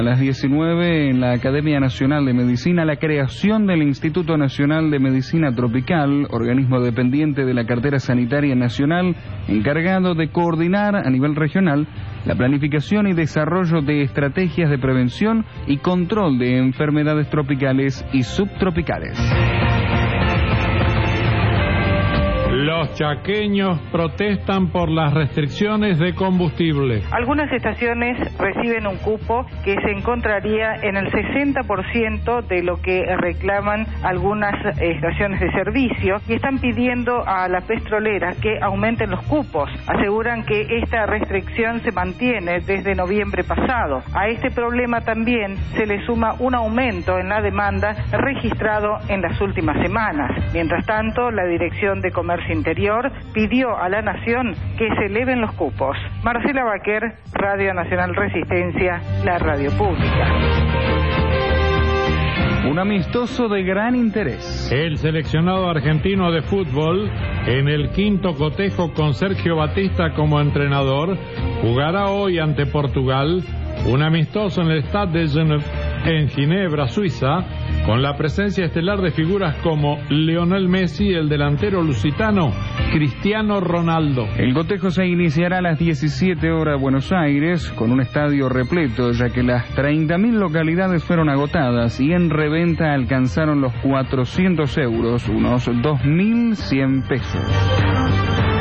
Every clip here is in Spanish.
A las 19 en la Academia Nacional de Medicina, la creación del Instituto Nacional de Medicina Tropical, organismo dependiente de la Cartera Sanitaria Nacional, encargado de coordinar a nivel regional la planificación y desarrollo de estrategias de prevención y control de enfermedades tropicales y subtropicales. Los chaqueños protestan por las restricciones de combustible. Algunas estaciones reciben un cupo que se encontraría en el 60% de lo que reclaman algunas estaciones de servicio y están pidiendo a las petroleras que aumenten los cupos. Aseguran que esta restricción se mantiene desde noviembre pasado. A este problema también se le suma un aumento en la demanda registrado en las últimas semanas. Mientras tanto, la Dirección de Comercio Interior pidió a la Nación que se eleven los cupos. Marcela Baquer, Radio Nacional Resistencia, la radio pública. Un amistoso de gran interés. El seleccionado argentino de fútbol, en el quinto cotejo con Sergio Batista como entrenador, jugará hoy ante Portugal un amistoso en el Stade de Genève, en Ginebra, Suiza, con la presencia estelar de figuras como Lionel Messi y el delantero lusitano Cristiano Ronaldo. El cotejo se iniciará a las 17 horas Buenos Aires, con un estadio repleto, ya que las 30.000 localidades fueron agotadas y en reventa alcanzaron los 400 euros, unos 2.100 pesos.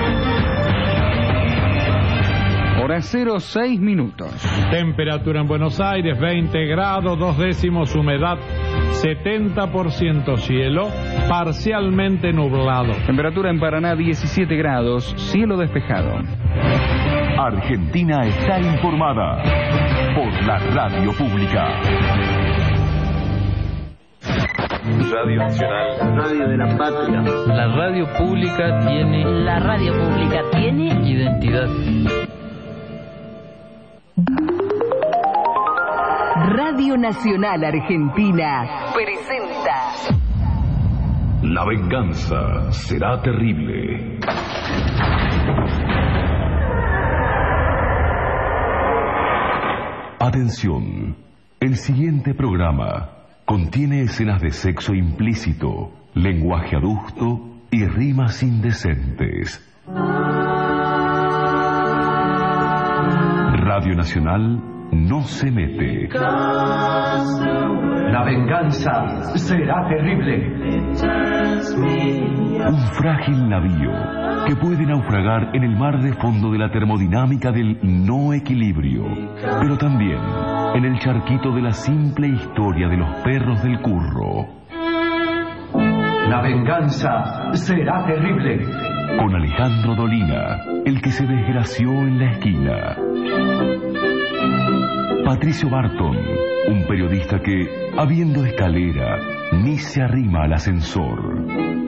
Hora 06 minutos. Temperatura en Buenos Aires, 20 grados, 2 décimos, humedad 70%, cielo parcialmente nublado. Temperatura en Paraná, 17 grados, cielo despejado. Argentina está informada por la radio pública. Radio Nacional, Radio de la Patria. La radio pública tiene... La radio pública tiene... identidad. Radio Nacional Argentina presenta... La venganza será terrible. Atención, el siguiente programa contiene escenas de sexo implícito, lenguaje adusto y rimas indecentes. Radio Nacional no se mete. La venganza será terrible. Un frágil navío que puede naufragar en el mar de fondo de la termodinámica del no equilibrio, pero también en el charquito de la simple historia de los perros del curro. La venganza será terrible. Con Alejandro Dolina, el que se desgració en la esquina. Patricio Barton, un periodista que, habiendo escalera, ni se arrima al ascensor.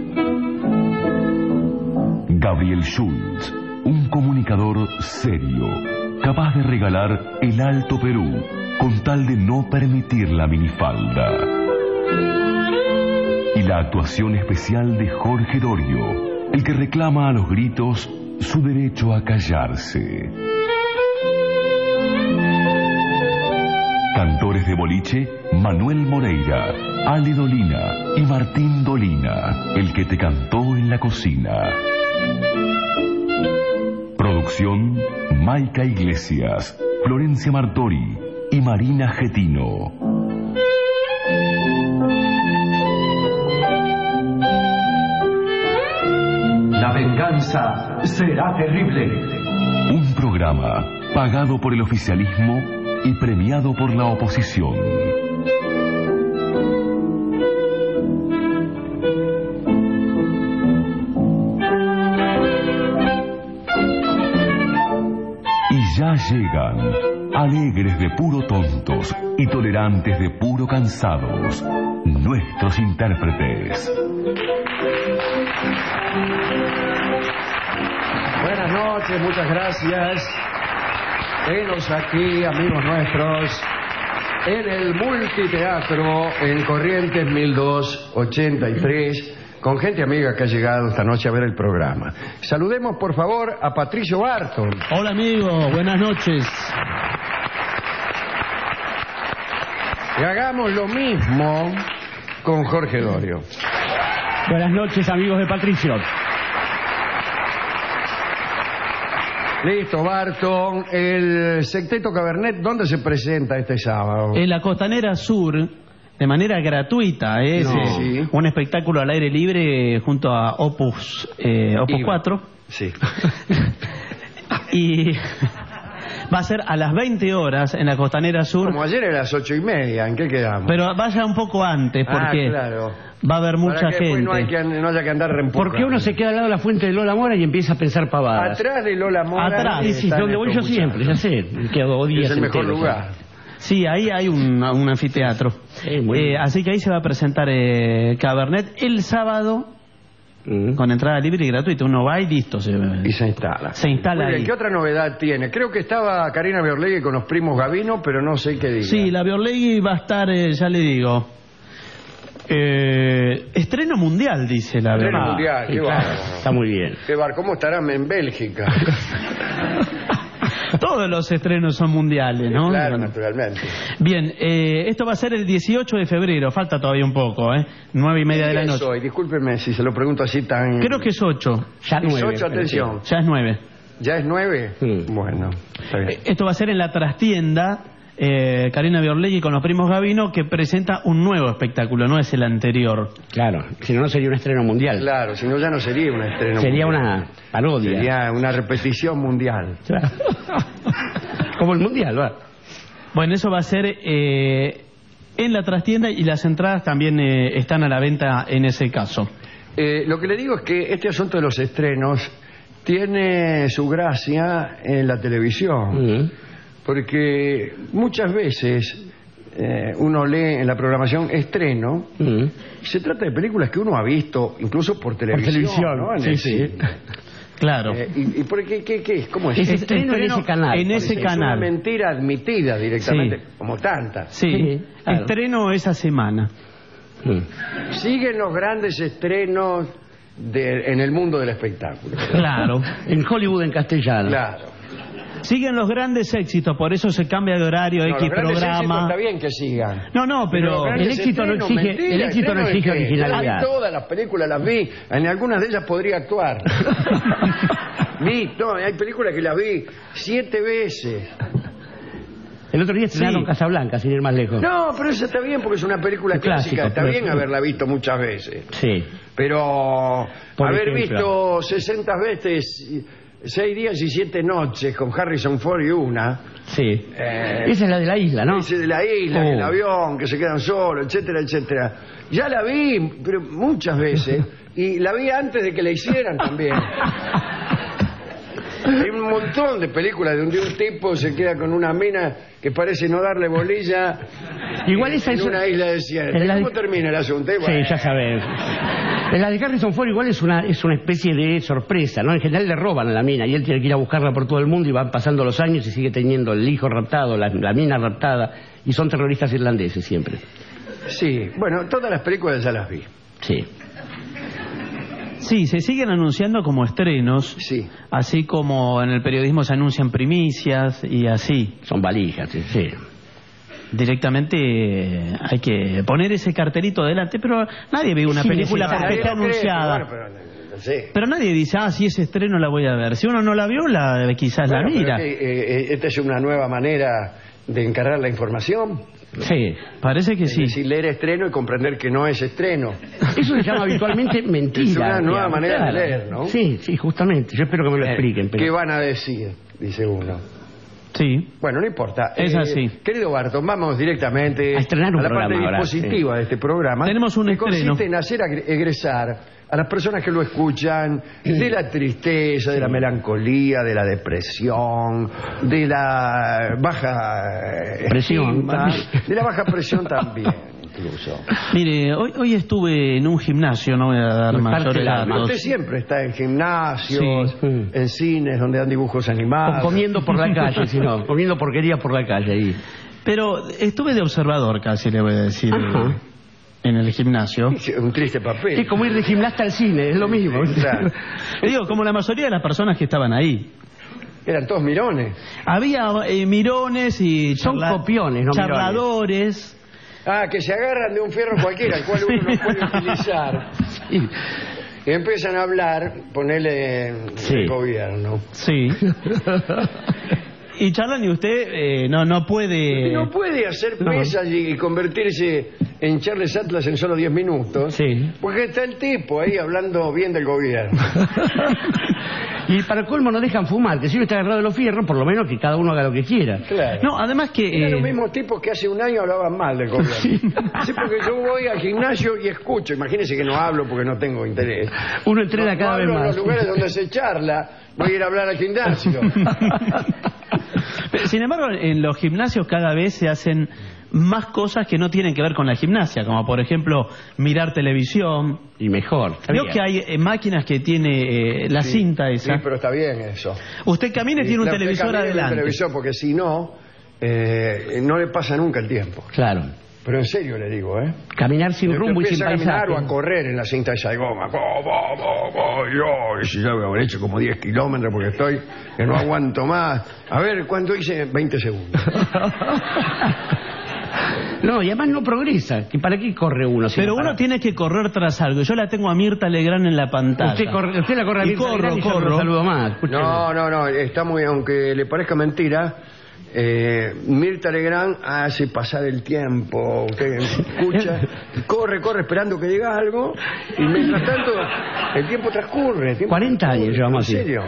Gabriel Schultz, un comunicador serio, capaz de regalar el Alto Perú con tal de no permitir la minifalda. Y la actuación especial de Jorge Dorio, el que reclama a los gritos su derecho a callarse. Cantores de boliche, Manuel Moreira, Ale Dolina y Martín Dolina, el que te cantó en la cocina. Producción, Maica Iglesias, Florencia Martori y Marina Getino. La venganza será terrible. Un programa pagado por el oficialismo y premiado por la oposición. Y ya llegan, alegres de puro tontos y tolerantes de puro cansados, nuestros intérpretes. Buenas noches, muchas gracias. Venos aquí, amigos nuestros, en el Multiteatro, en Corrientes 1283, con gente amiga que ha llegado esta noche a ver el programa. Saludemos, por favor, a Patricio Barton. Hola, amigo, buenas noches. Y hagamos lo mismo con Jorge Dorio. Buenas noches, amigos de Patricio. Listo, Barton. El Secteto Cabernet, ¿dónde se presenta este sábado? En la Costanera Sur, de manera gratuita. Es un espectáculo al aire libre junto a Opus 4. Sí. Y va a ser a las 20 horas en la Costanera Sur. Como ayer era las 8:30, ¿en qué quedamos? Pero vaya un poco antes, porque claro, va a haber mucha gente. No haya que andar reempujando. Porque uno se queda al lado de la fuente de Lola Mora y empieza a pensar pavadas. Atrás de Lola Mora. Atrás, sí, donde voy yo siempre, ya sé. Quedo días. Es el mejor enteros, lugar. Sí, ahí hay un anfiteatro. Así que ahí se va a presentar Cabernet el sábado. Con entrada libre y gratuita, uno va y listo. Y se instala. Se instala Muy bien, ahí. ¿qué otra novedad tiene? Creo que estaba Karina Biorlegui con los primos Gavino, pero no sé qué diga. Sí, la Biorlegui va a estar, ya le digo. Estreno mundial, dice la Estreno Biorlegui. mundial, qué bárbaro. Está muy bien. Qué bar, ¿cómo estarán en Bélgica? Todos los estrenos son mundiales, ¿no? Claro, naturalmente. Bien, esto va a ser el 18 de febrero, falta todavía un poco, 9:30 de la noche. Hoy? Discúlpeme si se lo pregunto así tan... Creo que es 8. Ya es 9. 8, atención. Ya es 9. ¿Ya es 9? Bueno, está bien. Esto va a ser en la trastienda. Karina Biorlegui con los primos Gavino, que presenta un nuevo espectáculo, no es el anterior. Claro, si no, no sería un estreno mundial. Claro, si no ya no sería un estreno sería mundial. Una parodia. Sería una repetición mundial. Claro. Como el mundial, ¿va? Bueno, eso va a ser en la trastienda y las entradas también están a la venta en ese caso. Lo que le digo es que este asunto de los estrenos tiene su gracia en la televisión. Porque muchas veces uno lee en la programación estreno y se trata de películas que uno ha visto incluso por televisión, ¿no? Sí. Claro. ¿Y por qué es? ¿Cómo es? Es estreno en ese canal. En ese Es canal. una mentira admitida directamente, como tantas. Sí, claro. Estreno esa semana. Siguen los grandes estrenos en el mundo del espectáculo. Claro. En Hollywood en castellano. Claro. Siguen los grandes éxitos, por eso se cambia de horario, X programa. Está bien que sigan. No, pero el éxito no exige originalidad. Todas las películas las vi, en algunas de ellas podría actuar. Hay películas que las vi 7 veces. El otro día estrenaron Casablanca, sin ir más lejos. No, pero esa está bien porque es una película clásica. Está bien haberla visto muchas veces. Sí. Pero haber ejemplo, visto 60 veces 6 días y 7 noches con Harrison Ford y una. Sí. Esa es la de la isla, ¿no? Esa de la isla, el avión, que se quedan solos, etcétera, etcétera. Ya la vi, pero muchas veces. Y la vi antes de que la hicieran también. Hay un montón de películas donde un tipo se queda con una mina que parece no darle bolilla. Igual esa en una isla desierta. ¿Cómo termina el asunto? Sí, ya sabes. La de Harrison Ford igual es una especie de sorpresa, ¿no? En general le roban a la mina y él tiene que ir a buscarla por todo el mundo y van pasando los años y sigue teniendo el hijo raptado, la mina raptada, y son terroristas irlandeses siempre. Sí, bueno, todas las películas ya las vi. Sí. Sí, se siguen anunciando como estrenos, así como en el periodismo se anuncian primicias y así. Son valijas, sí. Directamente hay que poner ese cartelito delante, pero nadie ve una película porque está anunciada. Pero nadie dice, si es estreno la voy a ver. Si uno no la vio, quizás la mira. Esta es una nueva manera de encarar la información. Sí, parece que sí. Es decir, leer estreno y comprender que no es estreno. Eso se llama habitualmente mentira. Es una nueva manera de leer, ¿no? Sí, justamente. Yo espero que me lo expliquen. ¿Qué van a decir? Dice uno. Sí. Bueno, no importa. Es así. Querido Barton, vamos directamente a la parte dispositiva de este programa. Tenemos un estreno. Consiste en hacer egresar a las personas que lo escuchan de la tristeza, de la melancolía, de la depresión, de la baja presión, de la baja presión también. Incluso. Mire, hoy estuve en un gimnasio, no voy a dar mayores datos. Usted siempre está en gimnasios, en cines donde dan dibujos animados. O comiendo por la calle, sino comiendo porquería por la calle ahí. Pero estuve de observador casi, le voy a decir, en el gimnasio. Un triste papel. Es como ir de gimnasta al cine, es lo mismo. Claro. Digo, como la mayoría de las personas que estaban ahí. Eran todos mirones. Había mirones y son copiones, no charladores. que se agarran de un fierro cualquiera, el cual uno no puede utilizar. Y empiezan a hablar, ponele el gobierno. Sí. Y charlan y usted no puede... No puede hacer pesas y convertirse en Charles Atlas en solo 10 minutos. Sí. Porque está el tipo ahí hablando bien del gobierno. Y para colmo no dejan fumar, que si uno está agarrado de los fierros, por lo menos que cada uno haga lo que quiera. Claro. No, además que... Eran los mismos tipos que hace un año hablaban mal del gobierno. Sí, porque yo voy al gimnasio y escucho. Imagínense que no hablo porque no tengo interés. Uno entrena cada vez más. En los lugares donde se charla, voy a ir a hablar al gimnasio. Sin embargo, en los gimnasios cada vez se hacen más cosas que no tienen que ver con la gimnasia, como por ejemplo mirar televisión. Y mejor. Veo que hay máquinas que tiene la cinta esa. Sí, pero está bien eso. Usted camina y tiene un televisor adelante. Un televisor porque si no, no le pasa nunca el tiempo. Claro. Pero en serio le digo, Caminar sin rumbo y sin paisaje. Empieza a caminar o a correr en la cinta esa de goma. Y si ya voy a haber hecho como 10 kilómetros porque estoy que no aguanto más. A ver, ¿cuánto hice? 20 segundos. No, y además no progresa. ¿Para qué corre uno? Pero uno tiene que correr tras algo. Yo la tengo a Mirta Legrand en la pantalla. Usted la corre a Mirta Legrand y yo no saludo más. No, está muy... Aunque le parezca mentira... Mirta Legrand hace pasar el tiempo. Usted escucha, corre esperando que diga algo y mientras tanto el tiempo transcurre. 40 años llevamos así. ¿En serio?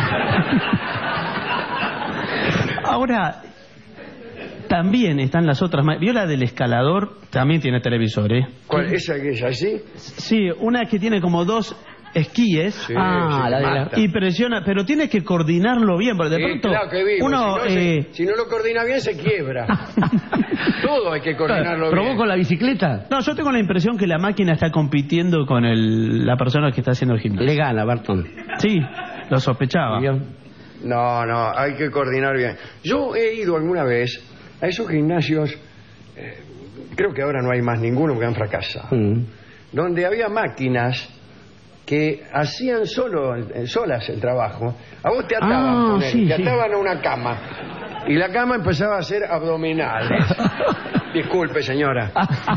Ahora también están las otras. ¿Vio la del escalador? También tiene televisor, ¿Cuál? ¿Esa que es así? Sí, una que tiene como 2 esquíes. Sí, y presiona, pero tiene que coordinarlo bien, porque de pronto claro que vivo. uno si no lo coordina bien se quiebra. Todo hay que coordinarlo bien. ¿Probó con la bicicleta? No, yo tengo la impresión que la máquina está compitiendo con la persona que está haciendo el gimnasio. Le gana, Barton. Sí, lo sospechaba. No, hay que coordinar bien. Yo he ido alguna vez a esos gimnasios, creo que ahora no hay más ninguno porque han fracasado, donde había máquinas que hacían solas el trabajo. A vos te ataban, te ataban a una cama y la cama empezaba a hacer abdominales. Disculpe, señora.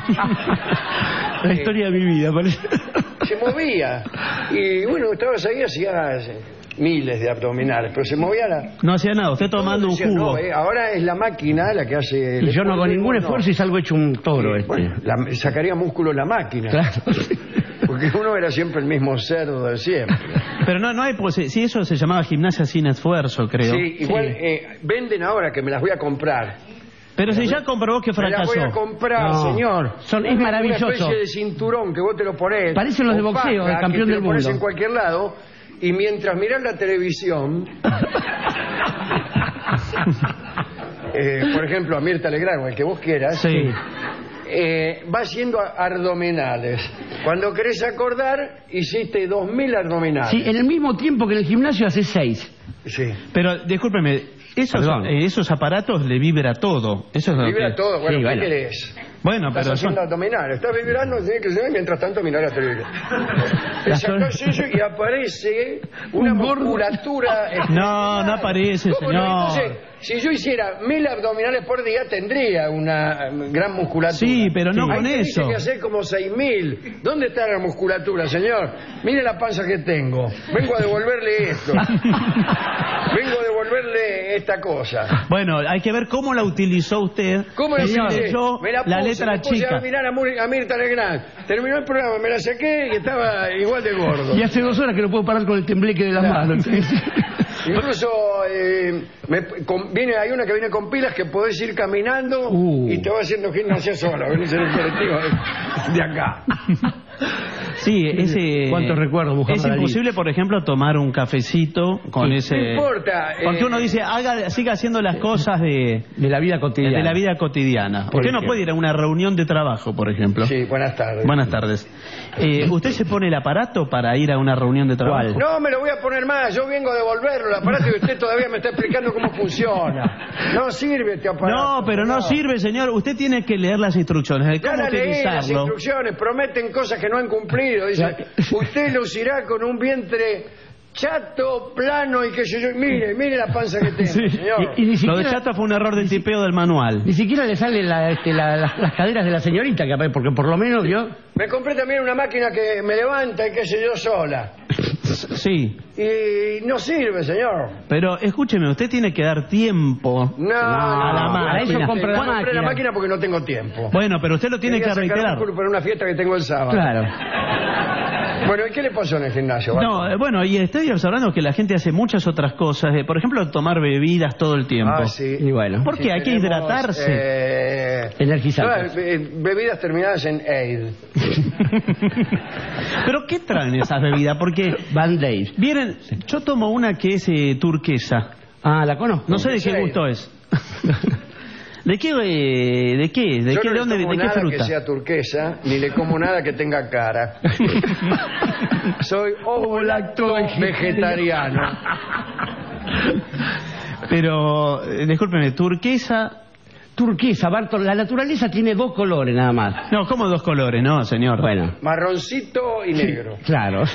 La historia de mi vida, parece. Se movía y bueno, estabas ahí, hacías miles de abdominales, pero se movía No hacía nada, usted tomando un jugo. Ahora es la máquina la que hace... Y yo no hago ningún esfuerzo y salgo hecho un toro. Bueno, sacaría músculo la máquina. Claro. Porque uno era siempre el mismo cerdo de siempre. Pero no hay... Pues, sí, eso se llamaba gimnasia sin esfuerzo, creo. Sí, igual venden ahora que me las voy a comprar. Pero si ya comprobó que fracasó. Me las voy a comprar, señor. Es maravilloso. Una especie de cinturón que vos te lo ponés. Parecen los de boxeo, el campeón del mundo. Te lo pones en cualquier lado y mientras mirás la televisión... por ejemplo, a Mirta Legrand o el que vos quieras... va haciendo abdominales. Cuando querés acordar, hiciste 2000 abdominales. Sí, en el mismo tiempo que en el gimnasio hace 6. Sí. Pero, discúlpeme, esos aparatos le vibra todo. Eso es vibra todo, bueno, ¿qué querés? Bueno, estás pero haciendo abdominales, estás vibrando, tiene que ser, mientras tanto mirá la televisión. Te sacás eso y aparece una musculatura... No aparece, señor. Entonces, si yo hiciera 1000 abdominales por día, tendría una gran musculatura. Sí, pero no con eso. Hay que hacer como 6000. ¿Dónde está la musculatura, señor? Mire la panza que tengo. Vengo a devolverle esto. Vengo a devolverle esta cosa. Bueno, hay que ver cómo la utilizó usted. ¿Cómo la utilicé? La letra chica. A mirar a Mirta Legrand. Terminó el programa, me la saqué y estaba igual de gordo. Y hace 2 horas que no puedo parar con el tembleque de las manos. Incluso hay una que viene con pilas que podés ir caminando y te va haciendo gimnasia sola. Venís en el colectivo de acá. Sí, ¿Cuántos recuerdos, Muhammad Es imposible, por ejemplo, tomar un cafecito con ese... No importa. Porque uno dice, siga haciendo las cosas de la vida cotidiana. De la vida cotidiana. Usted no puede ir a una reunión de trabajo, por ejemplo. Sí, buenas tardes. Buenas tardes. ¿Usted se pone el aparato para ir a una reunión de trabajo? No, me lo voy a poner más. Yo vengo a devolverlo. El aparato y usted todavía me está explicando cómo funciona. No sirve este aparato. No, pero no sirve, señor. Usted tiene que leer las instrucciones de cómo utilizarlo. Las instrucciones prometen cosas que no han cumplido. Dice, usted lucirá con un vientre chato, plano y qué sé yo. Mire la panza que tengo, Sí. señor. Y ni Lo siquiera, de chato fue un error del tipeo del manual. ni siquiera le salen las caderas de la señorita, porque por lo menos yo... Me compré también una máquina que me levanta y qué sé yo sola. Sí. Y no sirve, señor. Pero escúcheme, usted tiene que dar tiempo No, a la para eso máquina. compra la compré máquina. la máquina porque no tengo tiempo. Bueno, pero usted lo tiene Quería que sacar reiterar. músculo para una fiesta que tengo el sábado. Claro. Bueno, ¿y qué le pasó en el gimnasio? No, bueno, y estoy observando que la gente hace muchas otras cosas. Por ejemplo, tomar bebidas todo el tiempo. Ah, sí. Y bueno. ¿Por qué? Hay que Tenemos, hidratarse. Energizantes. Bebidas terminadas en aid. ¿Pero qué traen esas bebidas? Porque Band-Aid. vienen, yo tomo una que es turquesa. Ah, la conozco. No sé de qué Sí. gusto es. ¿De qué? ¿De qué? ¿De Yo qué? no ¿De dónde? le tomo ¿De qué nada fruta? que sea turquesa, ni le como nada que tenga cara. Soy ovo-lacto vegetariano. Pero, discúlpeme, turquesa. Turquesa, Bartol. La naturaleza tiene dos colores nada más. No, ¿cómo dos colores? No, señor. Bueno, Marroncito y negro. claro.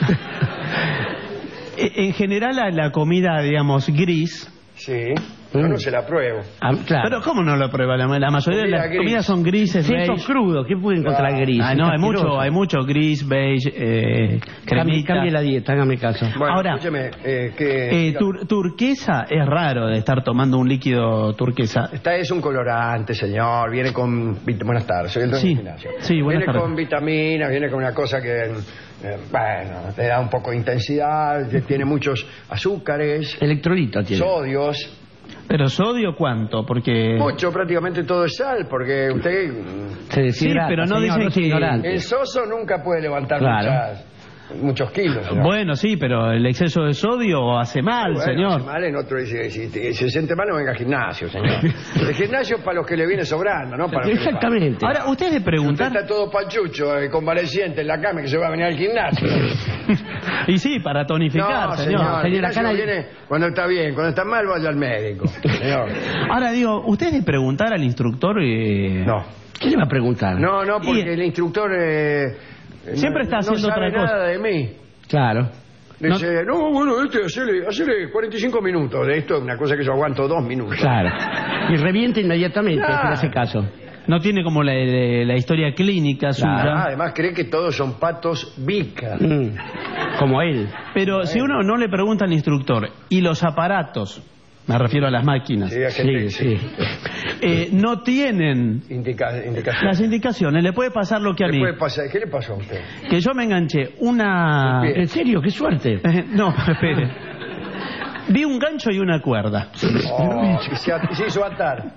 En general, la comida, digamos, gris. Sí, yo no se la pruebo. Ah, claro. Pero ¿cómo no lo prueba? La mayoría de Comida las gris. comidas son grises, Queso beige. crudo, ¿qué puede encontrar gris? Ah, no, Es asqueroso. hay mucho gris, beige, cremita. Cambie la dieta, hágame caso. Bueno, Ahora, escúcheme, que turquesa es raro de estar tomando un líquido turquesa. esta es un colorante, señor. Viene con... Buenas tardes, soy el dueño Sí, del gimnasio. sí, buenas viene tardes. con vitaminas, viene con una cosa que... bueno, te da un poco de intensidad, que tiene muchos azúcares, Electrolito tiene. sodios. ¿Pero sodio cuánto? Porque... Mucho, prácticamente todo es sal, porque usted... Se deshidrata, Sí, pero no señor, dicen es ignorante. El soso nunca puede levantar Claro. muchos kilos. ¿no? Bueno, sí, pero el exceso de sodio hace mal, Bueno, señor. hace mal en otro, si se siente mal, no venga al gimnasio, señor. El gimnasio es para los que le viene sobrando, ¿no? Para los que le Exactamente. Ahora, usted de Usted preguntar... está todo pachucho, convaleciente en la cama, que se va a venir al gimnasio. Y sí, para tonificar, No, señor. señor. El Señora, gimnasio acá viene cuando está bien, cuando está mal, vaya al médico. Señor. Ahora digo, ¿usted de preguntar al instructor? No. ¿Qué le va a preguntar? No, porque Y- el instructor... Siempre está haciendo no sabe otra cosa. nada de mí. Claro. Dice, no, bueno, hacele 45 minutos. De esto es una cosa que yo aguanto 2 minutos. Claro. Y revienta inmediatamente, Claro. en ese caso. No tiene como la historia clínica suya. Además cree que todos son patos bica. Como él. Pero si uno no le pregunta al instructor, y los aparatos, me refiero a las máquinas, Sí, hay gente Sí, que sí. no tienen indicación. las indicaciones, le puede pasar lo que a ¿Qué mí. puede pasar? ¿Qué le pasó a usted? Que yo me enganché una... Bien. ¿En serio? ¡Qué suerte! No, espere. Vi un gancho y una cuerda. Oh, y se hizo atar.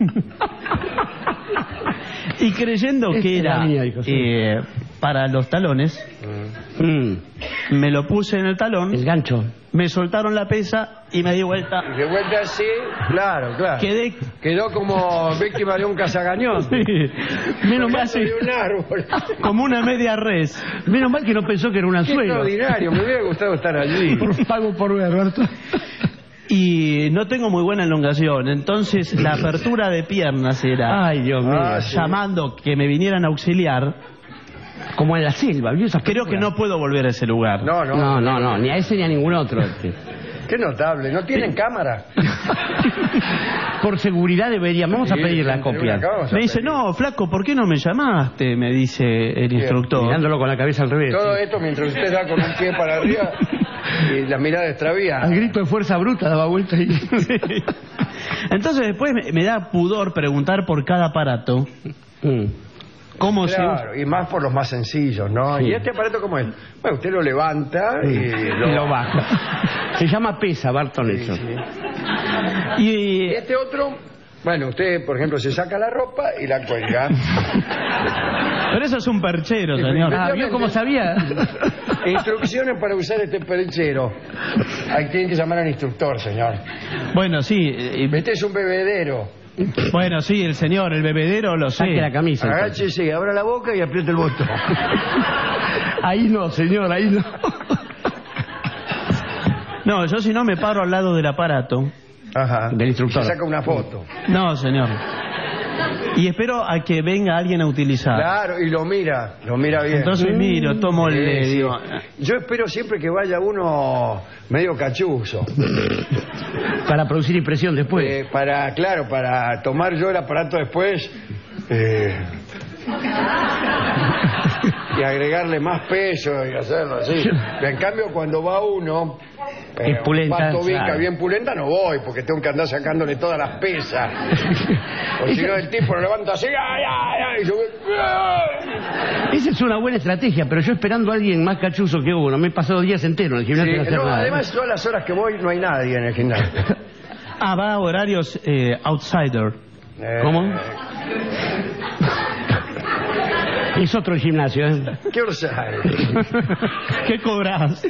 Y creyendo que Esta es la era mía, hijo, sí. para los talones, me lo puse en el talón, El gancho. me soltaron la pesa y me di vuelta. Y de vuelta así, claro. Quedó como víctima de un cazagañón. Menos mal, De un árbol. Como una media res. menos mal que no pensó que era un Qué anzuelo. extraordinario, me hubiera gustado estar allí. Pago por ver, Alberto. Y no tengo muy buena elongación, entonces la apertura de piernas era Ay, Dios mío. sí. llamando que me vinieran a auxiliar. Como en la selva, ¿vio esas Creo que películas? no puedo volver a ese lugar. No, ni a ese ni a ningún otro. Qué notable. ¿No tienen cámara? Por seguridad deberíamos, vamos a Sí, pedir la sí, copia. acá vamos a Me dice, pedir. no, flaco, ¿por qué no me llamaste? Me dice el instructor. Mirándolo con la cabeza al revés. Todo esto mientras usted da con un pie para arriba y la mirada extraviada. Al grito de fuerza bruta daba vuelta y... Entonces después me da pudor preguntar por cada aparato. ¿Cómo Claro, y más por los más sencillos, ¿no? Sí. ¿Y este aparato cómo es? Bueno, usted lo levanta y y lo baja. Se llama pesa, Barton, eso. Y Y este otro, bueno, usted, por ejemplo, se saca la ropa y la cuelga. Pero eso es un perchero, señor. Ah, ¿vio cómo sabía? Instrucciones para usar este perchero. Ahí tienen que llamar al instructor, señor. Bueno, sí. Este es un bebedero. Bueno, sí, el señor, el bebedero, lo sé. Saque la camisa. entonces. Agáchese, abra la boca y apriete el botón. Ahí no, señor, ahí no. No, yo si no me paro al lado del aparato. Ajá. Del instructor. Se saca una foto. No, señor. Y espero a que venga alguien a utilizar. Claro, y lo mira bien. Entonces miro, tomo el... Sí. digo, Yo espero siempre que vaya uno medio cachuzo. Para producir impresión después. Para tomar yo el aparato después y agregarle más peso y hacerlo así. En cambio, cuando va uno pulenta, bien pulenta, no voy, porque tengo que andar sacándole todas las pesas. O si no, el tipo lo levanta así, y yo... Esa es una buena estrategia, pero yo esperando a alguien más cachuzo que uno. Me he pasado días enteros en el gimnasio sin hacer nada. Además, todas las horas que voy no hay nadie en el gimnasio. va a horarios outsider. ¿Cómo? Es otro gimnasio, ¿eh? ¿Qué outsider? ¿Qué cobras?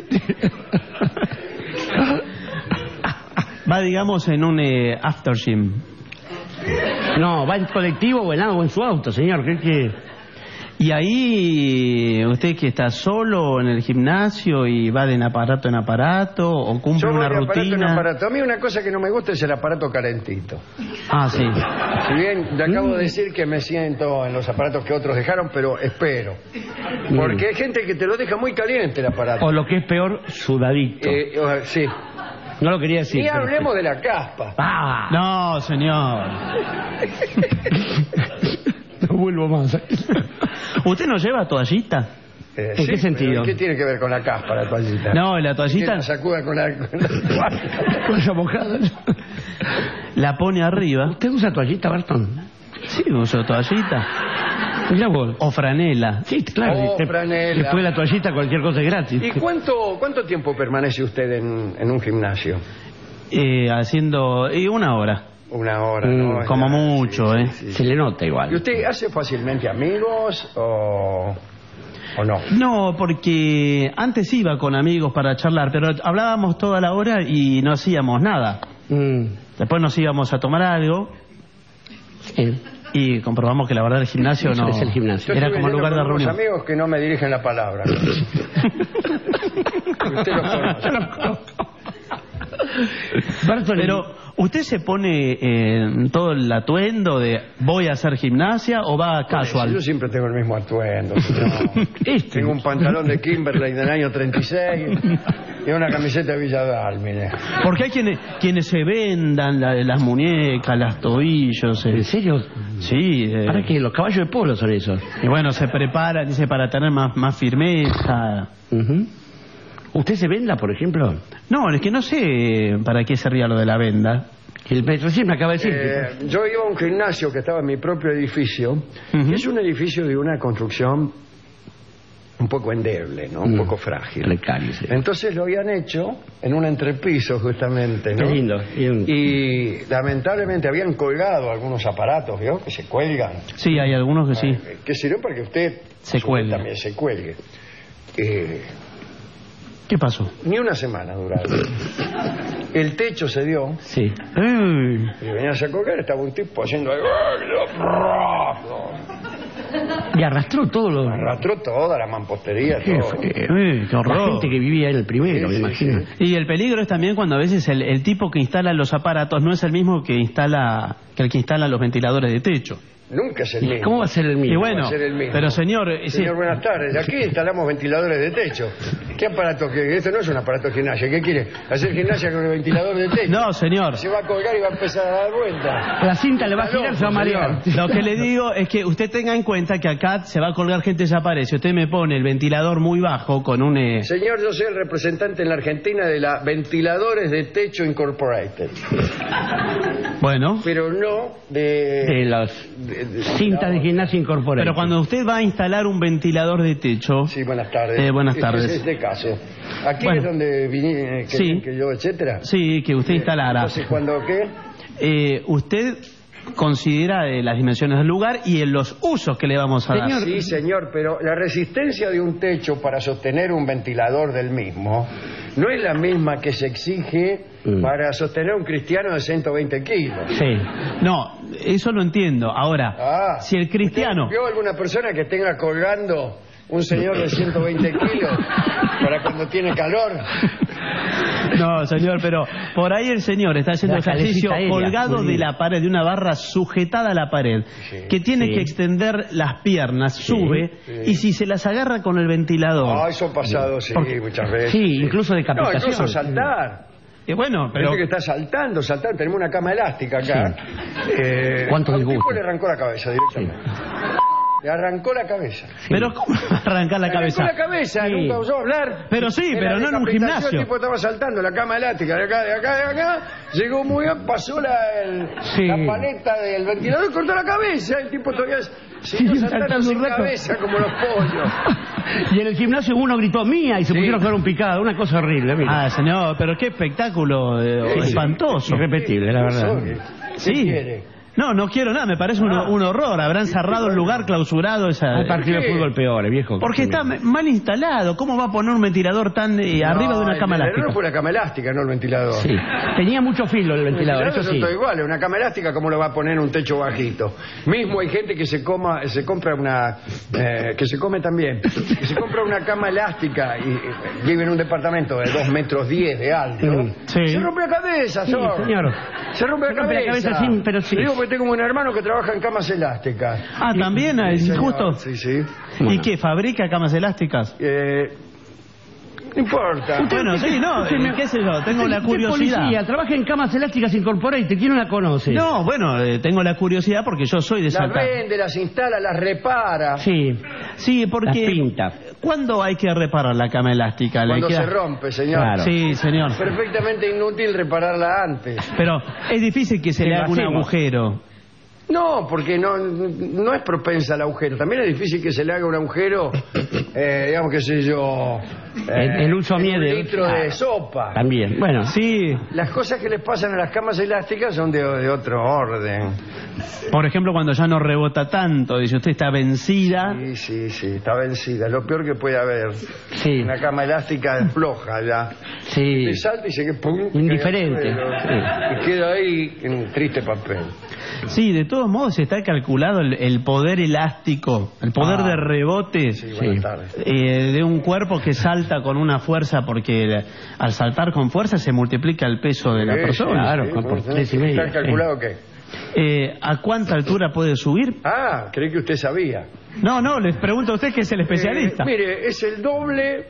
Va, digamos, en un after gym. No, va en colectivo o en su auto, señor. Y ahí, usted que está solo en el gimnasio y va de aparato en aparato o cumple una rutina. A mí una cosa que no me gusta es el aparato calentito. Ah, sí. Si bien le acabo de decir que me siento en los aparatos que otros dejaron, pero espero. Porque hay gente que te lo deja muy caliente el aparato. O lo que es peor, sudadito. Sí. No lo quería decir. Y hablemos de la caspa. No, señor. No vuelvo más. ¿Usted no lleva toallita? ¿En qué sentido? ¿Qué tiene que ver con la caspa, la toallita? No, la toallita... La sacuda con la toalla. Con esa mojada. La pone arriba. ¿Usted usa toallita, Bartón? Sí, uso toallita. Mira vos. O franela. Sí, claro. Franela. Después de la toallita cualquier cosa es gratis. ¿Y cuánto tiempo permanece usted en un gimnasio? Haciendo... una hora. Una hora, ¿no? Como mucho, sí. Se le nota igual. ¿Y usted hace fácilmente amigos o no? No, porque antes iba con amigos para charlar, pero hablábamos toda la hora y no hacíamos nada. Después nos íbamos a tomar algo y comprobamos que la verdad el gimnasio no... Es el gimnasio. Era como lugar de reunión. Amigos que no me dirigen la palabra. Usted los conoce. Pero ¿usted se pone todo el atuendo de voy a hacer gimnasia o va casual? Yo siempre tengo el mismo atuendo. Tengo un pantalón de Kimberley del año 36 y una camiseta de Villadal, mire. Porque hay quienes se vendan las muñecas, los tobillos. ¿En serio? Sí. ¿Para qué? Los caballos de polo son esos. Y bueno, se preparan, dice, para tener más firmeza. ¿Usted se venda, por ejemplo? No, es que no sé para qué servía lo de la venda. Recién me acaba de decir. Yo iba a un gimnasio que estaba en mi propio edificio. Que es un edificio de una construcción un poco endeble, ¿no? Un poco frágil. Precario, sí. Entonces lo habían hecho en un entrepiso, justamente, ¿no? Qué lindo. Y lamentablemente habían colgado algunos aparatos, ¿vio? Que se cuelgan. Sí, hay algunos que sí. Que sirven para que usted también se cuelgue. ¿Qué pasó? Ni una semana duraron. El techo se dio. Sí. Y venías a colgar, estaba un tipo haciendo... Y arrastró todo Arrastró toda la mampostería, todo. Qué horror. La gente que vivía en el primero, me imagino. Sí. Y el peligro es también cuando a veces el tipo que instala los aparatos no es el mismo que el que instala los ventiladores de techo. Nunca es el mismo. ¿Cómo va a ser el mismo? Y bueno, pero señor... Señor, buenas tardes. Aquí instalamos ventiladores de techo. ¿Qué aparato? Esto no es un aparato de gimnasia. ¿Qué quiere? ¿Hacer gimnasia con el ventilador de techo? No, señor. Se va a colgar y va a empezar a dar vuelta. La cinta le va a girar, se va a marear. Lo que le digo es que usted tenga en cuenta que acá se va a colgar gente, desaparece. Usted me pone el ventilador muy bajo con un... Señor, yo soy el representante en la Argentina de la Ventiladores de Techo Incorporated. Bueno. Pero no de las cintas de gimnasia incorporadas. Pero cuando usted va a instalar un ventilador de techo... Sí, buenas tardes. Buenas tardes. Es este caso. Aquí es donde vine, que yo, etcétera. Sí, que usted instalara. Entonces, ¿cuándo qué? Usted considera las dimensiones del lugar y en los usos que le vamos a dar. Sí, señor, pero la resistencia de un techo para sostener un ventilador del mismo no es la misma que se exige para sostener un cristiano de 120 kilos. Sí. No, eso lo entiendo. Ahora, si el cristiano... ¿Vio alguna persona que tenga colgando un señor de 120 kilos para cuando tiene calor? No, señor, pero por ahí el señor está haciendo ejercicio colgado de la pared, de una barra sujetada a la pared, que tiene que extender las piernas, sube, y si se las agarra con el ventilador... Ah, eso ha pasado, muchas veces. Sí, incluso decapitación. No, incluso saltar. Bueno, pero... que está saltando. Tenemos una cama elástica acá. ¿Cuánto disgusto? El tipo le arrancó la cabeza directamente. Le arrancó la cabeza. Pero ¿cómo arrancar la cabeza? Le arrancó la cabeza, nunca osó hablar. Pero sí, pero no en un gimnasio. El tipo estaba saltando la cama elástica de acá. Llegó muy bien, pasó la paleta del ventilador y cortó la cabeza. El tipo todavía siguió saltando sin cabeza como los pollos. Y en el gimnasio uno gritó mía y se pusieron a jugar un picado. Una cosa horrible, mira. Ah, señor, pero qué espectáculo espantoso. Irrepetible, la verdad. ¿Qué quiere? No quiero nada, me parece un horror. Habrán cerrado el lugar, clausurado esa... Un partido de fútbol peor, viejo. Porque está mal instalado. ¿Cómo va a poner un ventilador tan arriba de una cama elástica? No fue la cama elástica, no el ventilador. Sí. Tenía mucho filo el ventilador, eso sí. Son iguales. Una cama elástica, ¿cómo lo va a poner en un techo bajito? Mismo hay gente que se compra una... que se come también. Que se compra una cama elástica y vive en un departamento de 2,10 metros de alto. Se rompe la cabeza, señor. Se rompe la cabeza. Pero sí. Digo que tengo un hermano que trabaja en camas elásticas. Ah, también, justo. Sí. ¿Y qué? ¿Fabrica camas elásticas? No importa. Bueno, sí, no, qué sé yo, tengo la curiosidad. Policía, trabaja en Camas Elásticas Incorporated, ¿quién no la conoce? No, bueno, tengo la curiosidad porque yo soy de Salta. Las vende, las instala, las repara. Sí, porque... Las pinta. ¿Cuándo hay que reparar la cama elástica? Cuando se rompe, señor. Claro. Sí, señor. Perfectamente inútil repararla antes. Pero es difícil que se le haga un agujero. No, porque no es propensa al agujero. También es difícil que se le haga un agujero, digamos, qué sé yo... el uso un miedo. litro de sopa. También, bueno. Sí. Las cosas que les pasan a las camas elásticas son de otro orden. Por ejemplo, cuando ya no rebota tanto, dice usted, está vencida. Sí, está vencida. Lo peor que puede haber. Una cama elástica floja ya. Sí. Le salta y se queda... ¡pum! Indiferente. Y queda ahí en triste papel. Sí, de todos modos está calculado el poder elástico, el poder de rebote de un cuerpo que salta con una fuerza, porque al saltar con fuerza se multiplica el peso de la persona. Claro, por 3,5. ¿Está calculado qué? ¿A cuánta altura puede subir? Ah, creí que usted sabía. No, les pregunto a usted que es el especialista. Mire, es el doble...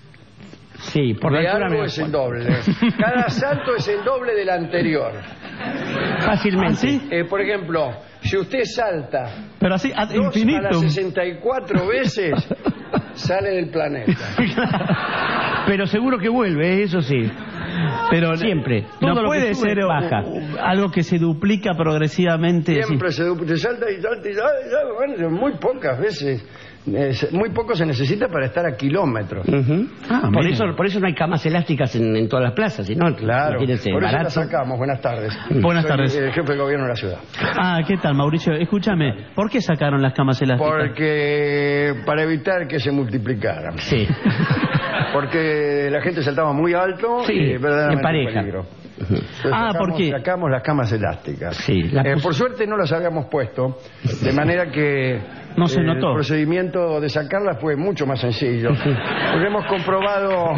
Sí, por de la altura algo es el doble. Cada salto es el doble del anterior. Fácilmente. ¿Sí? Por ejemplo, si usted salta pero así ad infinitum, a las 64 veces, sale del planeta. Pero seguro que vuelve, eso sí. Pero siempre. No todo puede ser algo que se duplica progresivamente. Siempre se salta y bueno, muy pocas veces. Muy poco se necesita para estar a kilómetros. Por eso no hay camas elásticas en todas las plazas, sino claro, por eso barato. las sacamos. Buenas tardes. Buenas tardes. El jefe de gobierno de la ciudad. ¿Qué tal, Mauricio? Escúchame, ¿por qué sacaron las camas elásticas? Porque para evitar que se multiplicaran. Sí. Porque la gente saltaba muy alto y verdaderamente en pareja. Peligro. ¿por qué? Sacamos las camas elásticas. Sí, por suerte no las habíamos puesto, de manera que no se notó. El procedimiento de sacarlas fue mucho más sencillo. Porque hemos comprobado...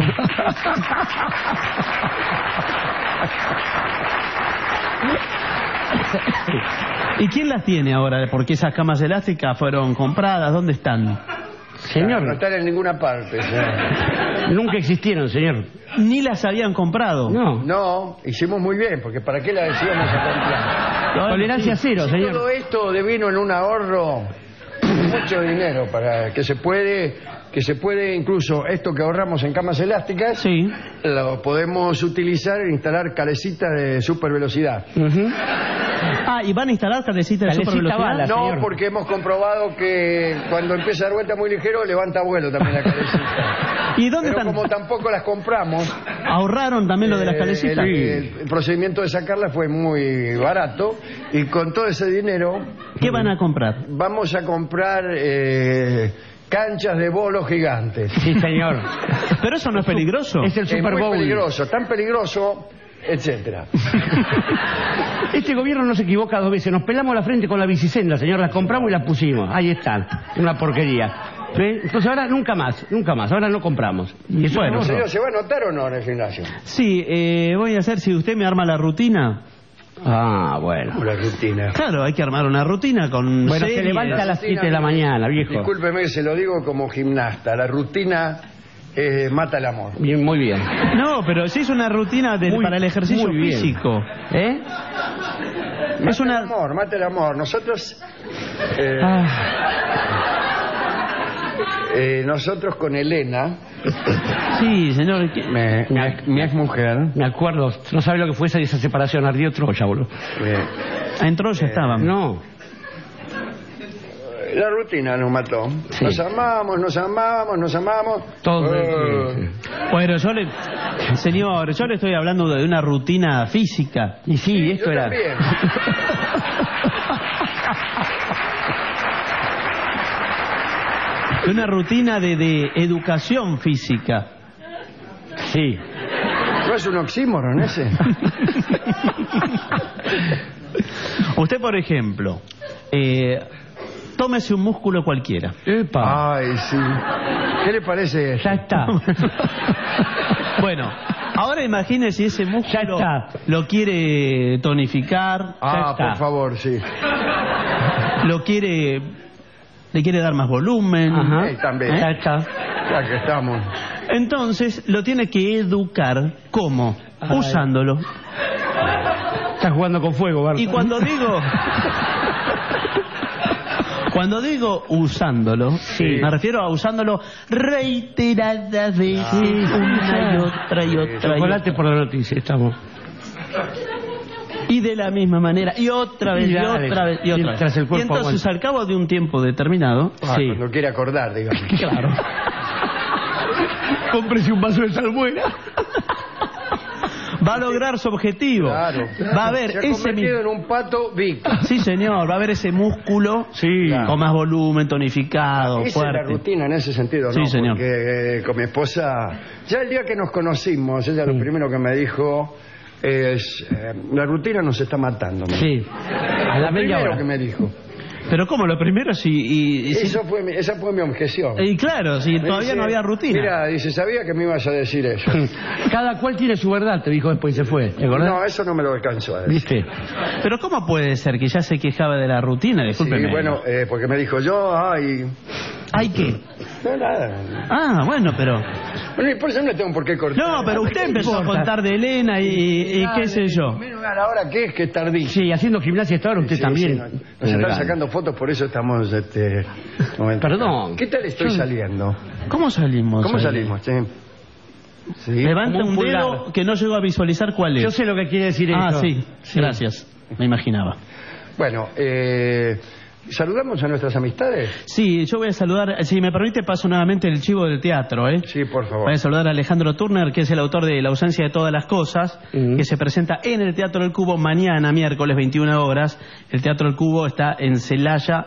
¿Y quién las tiene ahora? Porque esas camas elásticas fueron compradas, ¿dónde están? Señor, no están en ninguna parte, señor. Nunca existieron, señor. Ni las habían comprado. No, hicimos muy bien, porque ¿para qué las decíamos a comprar? Tolerancia cero, señor. Todo esto devino en un ahorro de mucho dinero, para que se puede incluso esto que ahorramos en camas elásticas, lo podemos utilizar en instalar calecitas de supervelocidad. ¿Y van a instalar calecitas de supervelocidad? No, porque hemos comprobado que cuando empieza a dar vuelta muy ligero, levanta vuelo también la calecita. ¿Y dónde Pero están? como tampoco las compramos... ¿Ahorraron también lo de las calecitas? El procedimiento de sacarlas fue muy barato, y con todo ese dinero... ¿Qué van a comprar? Vamos a comprar... canchas de bolos gigantes. Sí, señor. Pero eso no es peligroso. Es el Super Bowl. Es muy peligroso, tan peligroso, etcétera. Este gobierno no se equivoca 2 veces. Nos pelamos la frente con la bicisenda, señor. Las compramos y las pusimos. Ahí están. Una porquería. ¿Sí? Entonces ahora nunca más, ahora no compramos. Y eso Bueno, señor, ¿se va a anotar o no en el gimnasio? Sí, voy a hacer, si usted me arma la rutina. Ah, bueno. La rutina. Claro, hay que armar una rutina con Bueno, se series. levanta a las 7 de la mañana, viejo. Discúlpeme que se lo digo como gimnasta. La rutina mata el amor. Bien, muy bien. No, pero sí es una rutina para el ejercicio muy bien. físico. ¿Eh? Mata el amor. Nosotros... nosotros con Elena... Sí, señor. Mi ex mujer... Me acuerdo, no sabe lo que fue esa separación, ardió Troya, boludo. En Troya estaban. No. La rutina nos mató. Sí. Nos amamos. Todo. Bueno, señor, yo le estoy hablando de una rutina física. Y sí, esto era... También. Una rutina de educación física. Sí. ¿No es un oxímoron ese? Usted, por ejemplo, tómese un músculo cualquiera. ¡Epa! Ay, sí. ¿Qué le parece? Ya está. Bueno, ahora imagine si ese músculo lo quiere tonificar. Por favor, sí. Le quiere dar más volumen. Ajá. También. Ya está. Ya que estamos. Entonces lo tiene que educar. ¿Cómo? Ay. Usándolo. Estás jugando con fuego, Barton. Y cuando digo usándolo, sí, me refiero a usándolo reiteradas veces, una y otra y otra. Chocolate por la noticia, estamos. Y de la misma manera, y otra vez, y otra vez, y otra vez. Tras el cuerpo, y entonces, al cabo de un tiempo determinado... sí. Cuando quiere acordar, digamos. Claro. Cómprese un vaso de salmuera. Va a lograr su objetivo. Claro. Va a haber se ha convertido en un pato Vic. Sí, señor. Va a haber ese músculo con más volumen, tonificado, Esa fuerte. es la rutina en ese sentido, ¿no? Sí, señor. Porque con mi esposa, ya el día que nos conocimos, ella lo primero que me dijo es: la rutina nos está matando. Sí. A la media hora que me dijo. Pero ¿cómo? Lo primero esa fue mi objeción. Y claro, si todavía dice, no había rutina. Mira, dice, sabía que me ibas a decir eso. Cada cual tiene su verdad, te dijo después y se fue. ¿Te acordás? No, eso no me lo alcanzó a decir. ¿Viste? Pero ¿cómo puede ser que ya se quejaba de la rutina? Discúlpeme. Sí, bueno, porque me dijo ¿Ay qué? No, nada. Ah, bueno, pero... Bueno, y por eso no tengo por qué cortar. No, pero usted empezó a contar de Elena y qué sé yo. Mira, ahora qué es que es tardísimo. Sí, haciendo gimnasia hasta ahora usted también. Nos están sacando fotos, por eso estamos... Perdón. ¿Qué tal estoy saliendo? ¿Cómo salimos? ¿Cómo salimos? Sí. Levanta un dedo que no llegó a visualizar cuál es. Yo sé lo que quiere decir eso. Sí, gracias. Me imaginaba. Bueno, ¿saludamos a nuestras amistades? Sí, yo voy a saludar, si me permite paso nuevamente el chivo del teatro, Sí, por favor. Voy a saludar a Alejandro Turner, que es el autor de La ausencia de todas las cosas, que se presenta en el Teatro del Cubo mañana, miércoles, 21 horas. El Teatro del Cubo está en Celaya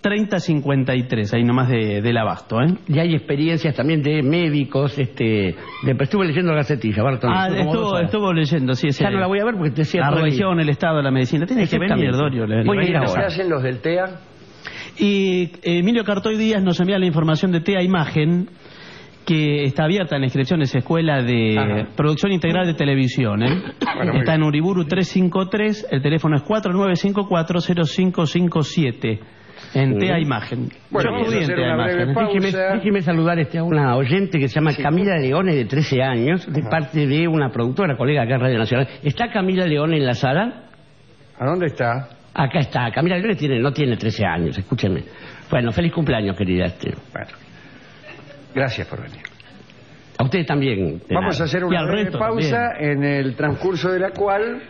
3053, ahí nomás del Abasto, Y hay experiencias también de médicos, estuve leyendo la gacetilla, Barton. Estuvo leyendo, sí. Ya no la voy a ver porque te decía... La religión, el Estado de la medicina. Tiene que venir, Dorio. ¿Qué hacen los del TEA? Y Emilio Cartoy Díaz nos envía la información de TEA Imagen, que está abierta en inscripciones, escuela de producción integral de televisión. Bueno, está en Uriburu 353, el teléfono es 49540557. En TEA Imagen. Bueno, vamos a hacer una breve pausa. Déjeme saludar a una oyente que se llama Camila Leone, de 13 años, de parte de una productora, colega acá en Radio Nacional. ¿Está Camila Leone en la sala? ¿A dónde está? Acá está. Camila Leone no tiene 13 años, escúcheme. Bueno, feliz cumpleaños, querida. Bueno, gracias por venir. A usted también. Vamos a hacer una breve pausa en el transcurso de la cual...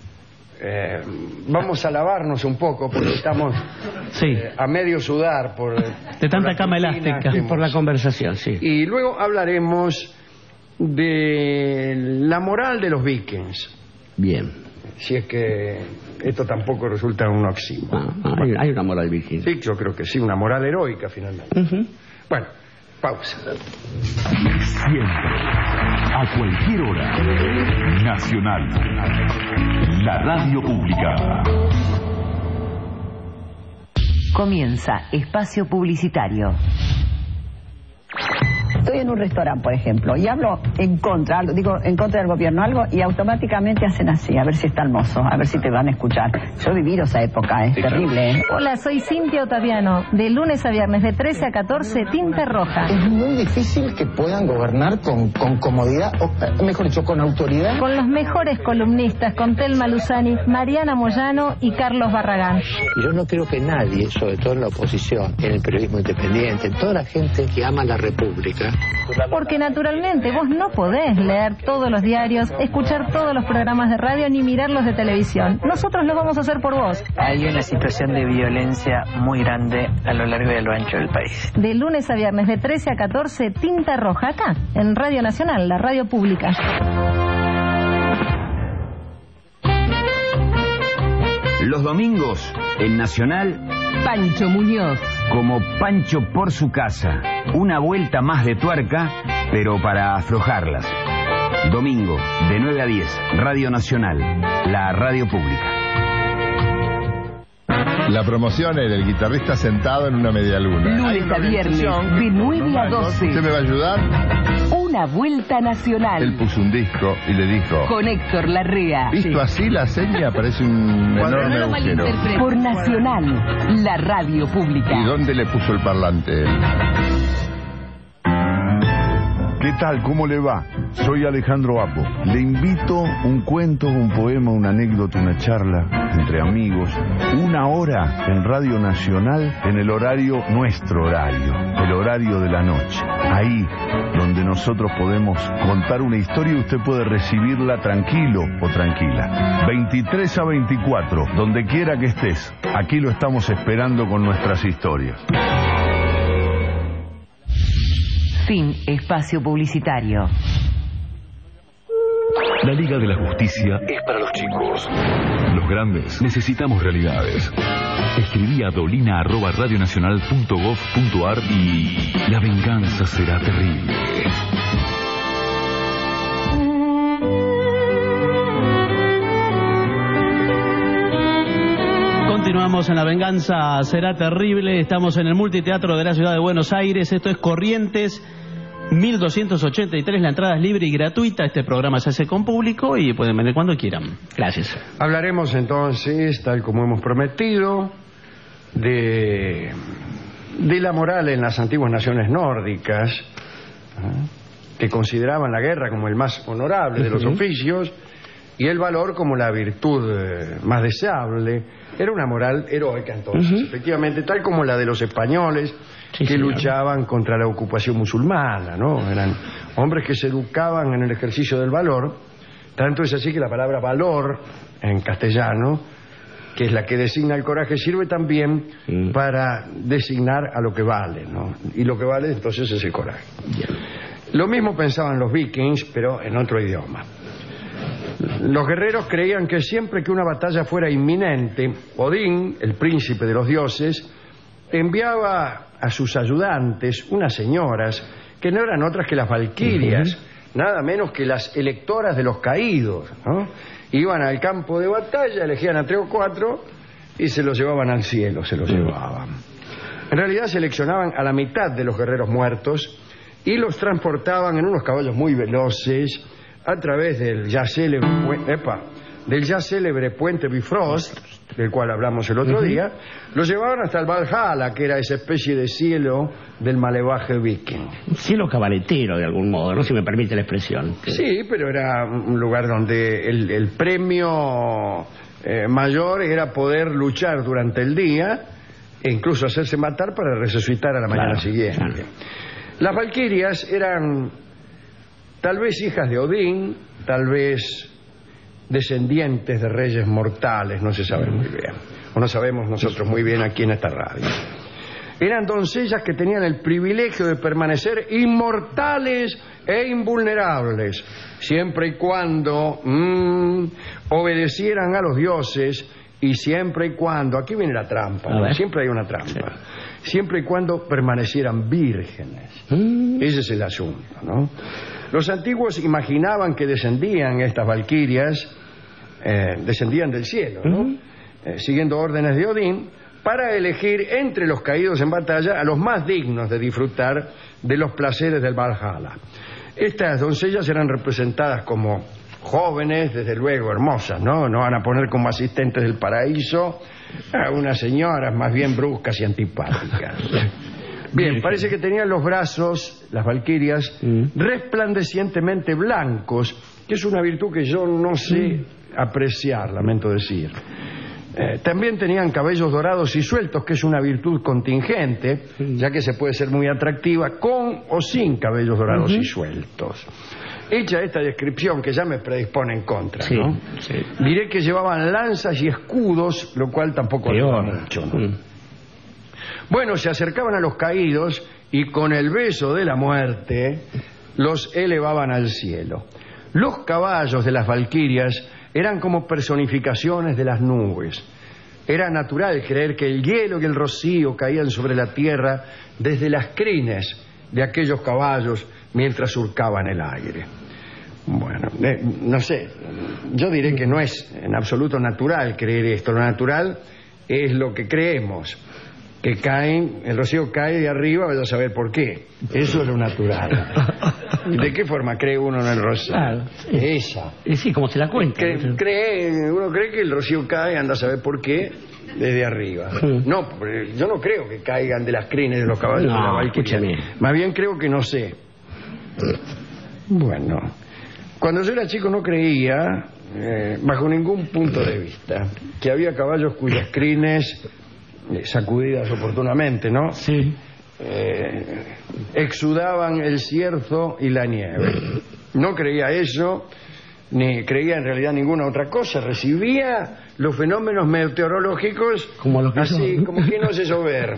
vamos a lavarnos un poco porque estamos a medio sudar de tanta cama elástica por la conversación, sí. Y luego hablaremos de la moral de los vikings. Bien. Si es que esto tampoco resulta un oxímoron. Hay una moral viking. Sí, yo creo que sí, una moral heroica finalmente. Bueno, pausa. Siempre, a cualquier hora, Nacional, la radio pública. Comienza Espacio Publicitario. estoy en un restaurante, por ejemplo, y hablo en contra, digo en contra del gobierno algo, y automáticamente hacen así, a ver si está el mozo, a ver si te van a escuchar. Yo he vivido esa época, es terrible, ¿eh? Hola, soy Cintia Otaviano, de lunes a viernes de 13 a 14, Tinta Roja. Es muy difícil que puedan gobernar con comodidad, o mejor dicho, con autoridad. Con los mejores columnistas, con Telma Luzani, Mariana Moyano y Carlos Barragán. Yo no creo que nadie, sobre todo en la oposición, en el periodismo independiente, en toda la gente que ama la República. Porque naturalmente vos no podés leer todos los diarios, escuchar todos los programas de radio ni mirarlos de televisión. Nosotros lo vamos a hacer por vos. Hay una situación de violencia muy grande a lo largo y a lo ancho del país. De lunes a viernes de 13 a 14, Tinta Roja, acá, en Radio Nacional, la radio pública. Los domingos, en Nacional, Pancho Muñoz. Como Pancho por su casa. Una vuelta más de tuerca, pero para aflojarlas. Domingo, de 9 a 10, Radio Nacional, la radio pública. La promoción era el guitarrista sentado en una medialuna. Lunes a viernes, de 9 a 12. ¿Usted me va a ayudar? Una vuelta nacional. Él puso un disco y le dijo... Con Héctor Larrea. Visto así, la seña parece un enorme agujero. Por Nacional, la radio pública. ¿Y dónde le puso el parlante él? ¿Qué tal? ¿Cómo le va? Soy Alejandro Apo. Le invito un cuento, un poema, una anécdota, una charla entre amigos. 1 hora en Radio Nacional en el horario, nuestro horario, el horario de la noche. Ahí donde nosotros podemos contar una historia y usted puede recibirla tranquilo o tranquila. 23 a 24, donde quiera que estés. Aquí lo estamos esperando con nuestras historias. Fin espacio publicitario. La Liga de la Justicia es para los chicos. Los grandes necesitamos realidades. Escribí a dolina@radionacional.gov.ar y la venganza será terrible. Continuamos en La Venganza Será Terrible. Estamos en el Multiteatro de la Ciudad de Buenos Aires. Esto es Corrientes 1283. La entrada es libre y gratuita. Este programa se hace con público y pueden venir cuando quieran. Gracias. Hablaremos entonces, tal como hemos prometido, de la moral en las antiguas naciones nórdicas, que consideraban la guerra como el más honorable de los oficios y el valor como la virtud más deseable. Era una moral heroica entonces, efectivamente, tal como la de los españoles que luchaban contra la ocupación musulmana, ¿no? Eran hombres que se educaban en el ejercicio del valor. Tanto es así que la palabra valor en castellano, que es la que designa el coraje, sirve también para designar a lo que vale, ¿no? Y lo que vale entonces es el coraje. Lo mismo pensaban los vikings, pero en otro idioma. Los guerreros creían que siempre que una batalla fuera inminente, Odín, el príncipe de los dioses, enviaba a sus ayudantes unas señoras que no eran otras que las valquirias, nada menos que las electoras de los caídos, ¿no? Iban al campo de batalla, elegían a 3 o 4 y se los llevaban al cielo, se los llevaban. En realidad seleccionaban a la mitad de los guerreros muertos y los transportaban en unos caballos muy veloces a través del ya célebre puente Bifrost, del cual hablamos el otro día. Los llevaban hasta el Valhalla, que era esa especie de cielo del malevaje viking. Cielo cabaretero, de algún modo, no, si me permite la expresión. Sí, pero era un lugar donde el premio mayor era poder luchar durante el día e incluso hacerse matar para resucitar a la mañana siguiente. Las valquirias eran tal vez hijas de Odín, tal vez descendientes de reyes mortales, no se sabe muy bien, o no sabemos nosotros muy bien aquí en esta radio. Eran doncellas que tenían el privilegio de permanecer inmortales e invulnerables, siempre y cuando obedecieran a los dioses y siempre y cuando, aquí viene la trampa, ¿no? Siempre hay una trampa, siempre y cuando permanecieran vírgenes. Ese es el asunto, ¿no? Los antiguos imaginaban que descendían estas valquirias, descendían del cielo, ¿no? Siguiendo órdenes de Odín, para elegir entre los caídos en batalla a los más dignos de disfrutar de los placeres del Valhalla. Estas doncellas eran representadas como jóvenes, desde luego hermosas, ¿no? No van a poner como asistentes del paraíso a unas señoras más bien bruscas y antipáticas. Bien, parece que tenían los brazos, las valquirias, resplandecientemente blancos, que es una virtud que yo no sé apreciar, lamento decir. También tenían cabellos dorados y sueltos, que es una virtud contingente, ya que se puede ser muy atractiva con o sin cabellos dorados y sueltos. Hecha esta descripción, que ya me predispone en contra, ¿no? Sí. Diré que llevaban lanzas y escudos, lo cual tampoco ayuda mucho, ¿no? Bueno, se acercaban a los caídos y con el beso de la muerte los elevaban al cielo. Los caballos de las valquirias eran como personificaciones de las nubes. Era natural creer que el hielo y el rocío caían sobre la tierra desde las crines de aquellos caballos mientras surcaban el aire. Bueno, no sé, yo diré que no es en absoluto natural creer esto. Lo natural es lo que creemos, que caen, el rocío cae de arriba, vaya a saber por qué. Eso es lo natural. ¿De qué forma cree uno en el rocío? Claro, esa. Sí, como se la cuenta. Uno cree que el rocío cae, anda a saber por qué, desde arriba. No, yo no creo que caigan de las crines de los caballos de la valquiria. Más bien creo que no sé. Bueno, cuando yo era chico no creía, bajo ningún punto de vista, que había caballos cuyas crines, sacudidas oportunamente, ¿no? Sí. Exudaban el cierzo y la nieve. No creía eso, ni creía en realidad ninguna otra cosa. Recibía los fenómenos meteorológicos como los que así, son. como quien no hace llover.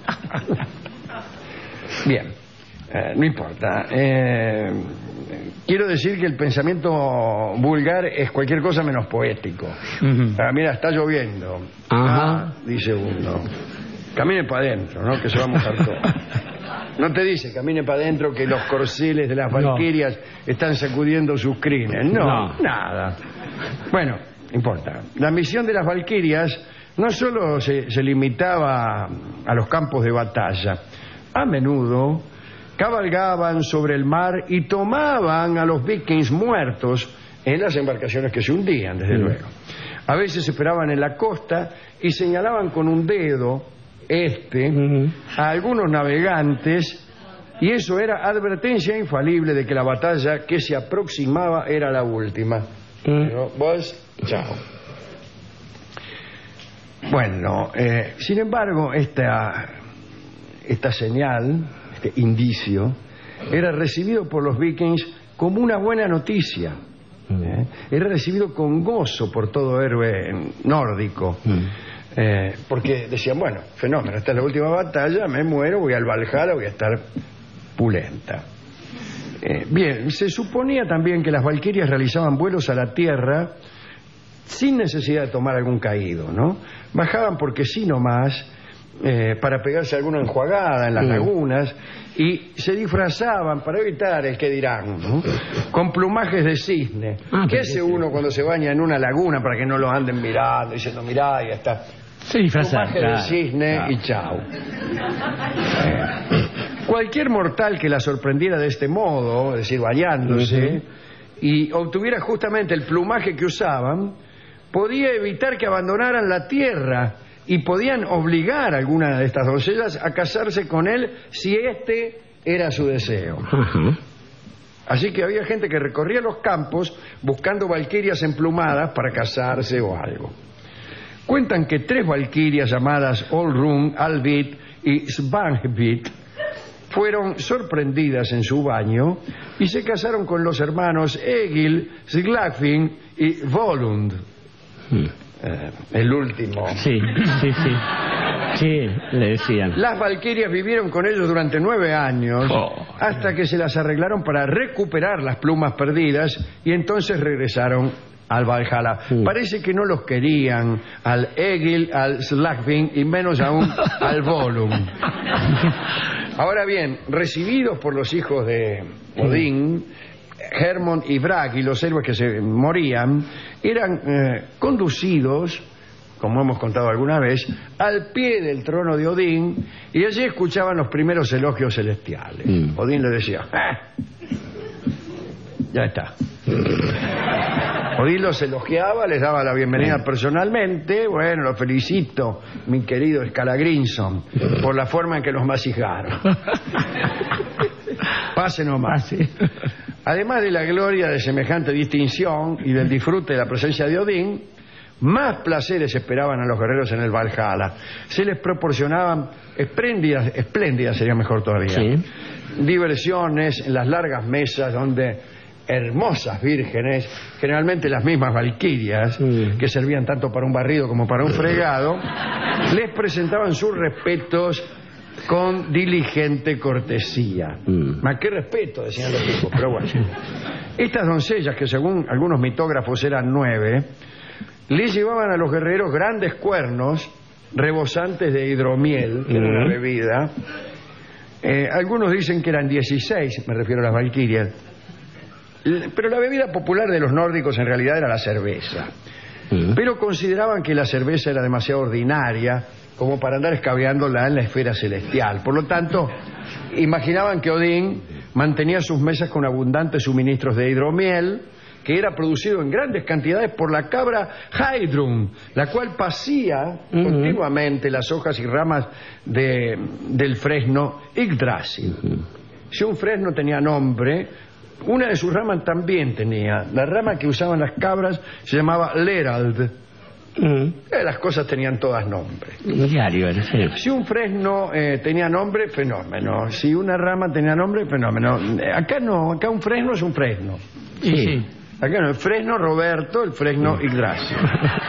Bien, no importa. Quiero decir que el pensamiento vulgar es cualquier cosa menos poético. Mira, está lloviendo. Dice uno. Camine para adentro, ¿no? Que se va a mojar todo. No te dice, camine para adentro, que los corceles de las valquirias están sacudiendo sus crines. No, nada. Bueno, importa. La misión de las valquirias no solo se limitaba a los campos de batalla. A menudo cabalgaban sobre el mar y tomaban a los vikings muertos en las embarcaciones que se hundían, desde luego. A veces esperaban en la costa y señalaban con un dedo a algunos navegantes, y eso era advertencia infalible de que la batalla que se aproximaba era la última. Pero vos, chao. Bueno, sin embargo, esta señal, este indicio, era recibido por los vikings como una buena noticia. Era recibido con gozo por todo héroe nórdico. Porque decían, bueno, fenómeno, esta es la última batalla, me muero, voy al Valhalla, voy a estar pulenta. Bien, se suponía también que las valquirias realizaban vuelos a la tierra sin necesidad de tomar algún caído, ¿no? Bajaban porque sí nomás, para pegarse alguna enjuagada en las lagunas, y se disfrazaban para evitar el que dirán, ¿no? Con plumajes de cisne. ¿Qué hace uno cuando se baña en una laguna para que no lo anden mirando, diciendo, mirá, ya está? Se disfrazan. Plumaje de cisne y chao. Cualquier mortal que la sorprendiera de este modo, es decir, bañándose, y obtuviera justamente el plumaje que usaban, podía evitar que abandonaran la tierra, y podían obligar a alguna de estas doncellas a casarse con él si este era su deseo. Así que había gente que recorría los campos buscando valquirias emplumadas para casarse o algo. Cuentan que 3 valquirias llamadas Olrun, Albit y Svanhvit fueron sorprendidas en su baño y se casaron con los hermanos Egil, Slagfinn y Volund. El último. Sí, le decían. Las valquirias vivieron con ellos durante 9 años, hasta que se las arreglaron para recuperar las plumas perdidas, y entonces regresaron al Valhalla. Parece que no los querían al Egil, al Slagfinn y menos aún al Volum. Ahora bien, recibidos por los hijos de Odín, Hermod y Bragi, los héroes que se morían, eran conducidos como hemos contado alguna vez, al pie del trono de Odín, y allí escuchaban los primeros elogios celestiales. Odín le decía, ya está. Odín los elogiaba, les daba la bienvenida personalmente. Bueno, los felicito, mi querido Scalagrinson, por la forma en que los masijaron. Pase nomás. Además de la gloria de semejante distinción y del disfrute de la presencia de Odín, más placeres esperaban a los guerreros en el Valhalla. Se les proporcionaban espléndidas sería mejor todavía, diversiones en las largas mesas donde hermosas vírgenes, generalmente las mismas valquirias, que servían tanto para un barrido como para un fregado, les presentaban sus respetos con diligente cortesía. Más que respeto, decían los tipos, pero bueno. Estas doncellas, que según algunos mitógrafos eran 9, les llevaban a los guerreros grandes cuernos rebosantes de hidromiel, que era una bebida. Algunos dicen que eran 16, me refiero a las valquirias. Pero la bebida popular de los nórdicos en realidad era la cerveza. Pero consideraban que la cerveza era demasiado ordinaria como para andar escabeándola en la esfera celestial. Por lo tanto, imaginaban que Odín mantenía sus mesas con abundantes suministros de hidromiel, que era producido en grandes cantidades por la cabra Heidrun, la cual pasía continuamente las hojas y ramas del fresno Yggdrasil. Si un fresno tenía nombre, una de sus ramas también tenía. La rama que usaban las cabras se llamaba Lerald. Las cosas tenían todas nombre. Si un fresno tenía nombre, fenómeno. Si una rama tenía nombre, fenómeno. Acá no, acá un fresno es un fresno. Sí. Acá no, el fresno Roberto, el fresno Yggdrasil.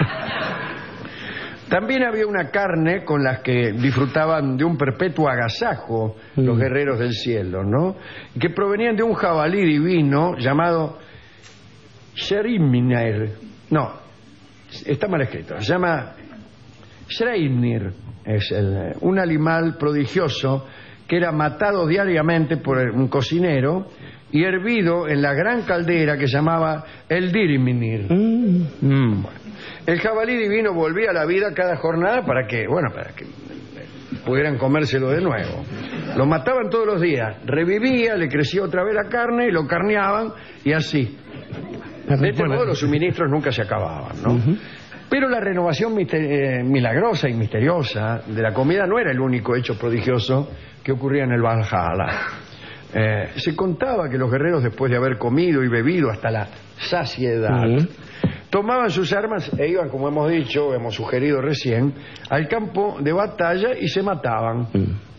También había una carne con las que disfrutaban de un perpetuo agasajo los guerreros del cielo, ¿no? Que provenían de un jabalí divino llamado Shreimnir. No, está mal escrito. Se llama Shreimnir. Es un animal prodigioso que era matado diariamente por un cocinero y hervido en la gran caldera que se llamaba el Dirminir. Bueno. El jabalí divino volvía a la vida cada jornada para que pudieran comérselo de nuevo. Lo mataban todos los días, revivía, le crecía otra vez la carne y lo carneaban y así. De este modo los suministros nunca se acababan, ¿no? Pero la renovación milagrosa y misteriosa de la comida no era el único hecho prodigioso que ocurría en el Valhalla. Se contaba que los guerreros, después de haber comido y bebido hasta la saciedad, tomaban sus armas e iban, como hemos dicho, hemos sugerido recién, al campo de batalla y se mataban.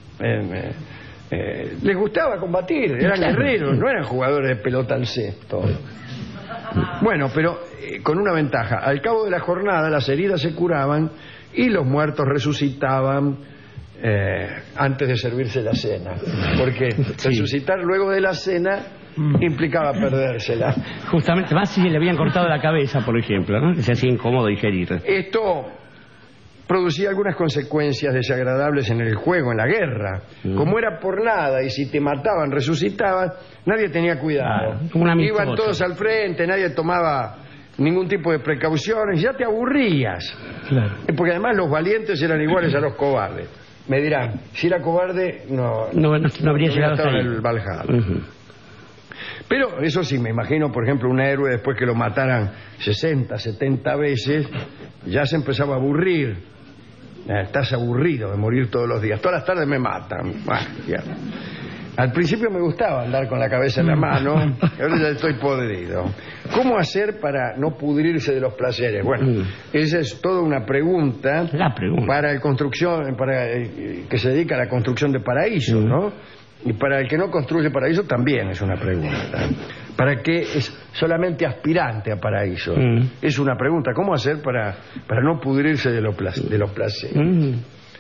Les gustaba combatir, eran guerreros, no eran jugadores de pelota al cesto. Bueno, pero con una ventaja: al cabo de la jornada las heridas se curaban y los muertos resucitaban antes de servirse la cena, porque resucitar luego de la cena implicaba perdérsela. Justamente, más si le habían cortado la cabeza, por ejemplo, ¿no? Que se hacía incómodo digerir. Esto producía algunas consecuencias desagradables en el juego, en la guerra. Como era por nada y si te mataban, resucitaban, nadie tenía cuidado. Iban todos al frente, nadie tomaba ningún tipo de precauciones, ya te aburrías. Porque además los valientes eran iguales a los cobardes. Me dirán, si era cobarde, no habría llegado hasta en el Valhalla. Pero eso sí, me imagino, por ejemplo, un héroe después que lo mataran 60, 70 veces, ya se empezaba a aburrir. Estás aburrido de morir todos los días. Todas las tardes me matan. Bueno, ya. Al principio me gustaba andar con la cabeza en la mano, y ahora ya estoy podrido. ¿Cómo hacer para no pudrirse de los placeres? Bueno, esa es toda una pregunta, para el que se dedica a la construcción de paraísos, ¿no? Y para el que no construye paraíso también es una pregunta. ¿Para el que es solamente aspirante a paraíso? Es una pregunta. ¿Cómo hacer para no pudrirse de los placeres?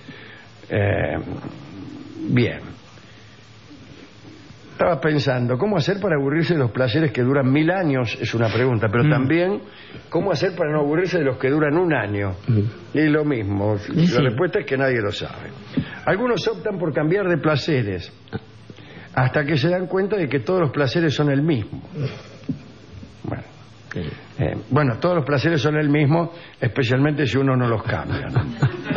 Bien. Estaba pensando, ¿cómo hacer para aburrirse de los placeres que duran 1000 años? Es una pregunta, pero también, ¿cómo hacer para no aburrirse de los que duran 1 año? Y es lo mismo, la respuesta es que nadie lo sabe. Algunos optan por cambiar de placeres, hasta que se dan cuenta de que todos los placeres son el mismo. Bueno, Bueno, todos los placeres son el mismo, especialmente si uno no los cambia, ¿no?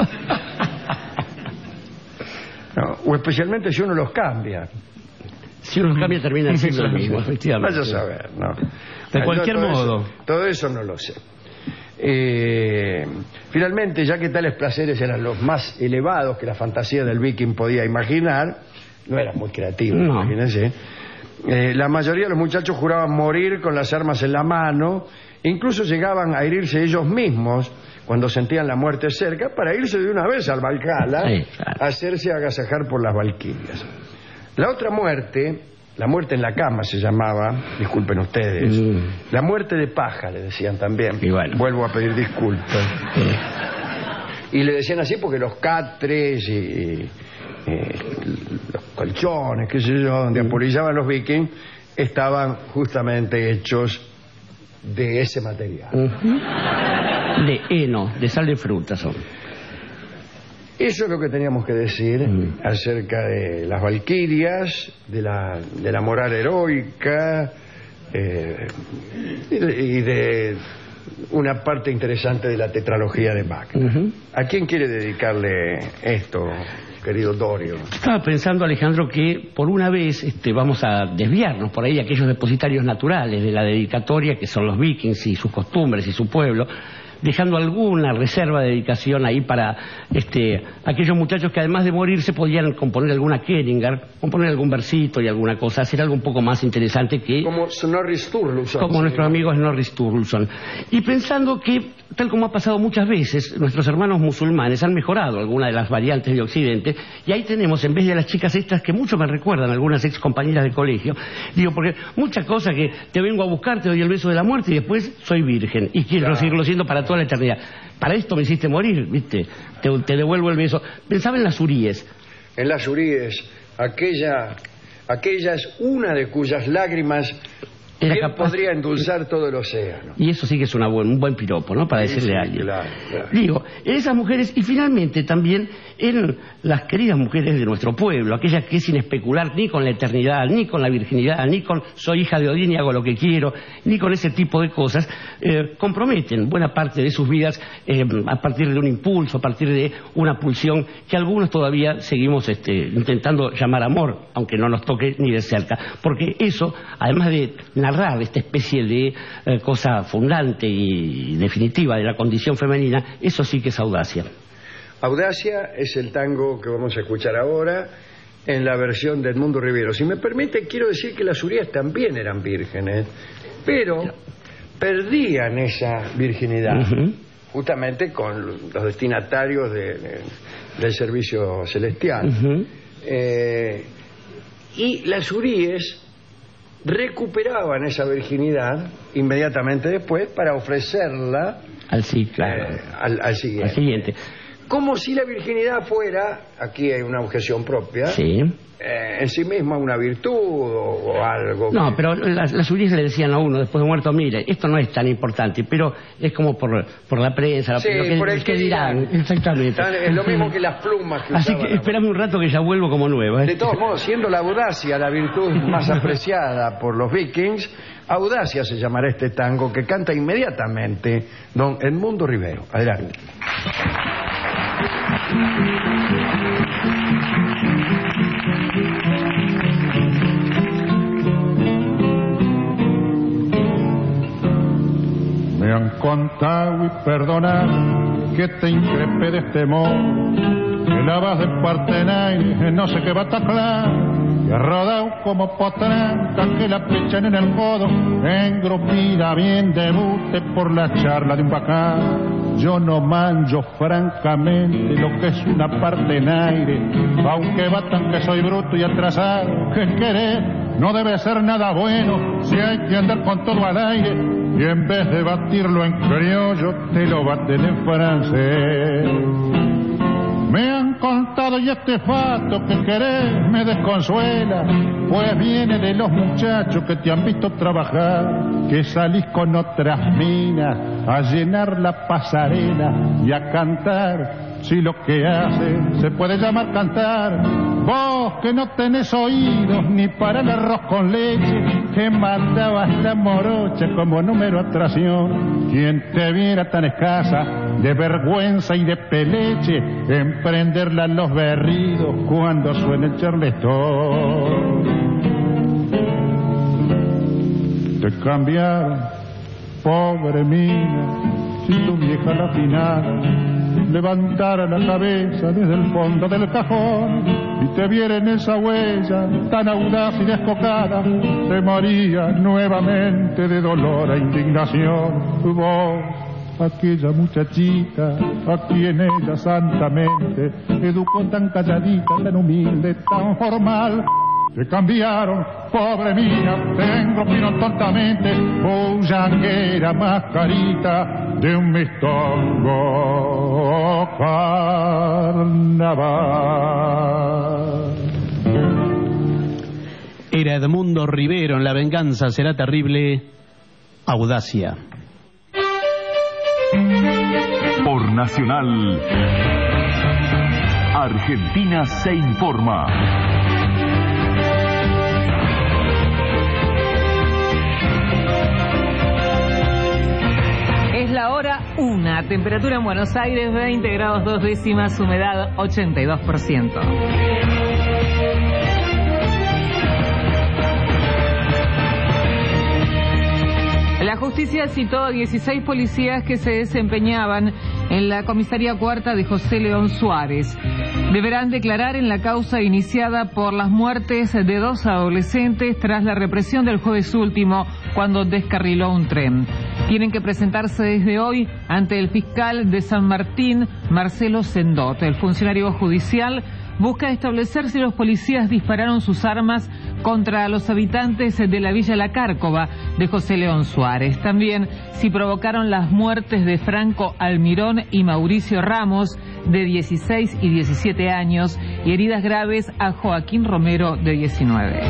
No, o especialmente si uno los cambia. Si uno los cambia termina siendo lo mismo, efectivamente. Vaya a saber, ¿no? De cualquier modo. Todo eso no lo sé. Finalmente, ya que tales placeres eran los más elevados que la fantasía del viking podía imaginar, no eran muy creativos, no. Imagínense. La mayoría de los muchachos juraban morir con las armas en la mano, incluso llegaban a herirse ellos mismos cuando sentían la muerte cerca, para irse de una vez al Valhalla, a hacerse agasajar por las valquirias. La otra muerte, la muerte en la cama se llamaba, disculpen ustedes, la muerte de paja le decían también. Vuelvo a pedir disculpas. Y le decían así porque los catres y los colchones, qué sé yo, donde apolillaban los vikings, estaban justamente hechos de ese material. De heno, de sal de fruta son. Eso es lo que teníamos que decir acerca de las valquirias, de la moral heroica y de una parte interesante de la tetralogía de Wagner. ¿A quién quiere dedicarle esto, querido Dorio? Estaba pensando, Alejandro, que por una vez vamos a desviarnos por ahí de aquellos depositarios naturales de la dedicatoria, que son los vikings y sus costumbres y su pueblo, dejando alguna reserva de dedicación ahí para aquellos muchachos que además de morirse podían componer alguna Keringer, componer algún versito y alguna cosa, hacer algo un poco más interesante que... Como Snorri Sturluson. Como nuestros amigos Snorri Sturluson. Y pensando que, tal como ha pasado muchas veces, nuestros hermanos musulmanes han mejorado alguna de las variantes de Occidente, y ahí tenemos, en vez de las chicas estas que mucho me recuerdan, algunas ex compañeras de colegio, digo, porque muchas cosas que te vengo a buscar, te doy el beso de la muerte y después soy virgen, y quiero seguirlo siendo para toda la eternidad. Para esto me hiciste morir, ¿viste? Te devuelvo el beso. Pensaba en las huríes. En las huríes, aquella es una de cuyas lágrimas bien podría endulzar todo el océano. Y eso sí que es un buen piropo, ¿no? Para decirle a alguien. Claro. Digo, esas mujeres, y finalmente también en las queridas mujeres de nuestro pueblo, aquellas que sin especular ni con la eternidad, ni con la virginidad, ni con soy hija de Odín y hago lo que quiero, ni con ese tipo de cosas, comprometen buena parte de sus vidas a partir de un impulso, a partir de una pulsión que algunos todavía seguimos intentando llamar amor, aunque no nos toque ni de cerca. Porque eso, además de narrar esta especie de cosa fundante y definitiva de la condición femenina, eso sí que es audacia. Audacia es el tango que vamos a escuchar ahora en la versión de Edmundo Rivero. Si me permite, quiero decir que las hurías también eran vírgenes, pero perdían esa virginidad justamente con los destinatarios del servicio celestial. Y las huríes recuperaban esa virginidad inmediatamente después para ofrecerla al siguiente. Como si la virginidad fuera, aquí hay una objeción propia, en sí misma una virtud o algo. No, pero las huríes le decían a uno después de muerto, mire, esto no es tan importante, pero es como por la prensa, por el que dirán. Exactamente. Es lo mismo que las plumas que Así que espérame un rato que ya vuelvo como nueva. De todos modos, siendo la audacia la virtud más apreciada por los vikings, audacia se llamará este tango que canta inmediatamente don Edmundo Rivero. Adelante. Me han contado y perdonado que te increpe de este modo, que la vas de Partenaire, no sé qué va a taclar, y has rodado como potranca que la pichan en el codo, engrupida bien de bute por la charla de un bacán. Yo no manjo francamente lo que es una Partenaire, aunque batan que soy bruto y atrasado, que querer no debe ser nada bueno si hay que andar con todo al aire, y en vez de batirlo en criollo te lo baten en francés. Me han contado y este fato que querés me desconsuela, pues viene de los muchachos que te han visto trabajar, que salís con otras minas a llenar la pasarela y a cantar. Si lo que haces se puede llamar cantar, vos que no tenés oídos ni para el arroz con leche, te mandaba hasta morocha como número atracción. Quien te viera tan escasa de vergüenza y de peleche, emprenderla en los berridos cuando suena el charleston. Te cambiaron, pobre mina, si tu vieja la finada levantara la cabeza desde el fondo del cajón y te viera en esa huella tan audaz y descocada, te moría nuevamente de dolor e indignación. Vos, aquella muchachita a quien ella santamente educó tan calladita, tan humilde, tan formal, te cambiaron, pobre mía, tengo opinión tontamente, bullanguera mascarita de un mistongo carnaval. Era Edmundo Rivero en La venganza será terrible, Audacia. Por Nacional, Argentina se informa. Es la hora 1, temperatura en Buenos Aires 20 grados 2 décimas, humedad 82%. La justicia citó a 16 policías que se desempeñaban en la comisaría cuarta de José León Suárez. Deberán declarar en la causa iniciada por las muertes de 2 adolescentes tras la represión del jueves último cuando descarriló un tren. Tienen que presentarse desde hoy ante el fiscal de San Martín, Marcelo Sendot. El funcionario judicial busca establecer si los policías dispararon sus armas contra los habitantes de la Villa La Cárcova de José León Suárez. También si provocaron las muertes de Franco Almirón y Mauricio Ramos, de 16 y 17 años, y heridas graves a Joaquín Romero, de 19.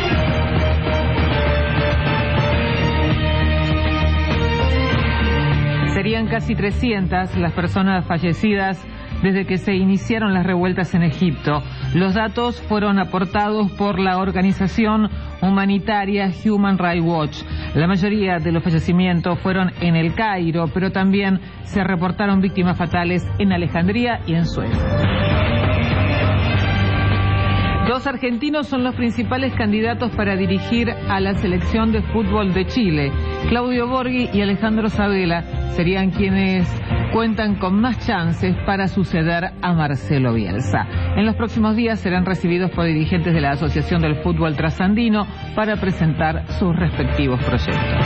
Serían casi 300 las personas fallecidas desde que se iniciaron las revueltas en Egipto. Los datos fueron aportados por la organización humanitaria Human Rights Watch. La mayoría de los fallecimientos fueron en El Cairo, pero también se reportaron víctimas fatales en Alejandría y en Suez. 2 argentinos son los principales candidatos para dirigir a la selección de fútbol de Chile. Claudio Borghi y Alejandro Sabella serían quienes cuentan con más chances para suceder a Marcelo Bielsa. En los próximos días serán recibidos por dirigentes de la Asociación del Fútbol Trasandino para presentar sus respectivos proyectos.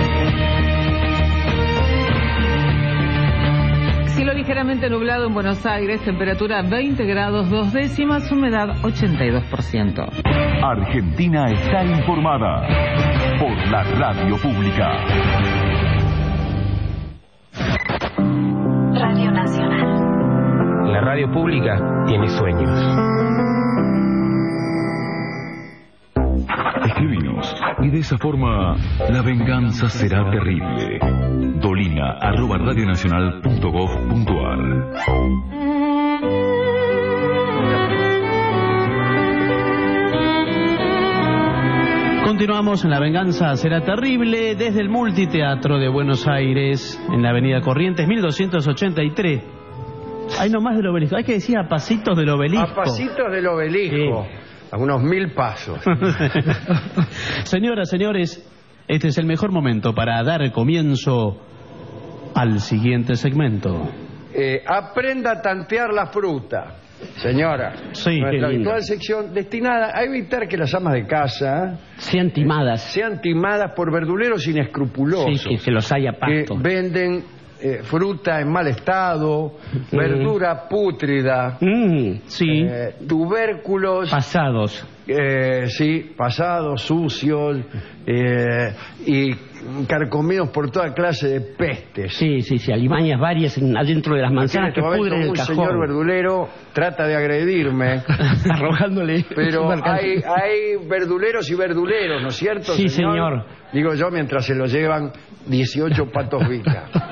Cielo ligeramente nublado en Buenos Aires, temperatura 20 grados 2 décimas, humedad 82%. Argentina está informada por la radio pública. Radio Nacional. La radio pública tiene sueños. Escribinos y de esa forma la venganza será terrible. dolina@radionacional.gov.ar. Continuamos en La venganza será terrible desde el Multiteatro de Buenos Aires, en la avenida Corrientes 1283. Hay nomás del obelisco, hay que decir a pasitos del obelisco. A pasitos del obelisco, sí. A unos 1000 pasos. Señoras, señores, este es el mejor momento para dar comienzo al siguiente segmento. Aprenda a tantear la fruta. Señora, sí, nuestra habitual sección destinada a evitar que las amas de casa sean timadas por verduleros inescrupulosos, sí, que los haya pasto, que venden fruta en mal estado, verdura pútrida, sí, tubérculos pasados, pasados, sucios, y carcomidos por toda clase de pestes. Sí, alimañas varias adentro de las manzanas que pudren el cajón. Un señor verdulero trata de agredirme arrojándole, pero hay verduleros y verduleros, ¿no es cierto? Sí, señor. Digo yo mientras se lo llevan 18 patos Villa.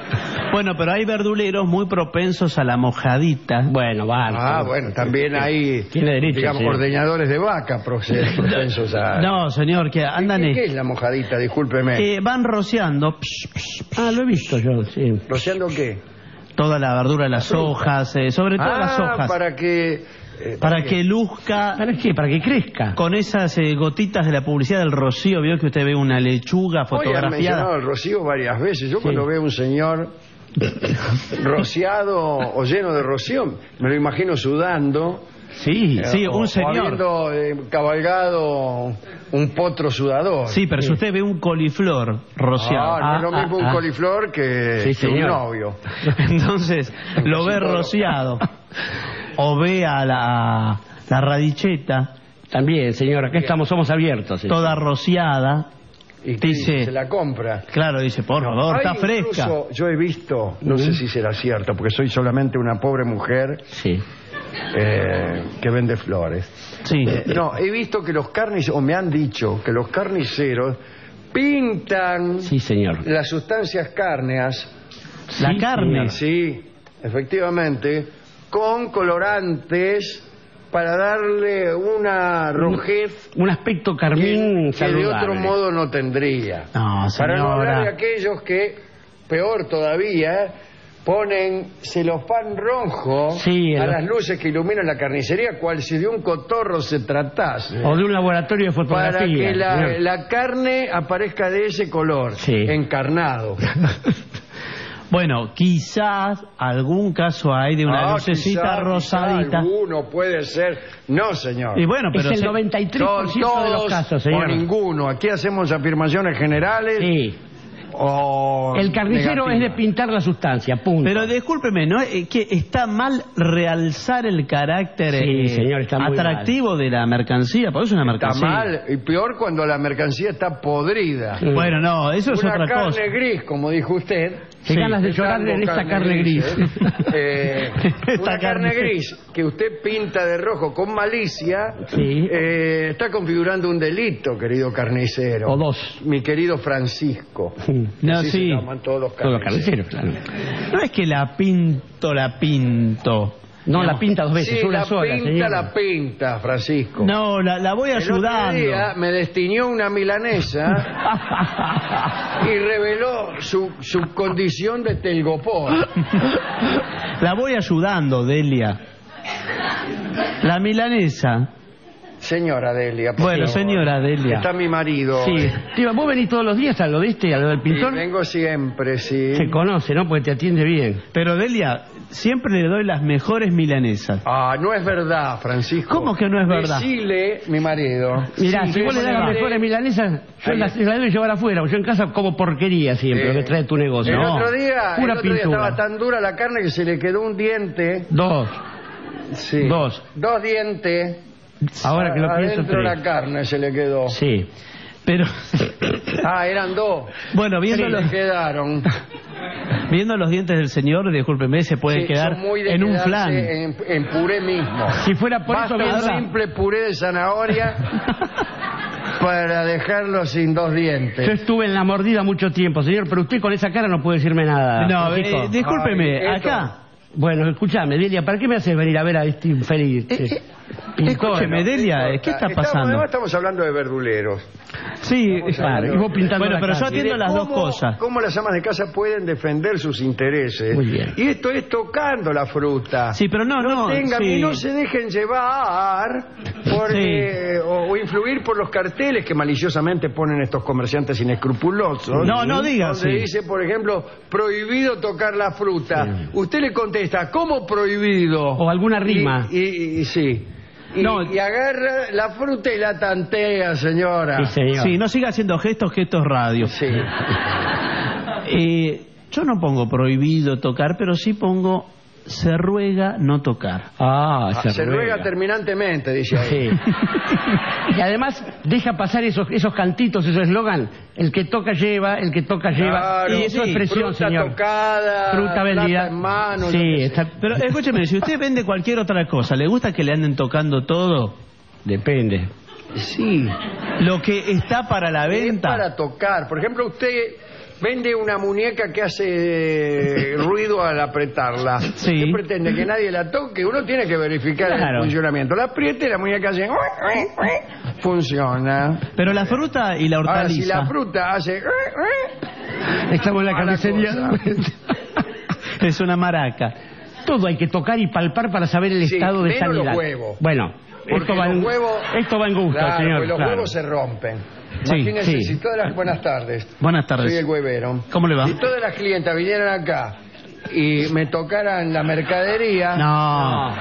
Bueno, pero hay verduleros muy propensos a la mojadita. Bueno, vale. Bueno, también hay, tiene derecho, digamos, señor. ordeñadores de vaca propensos a... No, señor, que andan... ¿Qué es la mojadita? Discúlpeme. Van rociando. Lo he visto yo, sí. ¿Rociando qué? Toda la verdura, las hojas, sobre todo las hojas. Para que... para que luzca... ¿Para qué? Para que crezca. Con esas gotitas de la publicidad del rocío, vio que usted ve una lechuga fotografiada. Hoy han mencionado el rocío varias veces. Yo cuando veo un señor rociado o lleno de rocío, me lo imagino sudando. Sí, un señor. O habiendo cabalgado un potro sudador. Sí, pero si usted ve un coliflor rociado. No es lo mismo un coliflor que un novio. Entonces, lo ve rociado. O ve a la radicheta. También, señor, acá somos abiertos. Toda rociada. Y dice, se la compra. Claro, dice, por favor, está fresca. Yo he visto, no sé si será cierto, porque soy solamente una pobre mujer que vende flores. Sí. No, he visto que los carniceros, o me han dicho que los carniceros pintan las sustancias cárneas. La carne. Sí, efectivamente, con colorantes para darle una rojez, un aspecto carmín que de otro modo no tendría. No, para no hablar de aquellos que, peor todavía, ponen celofán rojo a las luces que iluminan la carnicería, cual si de un cotorro se tratase. O de un laboratorio de fotografía. Para que la carne aparezca de ese color, encarnado. Bueno, quizás algún caso hay de una lucecita rosadita. Alguno puede ser. No, señor. Y bueno, pero es el 93% de los casos, señor. O ninguno. Aquí hacemos afirmaciones generales. Sí. El carnicero es de pintar la sustancia, punto. Pero discúlpeme, ¿no? Que está mal realzar el carácter señor, está muy atractivo de la mercancía, porque es una mercancía. Está mal, y peor cuando la mercancía está podrida. Bueno, no, eso es otra cosa. Una carne gris, como dijo usted. Qué ganas de llorarle en esta carne gris. Una carne gris que usted pinta de rojo con malicia, está configurando un delito, querido carnicero. O dos. Mi querido Francisco. No, así se llaman todos los carniceros. Claro. No es que la pinto. No, la pinta dos veces, una sola, señor. La pinta, Francisco. No, la voy ayudando. El otro día me destiñó una milanesa y reveló su condición de telgopor. La voy ayudando, Delia. La milanesa. Señora Delia, por bueno, favor. Señora Delia. Está mi marido. Sí. Tío, ¿vos venís todos los días a lo de a lo del pintor? Sí, vengo siempre, sí. Se conoce, ¿no? Porque te atiende bien. Pero Delia, siempre le doy las mejores milanesas. No es verdad, Francisco. ¿Cómo que no es verdad? Decile, mi marido. Mirá, si vos le das las mejores milanesas, yo las debo llevar afuera. Yo en casa como porquería siempre, lo que trae tu negocio. El otro día pintura. estaba tan dura la carne que se le quedó un diente. Dos. Sí. Dos dientes. Ahora que lo pienso, adentro de la carne se le quedó. Sí. Pero... eran dos. Bueno, viendo quedaron. Viendo los dientes del señor, discúlpeme, se puede quedar en un flan. En puré mismo. Si fuera por eso, un simple puré de zanahoria para dejarlo sin dos dientes. Yo estuve en la mordida mucho tiempo, señor, pero usted con esa cara no puede decirme nada. No, discúlpeme, acá... Bueno, escúchame, Delia, ¿para qué me haces venir a ver a este infeliz? Escúcheme, Delia, ¿qué está pasando? Estamos hablando de verduleros. Sí, claro. Y vos pintando pero yo atiendo las dos cosas. ¿Cómo las amas de casa pueden defender sus intereses? Muy bien. Y esto es tocando la fruta. Sí, pero Y no se dejen llevar o influir por los carteles que maliciosamente ponen estos comerciantes inescrupulosos. No diga donde dice, por ejemplo, prohibido tocar la fruta. Sí. Usted le contesta, ¿cómo prohibido? O alguna rima. Y sí. Y agarra la fruta y la tantea, señora. Sí, señor. Sí, no siga haciendo gestos, que esto es radio. Sí. Yo no pongo prohibido tocar, pero sí pongo se ruega no tocar. Se ruega terminantemente, dice ahí. Sí. Y además deja pasar esos cantitos, esos eslogan. El que toca lleva, el que toca lleva. Claro, y eso es expresión, fruta señor. Tocada, fruta vendida en mano. Sí, pero escúcheme, si usted vende cualquier otra cosa, ¿le gusta que le anden tocando todo? Depende. Sí. Lo que está para la venta. Es para tocar. Por ejemplo, usted vende una muñeca que hace ruido al apretarla. Sí. ¿Qué pretende? ¿Que nadie la toque? Uno tiene que verificar el funcionamiento. La aprieta y la muñeca hace... funciona. Pero la fruta y la hortaliza... Ahora, si la fruta hace... Estamos en la carnicería. Es una maraca. Todo hay que tocar y palpar para saber el estado de sanidad. Los huevos. Bueno, esto va en gusto, claro, señor. Los huevos se rompen. Imagínense, si todas las... Buenas tardes. Buenas tardes. Soy el huevero. ¿Cómo le va? Si todas las clientas vinieran acá y me tocaran la mercadería... No.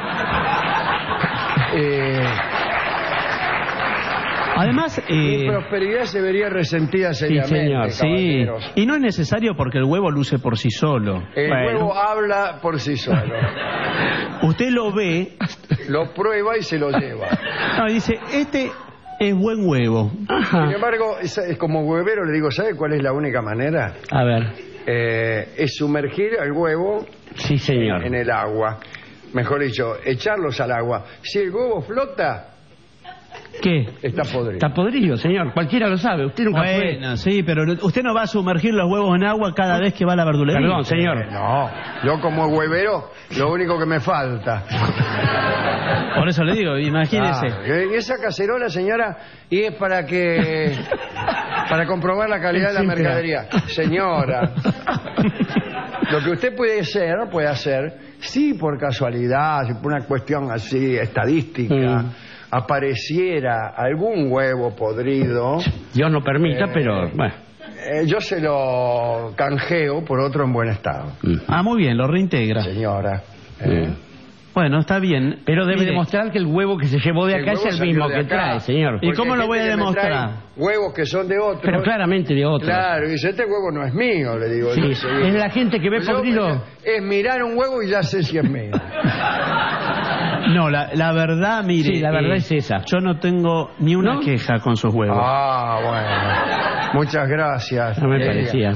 Además, mi prosperidad se vería resentida seriamente, caballeros. Sí. Y no es necesario porque el huevo luce por sí solo. El huevo habla por sí solo. Usted lo ve, lo prueba y se lo lleva. No, dice, este es buen huevo. Ajá. Sin embargo, como huevero le digo, ¿sabe cuál es la única manera? A ver. Es sumergir al huevo en el agua. Mejor dicho, echarlos al agua. Si el huevo flota... ¿Qué? Está podrido. Está podrido, señor. Cualquiera lo sabe. Usted nunca fue. Bueno, sí, pero usted no va a sumergir los huevos en agua cada vez que va a la verdulería. Perdón, señor. No, yo como huevero, lo único que me falta. Por eso le digo, imagínese. Y esa cacerola, señora, y es para comprobar la calidad de la mercadería. Señora, lo que usted puede hacer, si por casualidad, si por una cuestión así estadística, apareciera algún huevo podrido, Dios no permita, pero bueno, yo se lo canjeo por otro en buen estado. Ah, muy bien, lo reintegra. Señora. Bueno, está bien. Pero debe demostrar que el huevo que se llevó de acá es el mismo que trae, señor. ¿Y cómo lo voy a demostrar? Huevos que son de otros. Pero claramente de otros. Claro, y dice, este huevo no es mío, le digo. Sí, es la gente que ve podrido. Es mirar un huevo y ya sé si es mío. No, la verdad, mire... Sí, la verdad es esa. Yo no tengo ni una queja con sus huevos. Ah, bueno. Muchas gracias. No me parecía.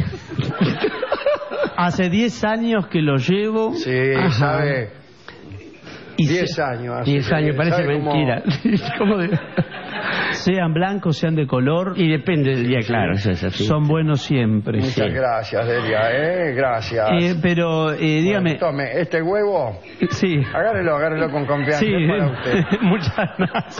Hace 10 años que lo llevo. Sí, sabe... 10 años. 10 años, parece mentira. ¿Cómo Sean blancos, sean de color. Y depende del día, claro, eso es así. Son buenos siempre. Muchas gracias, Delia, gracias. Pero, dígame... Tome, este huevo... Sí. Agárrelo con confianza. Sí, para usted. Muchas gracias.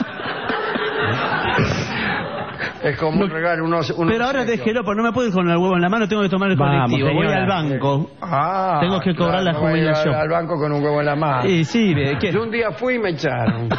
Es como un regalo, pero ahora déjelo, porque no me puedo ir con el huevo en la mano, tengo que tomar el colectivo. Voy al banco. Tengo que cobrar la jubilación. Voy al banco con un huevo en la mano. Sí, yo un día fui y me echaron.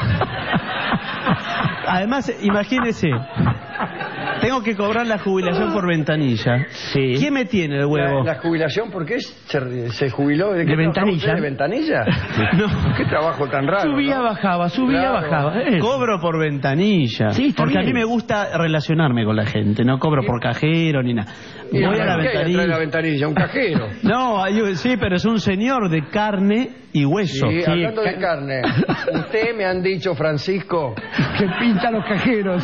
Además, imagínese, tengo que cobrar la jubilación por ventanilla. Sí. ¿Quién me tiene el huevo? ¿La jubilación por qué se jubiló? ¿De ventanilla? ¿De ventanilla? No. Qué trabajo tan raro. Subía, bajaba. Cobro por ventanilla. Sí, porque a mí me gusta relacionarme con la gente. No cobro por cajero ni nada. Voy a la ventanilla. ¿La ventanilla? ¿Un cajero? No, sí, pero es un señor de carne y hueso. Sí, hablando de carne. Usted me han dicho, Francisco, que pinta los cajeros.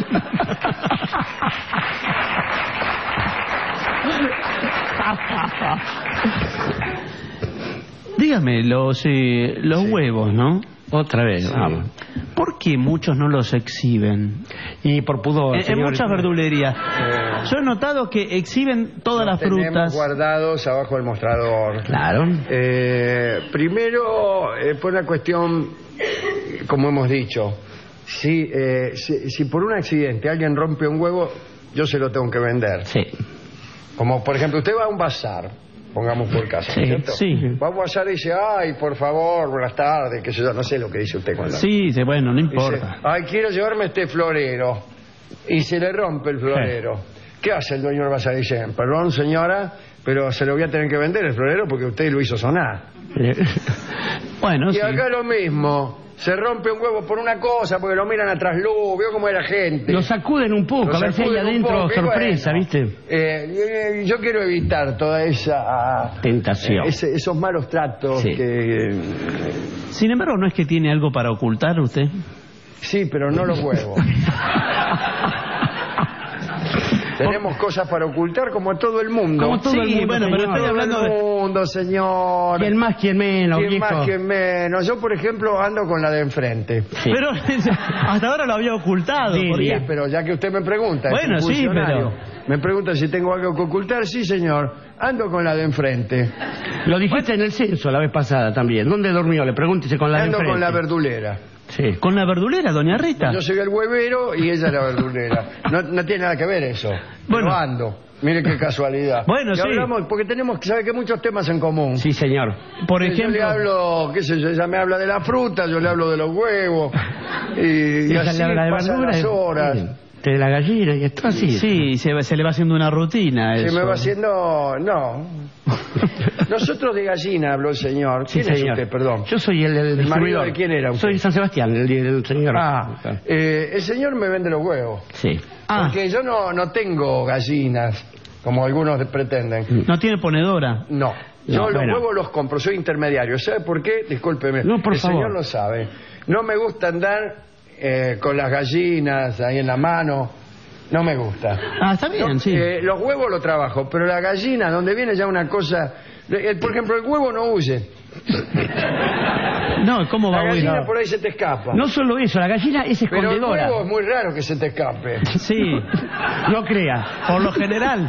Dígame, los huevos, ¿no? Otra vez, vamos. ¿Por qué muchos no los exhiben? Y por pudor. En muchas verdulerías. Yo he notado que exhiben todas las frutas. Tenemos guardados abajo del mostrador. Claro. Primero, por una cuestión, como hemos dicho, si por un accidente alguien rompe un huevo, yo se lo tengo que vender. Sí. Como, por ejemplo, usted va a un bazar. Pongamos por caso, ¿cierto? Sí. Vamos a y dice, ay, por favor, buenas tardes, que yo no sé lo que dice usted con la... Sí, bueno, no importa. Dice, ay, quiero llevarme este florero. Y se le rompe el florero. ¿Qué hace el dueño del bazar? Dice, perdón, señora, pero se lo voy a tener que vender el florero porque usted lo hizo sonar. Bueno, y acá lo mismo. Se rompe un huevo por una cosa, porque lo miran a trasluz, veo cómo es la gente. Lo sacuden un poco, a ver si hay adentro sorpresa, bueno, ¿viste? Yo quiero evitar toda esa... tentación. Esos malos tratos que... Sin embargo, ¿no es que tiene algo para ocultar usted? Sí, pero no los huevos. Tenemos cosas para ocultar como todo el mundo. Como todo el mundo, bueno, pero estoy hablando de... mundo, señor. ¿Quién más, quién menos, ¿Quién viejo? más, quién menos? Yo, por ejemplo, ando con la de enfrente. Sí. Pero hasta ahora lo había ocultado. Sí, porque... pero ya que usted me pregunta, bueno, es un sí, funcionario. pero... Me pregunta si tengo algo que ocultar. Sí, señor. Ando con la de enfrente. Lo dijiste en el censo la vez pasada también. ¿Dónde durmió? Le pregúntese con la de enfrente. Ando con la verdulera. Sí. ¿Con la verdulera, doña Rita? Yo soy el huevero y ella la verdulera. No tiene nada que ver eso. Bueno. Pero ando. Mire qué casualidad. Bueno, y sí. hablamos, porque tenemos, sabe que muchos temas en común. Sí, señor. Por ejemplo... Yo le hablo, qué sé yo, ella me habla de la fruta, yo le hablo de los huevos. Y así le habla de pasan verdura, las horas. De la gallina y esto así. Sí, se le va haciendo una rutina. Se eso. me va haciendo... No. Nosotros de gallina, habló el señor. Sí, ¿Quién señor. es usted, perdón? Yo soy el marido distribuidor. de quién era usted? Soy San Sebastián, el señor. El señor me vende los huevos. Sí. Porque yo no tengo gallinas, como algunos pretenden. ¿No tiene ponedora? No. Yo los bueno. huevos los compro, soy intermediario. ¿Sabe por qué? Discúlpeme. No, por el favor. señor lo sabe. No me gusta andar con las gallinas ahí en la mano. No me gusta. Ah, está bien, sí. Los huevos los trabajo, pero la gallina, donde viene ya una cosa... por ejemplo, el huevo no huye. No, ¿cómo va a huir? La gallina por ahí se te escapa. No solo eso, la gallina es Pero el escondedora. huevo es muy raro que se te escape. Sí. No crea. Por lo general.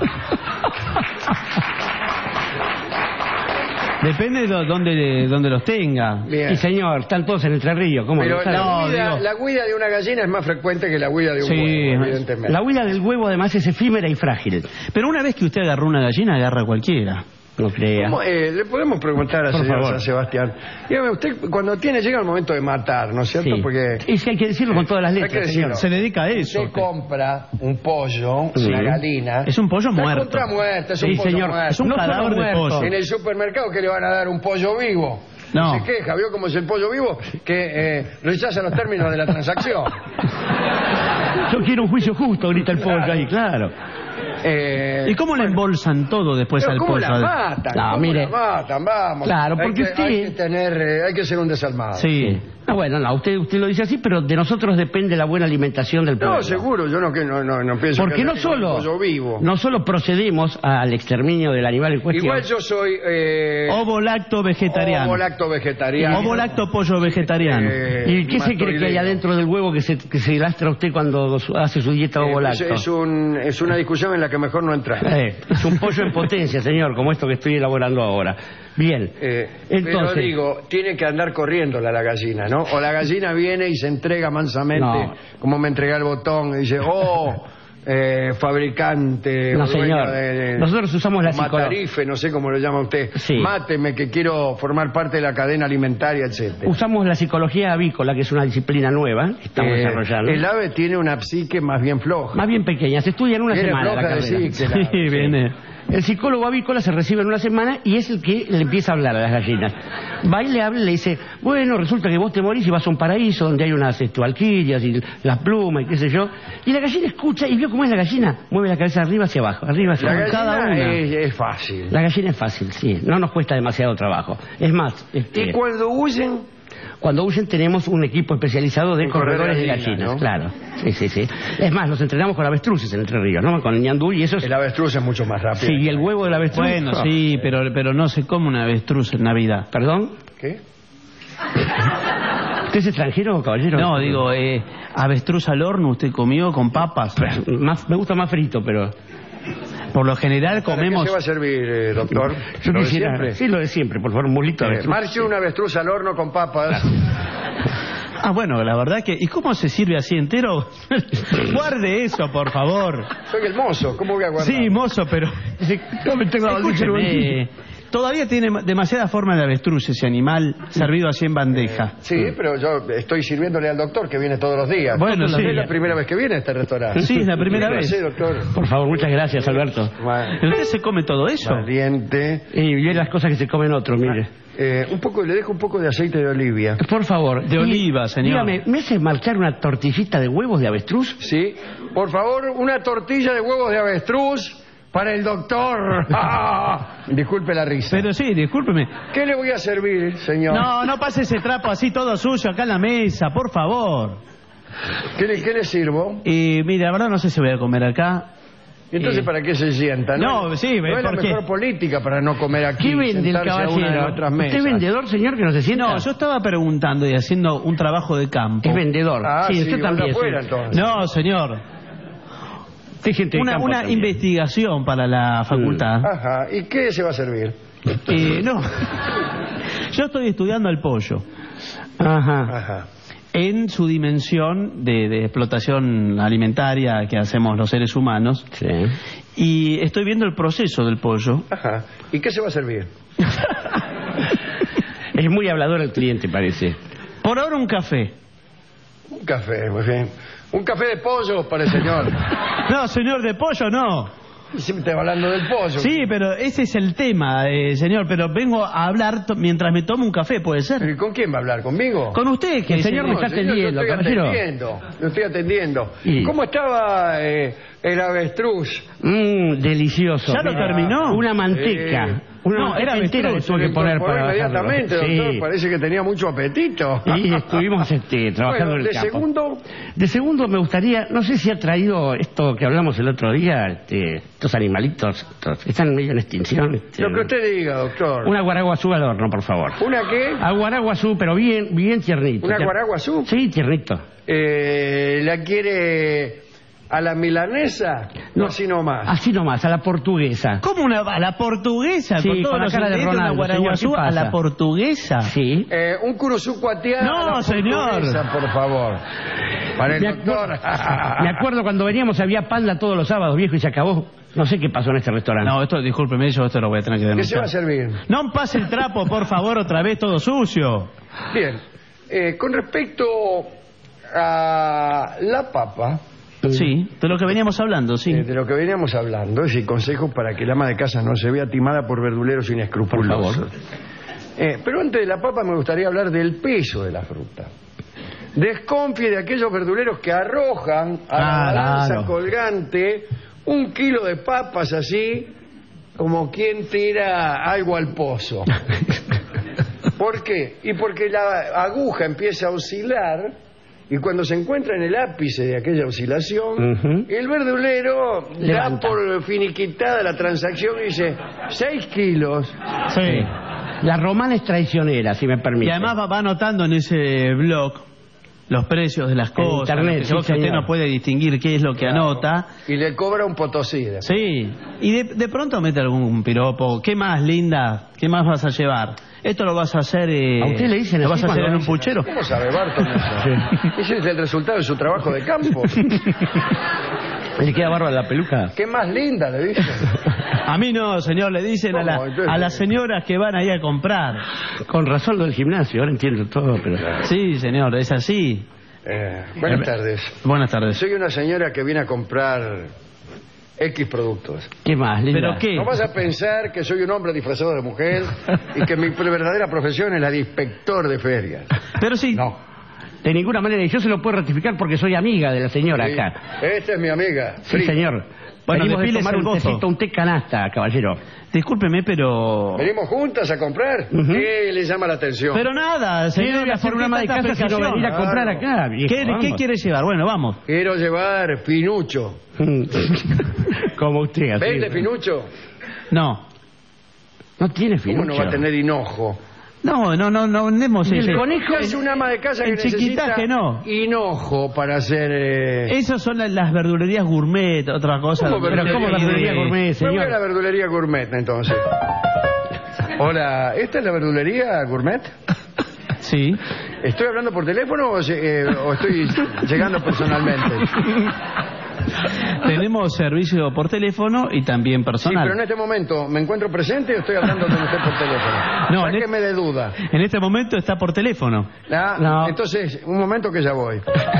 Depende de dónde los tenga. Bien. Sí, señor, están todos en Entre Ríos. ¿Cómo Pero lo sabe? la huida de una gallina es más frecuente que la huida de un huevo, evidentemente. La huida del huevo además es efímera y frágil. Pero una vez que usted agarró una gallina, agarra a cualquiera. No crea. Le podemos preguntar al Por señor favor. San Sebastián. Dígame, usted cuando llega el momento de matar, ¿no es cierto? Sí. Porque Y sí, hay que decirlo con todas las hay que letras, decirlo. señor. Se dedica a eso. Usted compra un pollo, Sí. una gallina. Es un pollo Está muerto. contra muerta, es un Sí, pollo señor. muerto. Es un No solo cadáver de muerto. pollo. En el supermercado que le van a dar un pollo vivo. No. Se queja, ¿vio cómo es el pollo vivo? Que rechaza los términos de la transacción. Yo quiero un juicio justo, grita el pollo ahí, claro. ¿Y cómo le embolsan todo después Pero al ¿cómo pollo? la matan? No, ¿Cómo mire. la matan? Vamos. Claro, Hay porque que- usted- hay que ser un desalmado. Sí. Ah, bueno, no, usted lo dice así, pero de nosotros depende la buena alimentación del pueblo. No, seguro, yo no pienso Porque que no haya que comer solo, pollo vivo. no solo procedemos al exterminio del animal en cuestión. Igual yo soy Ovo lacto vegetariano. ovo lacto vegetariano. Ovo lacto pollo vegetariano. ¿Y qué se cree que hay adentro del huevo que se lastra usted cuando hace su dieta ovo lacto? Es una discusión en la que mejor no entrar. Es un pollo en potencia, señor, como esto que estoy elaborando ahora. Bien. Pero Entonces, digo, tiene que andar corriendo la gallina, ¿no? O la gallina viene y se entrega mansamente, No. como me entrega el botón, y dice, fabricante, No, o dueño señor. Nosotros usamos la psicología. matarife, no sé cómo lo llama usted. Sí. Máteme, que quiero formar parte de la cadena alimentaria, etcétera. Usamos la psicología avícola, que es una disciplina nueva que estamos desarrollando. El ave tiene una psique más bien floja. Más bien pequeña, se estudia en una Tiene semana la floja de carrera. psique, la ave. Sí, viene. El psicólogo avícola se recibe en una semana y es el que le empieza a hablar a las gallinas. Va y le habla y le dice, bueno, resulta que vos te morís y vas a un paraíso donde hay unas alquillas y las plumas y qué sé yo. Y la gallina escucha y vio cómo es la gallina. Mueve la cabeza arriba hacia abajo, arriba hacia La abajo. Cada gallina una. es fácil. La gallina es fácil, sí. No nos cuesta demasiado trabajo. Es más, Y cuando huyen, cuando huyen tenemos un equipo especializado de Un corredores de corredor de gallinas, gallinas, ¿no? claro. Sí. Es más, nos entrenamos con avestruces en Entre Ríos, ¿no? Con el ñandú y eso es... el avestruz es mucho más rápido. Sí, y el huevo del avestruz... Bueno, sí, pero no se come una avestruz en Navidad. ¿Perdón? ¿Qué? ¿Usted es extranjero, caballero? No, digo, avestruz al horno usted comió con papas. Me gusta más frito, pero... Por lo general comemos... ¿Qué se va a servir, doctor? Yo ¿Lo de quisiera... siempre? Sí, lo de siempre, por favor, un mulito de avestruz. Marche un avestruz al horno con papas. Ah, bueno, la verdad que... ¿Y cómo se sirve así entero? Guarde eso, por favor. Soy el mozo, ¿cómo voy a guardar? Sí, mozo, pero... Escúcheme, todavía tiene demasiada forma de avestruz ese animal servido así en bandeja. Sí, pero yo estoy sirviéndole al doctor que viene todos los días. Bueno, sí. Es la primera vez que viene a este restaurante. Sí, es la primera vez. Sí, doctor. Por favor, muchas gracias, Alberto. ¿Pero usted se come todo eso? Valiente. Y ve las cosas que se comen otros, mire. Le dejo un poco de aceite de oliva. Por favor. De oliva, señor. Dígame, ¿me hace marchar una tortillita de huevos de avestruz? Sí. Por favor, una tortilla de huevos de avestruz para el doctor. Disculpe la risa. Pero sí, discúlpeme. ¿Qué le voy a servir, señor? No pase ese trapo así todo suyo acá en la mesa, por favor. ¿Qué le sirvo? Mira, la verdad no sé si voy a comer acá. Entonces, ¿para qué se sientan? No, sí, no es la mejor política para no comer aquí. ¿Qué vende el sentarse a una de caballero? otras mesas. ¿Usted es vendedor, señor, que no se sienta? No, yo estaba preguntando y haciendo un trabajo de campo. Es vendedor. Ah, sí, usted también. afuera, Sí. entonces. No, señor. Usted es gente de campo Una también. investigación para la facultad. Ajá, ¿y qué se va a servir? No. Yo estoy estudiando el pollo. Ajá. En su dimensión de explotación alimentaria que hacemos los seres humanos. Sí. Y estoy viendo el proceso del pollo. Ajá. ¿Y qué se va a servir? Es muy hablador el cliente, parece. Por ahora un café. Un café, muy bien. Un café de pollo para el señor. No, señor, de pollo no. Siempre está hablando del pollo. Sí, pero ese es el tema, señor. Pero vengo a hablar mientras me tomo un café, ¿puede ser? ¿Y con quién va a hablar? ¿Conmigo? Con usted, que el señor me está atendiendo, caballero. Lo estoy atendiendo. ¿Y? ¿Cómo estaba el avestruz? Delicioso. ¿Ya lo terminó? Una manteca. Una No, manteca era entera le tuve que poner para inmediatamente, bajarlo. doctor. Sí. Parece que tenía mucho apetito. Y estuvimos trabajando Bueno, en el de campo. segundo, De segundo me gustaría, no sé si ha traído esto que hablamos el otro día, estos animalitos, que están medio en extinción. lo que usted diga, doctor. Una guaraguazú al horno, por favor. ¿Una qué? Aguaraguazú, pero bien tiernito. ¿Una guaraguazú? Sí, tiernito. ¿La quiere a la milanesa? No, así nomás. Así nomás, a la portuguesa. ¿Cómo a la portuguesa? Sí, con todos con la los cara de ingredientes, Ronaldo, una guaraguazú señor, ¿qué a la pasa? portuguesa. Sí. Un curuzú cuateado. No, a la señor. portuguesa, por favor. Para el doctor. Me acuerdo cuando veníamos había panda todos los sábados, viejo, y se acabó. No sé qué pasó en este restaurante. No, esto, discúlpeme, yo esto lo voy a tener que ¿Qué se va denunciar. a servir? No pase el trapo, por favor, otra vez todo sucio. Bien. Con respecto a la papa. Sí, de lo que veníamos hablando, sí. De lo que veníamos hablando, es el consejo para que el ama de casa no se vea timada por verduleros inescrupulosos. Pero antes de la papa me gustaría hablar del peso de la fruta. Desconfíe de aquellos verduleros que arrojan a la balanza colgante 1 kilo de papas así, como quien tira algo al pozo. ¿Por qué? Y porque la aguja empieza a oscilar. Y cuando se encuentra en el ápice de aquella oscilación, el verdulero da por finiquitada la transacción y dice 6 kilos. Sí. La romana es traicionera, si me permite. Y además va anotando en ese blog los precios de las cosas. internet, que sí, usted señor. no puede distinguir qué es lo que anota. Y le cobra un potosí. Sí. Y de pronto mete algún piropo. ¿Qué más, linda? ¿Qué más vas a llevar? Esto lo vas a hacer... ¿A usted le dicen ¿Lo así vas a hacer en cuando un puchero? ¿Cómo sabe Barton eso? Ese es el resultado de su trabajo de campo. ¿Le queda barba la peluca? ¿Qué más linda le dicen? A mí no, señor, le dicen a las señoras que van ahí a comprar. Con razón lo del gimnasio, ahora entiendo todo, pero... Sí, señor, es así. Buenas tardes. Buenas tardes. Soy una señora que viene a comprar X productos. ¿Qué más, linda? ¿Pero qué? No vas a pensar que soy un hombre disfrazado de mujer y que mi verdadera profesión es la de inspector de ferias. Pero sí. No. De ninguna manera, y yo se lo puedo ratificar porque soy amiga de la señora Sí. acá. Esta es mi amiga. Sí, Frida. señor. Bueno, Venimos de despiles tomar el un gozo. tecito, un té canasta, caballero. Discúlpeme, pero... Venimos juntas a comprar. ¿Qué le llama la atención? Pero nada, Sí, señor. debe hacer ¿por una qué ama de tanta casa sino explicación? venir a comprar Claro. acá, viejo, ¿Qué vamos. quiere llevar? Bueno, vamos. Quiero llevar pinucho. Como usted, así. ¿Vende pinucho? No. No tiene ¿Cómo finucho. no va a tener hinojo? No vendemos El ese. conejo es una ama de casa que en necesita chiquitaje no. hinojo para hacer... Esas son las verdulerías gourmet, otra cosa. ¿Cómo Pero ¿cómo verdulería gourmet, Me voy a señor? la verdulería gourmet, entonces. Hola, ¿esta es la verdulería gourmet? Sí. ¿Estoy hablando por teléfono o estoy llegando personalmente? Tenemos servicio por teléfono y también Sí, personal. pero en este momento, ¿me encuentro presente o estoy hablando con usted por teléfono? No, Sáqueme de duda. En este momento está por teléfono. No. Entonces, un momento que ya voy.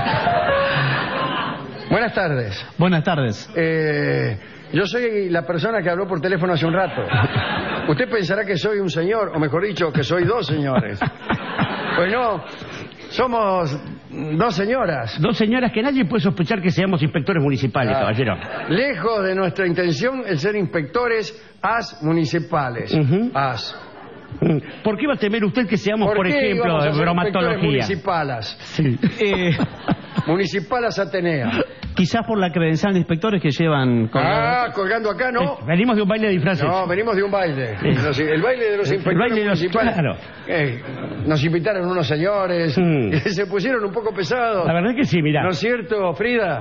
Buenas tardes. Buenas tardes. Yo soy la persona que habló por teléfono hace un rato. Usted pensará que soy un señor, o mejor dicho, que soy dos señores. Pues no, somos dos señoras. Dos señoras que nadie puede sospechar que seamos inspectores municipales, caballero. Lejos de nuestra intención el ser inspectores municipales. ¿Por qué va a temer usted que seamos, por qué ejemplo, íbamos a de ser inspectores bromatología? municipales? Sí. Municipales Atenea. Quizás por la credencial de inspectores que llevan... colgando acá, ¿no? Venimos de un baile de disfraces. No, venimos de un baile. El baile de los inspectores municipales. Claro. Nos invitaron unos señores y se pusieron un poco pesados. La verdad que sí, mirá. ¿No es cierto, Frida?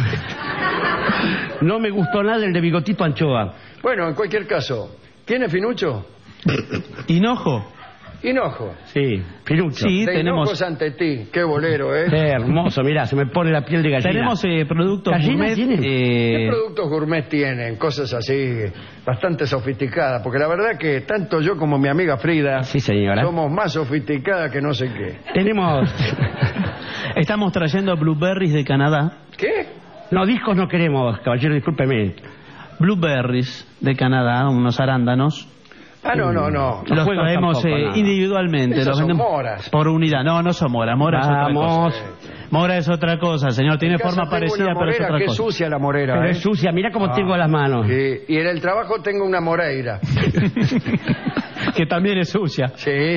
No me gustó nada el de bigotito anchoa. Bueno, en cualquier caso, ¿quién es Finucho? Hinojo. Hinojo. Sí, Finucho. Sí, de tenemos... Hinojos ante ti. Qué bolero, ¿eh? Qué hermoso, mirá, se me pone la piel de gallina. Tenemos productos gourmet. ¿Qué productos gourmet tienen? Cosas así, bastante sofisticadas. Porque la verdad que tanto yo como mi amiga Frida... Sí, señora. Somos más sofisticadas que no sé qué. Tenemos... Estamos trayendo blueberries de Canadá. ¿Qué? No, discos no queremos, caballero, discúlpeme. Blueberries de Canadá, unos arándanos. No. Los traemos individualmente. Esos los son vendemos moras. por unidad. No son moras. Mora es otra cosa. Mora es otra cosa, señor. Tiene forma parecida, pero es otra qué cosa. Sucia la morera. Pero es sucia, mira cómo tengo las manos. Y en el trabajo tengo una moreira. Que también es sucia. Sí.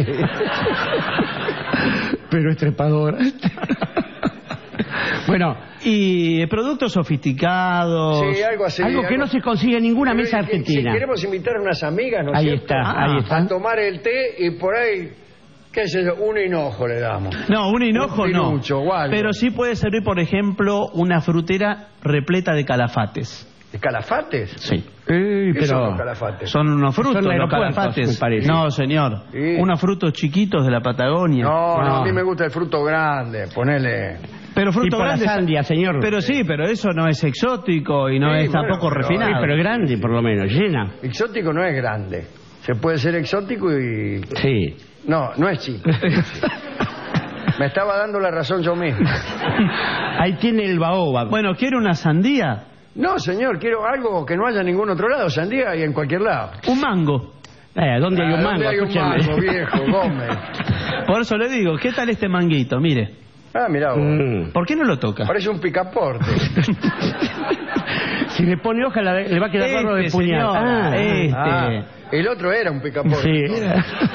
Pero es trepadora. Bueno, y productos sofisticados. Sí, algo así. Algo que no se consigue en ninguna mesa Si argentina. queremos invitar a unas amigas, ¿no es Ahí cierto? está, ahí está. A tomar el té y por ahí, qué sé yo, un hinojo le damos. No, un hinojo Un no. pinucho o algo. Pero sí puede servir, por ejemplo, una frutera repleta de calafates. ¿De calafates? Sí. ¿Qué son los calafates? Son unos frutos, Son los aeropuertos, calafates. me parece. No, señor. Sí. Unos frutos chiquitos de la Patagonia. No, a mí me gusta el fruto grande, ponele... Pero fruto Tipo la grande. sandia, señor. Pero sí, pero eso no es exótico y no es tampoco refinado. Sí, pero grande, por lo menos, llena. Exótico no es grande. Se puede ser exótico y... Sí. No es chico. Me estaba dando la razón yo mismo. Ahí tiene el baoba. Bueno, ¿quiere una sandía? No, señor, quiero algo que no haya en ningún otro lado. Sandía y en cualquier lado. Un mango. ¿Dónde hay un mango? ¿Dónde hay un Escúcheme. mango, viejo, Gómez? Por eso le digo, ¿qué tal este manguito? Mire. Mirá vos. ¿Por qué no lo toca? Parece un picaporte. Si le pone hoja le va a quedar barro de puñal. Señora, El otro era un picaporte. Sí.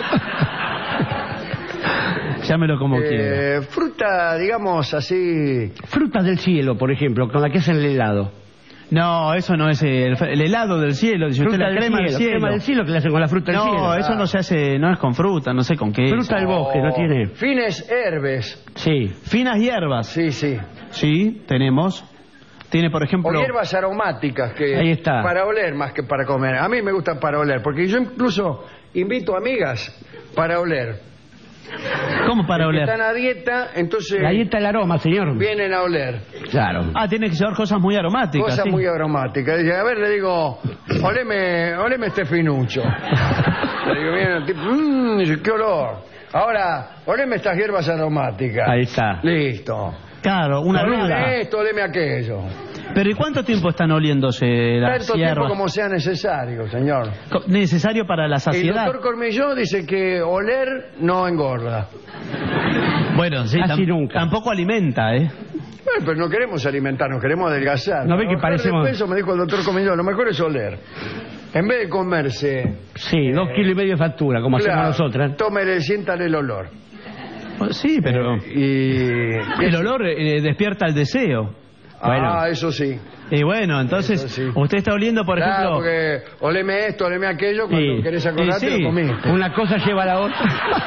Llámelo como quiera. Fruta, digamos así... Frutas del cielo, por ejemplo, con la que hacen el helado. No, eso no es el helado del cielo. Dice usted, Fruta la crema del cielo. Crema del cielo que le hacen con la fruta del cielo. No, eso no se hace, no es con fruta, no sé con qué. Fruta del bosque, no tiene. Fines herbes. Sí. Finas hierbas. Sí. Sí, tenemos. Tiene, por ejemplo... O hierbas aromáticas que... Ahí está. Para oler más que para comer. A mí me gustan para oler, porque yo incluso invito amigas para oler. ¿Cómo para oler? Están a dieta, entonces... La dieta del aroma, señor. Vienen a oler. Claro. Tiene que ser cosas muy aromáticas. Cosas sí. muy aromáticas. Dice, a ver, le digo, oleme este finucho. Le digo, viene el tipo, dice, qué olor. Ahora, oleme estas hierbas aromáticas. Ahí está. Listo. Claro, una ruda. Oleme esto, oleme aquello. Pero ¿y cuánto tiempo están oliéndose las Tanto tiempo hierbas? como sea necesario, señor. Necesario para la El saciedad. doctor Cormillot dice que oler no engorda. Bueno, sí, Así nunca. tampoco alimenta, ¿eh? Bueno, pero no queremos alimentarnos, queremos adelgazar. ¿No ve que parecemos- Eso me dijo el doctor Cormillot, lo mejor es oler. En vez de comerse... Sí, 2,5 kilos de factura, como hacemos nosotras. Tómele, siéntale el olor. Sí, pero... El olor despierta el deseo. Bueno. Eso sí. Y bueno, entonces, usted está oliendo, por ejemplo... porque oleme esto, oleme aquello, cuando querés acordarte lo comiste. Una cosa lleva a la otra.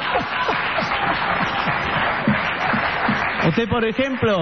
Usted, por ejemplo...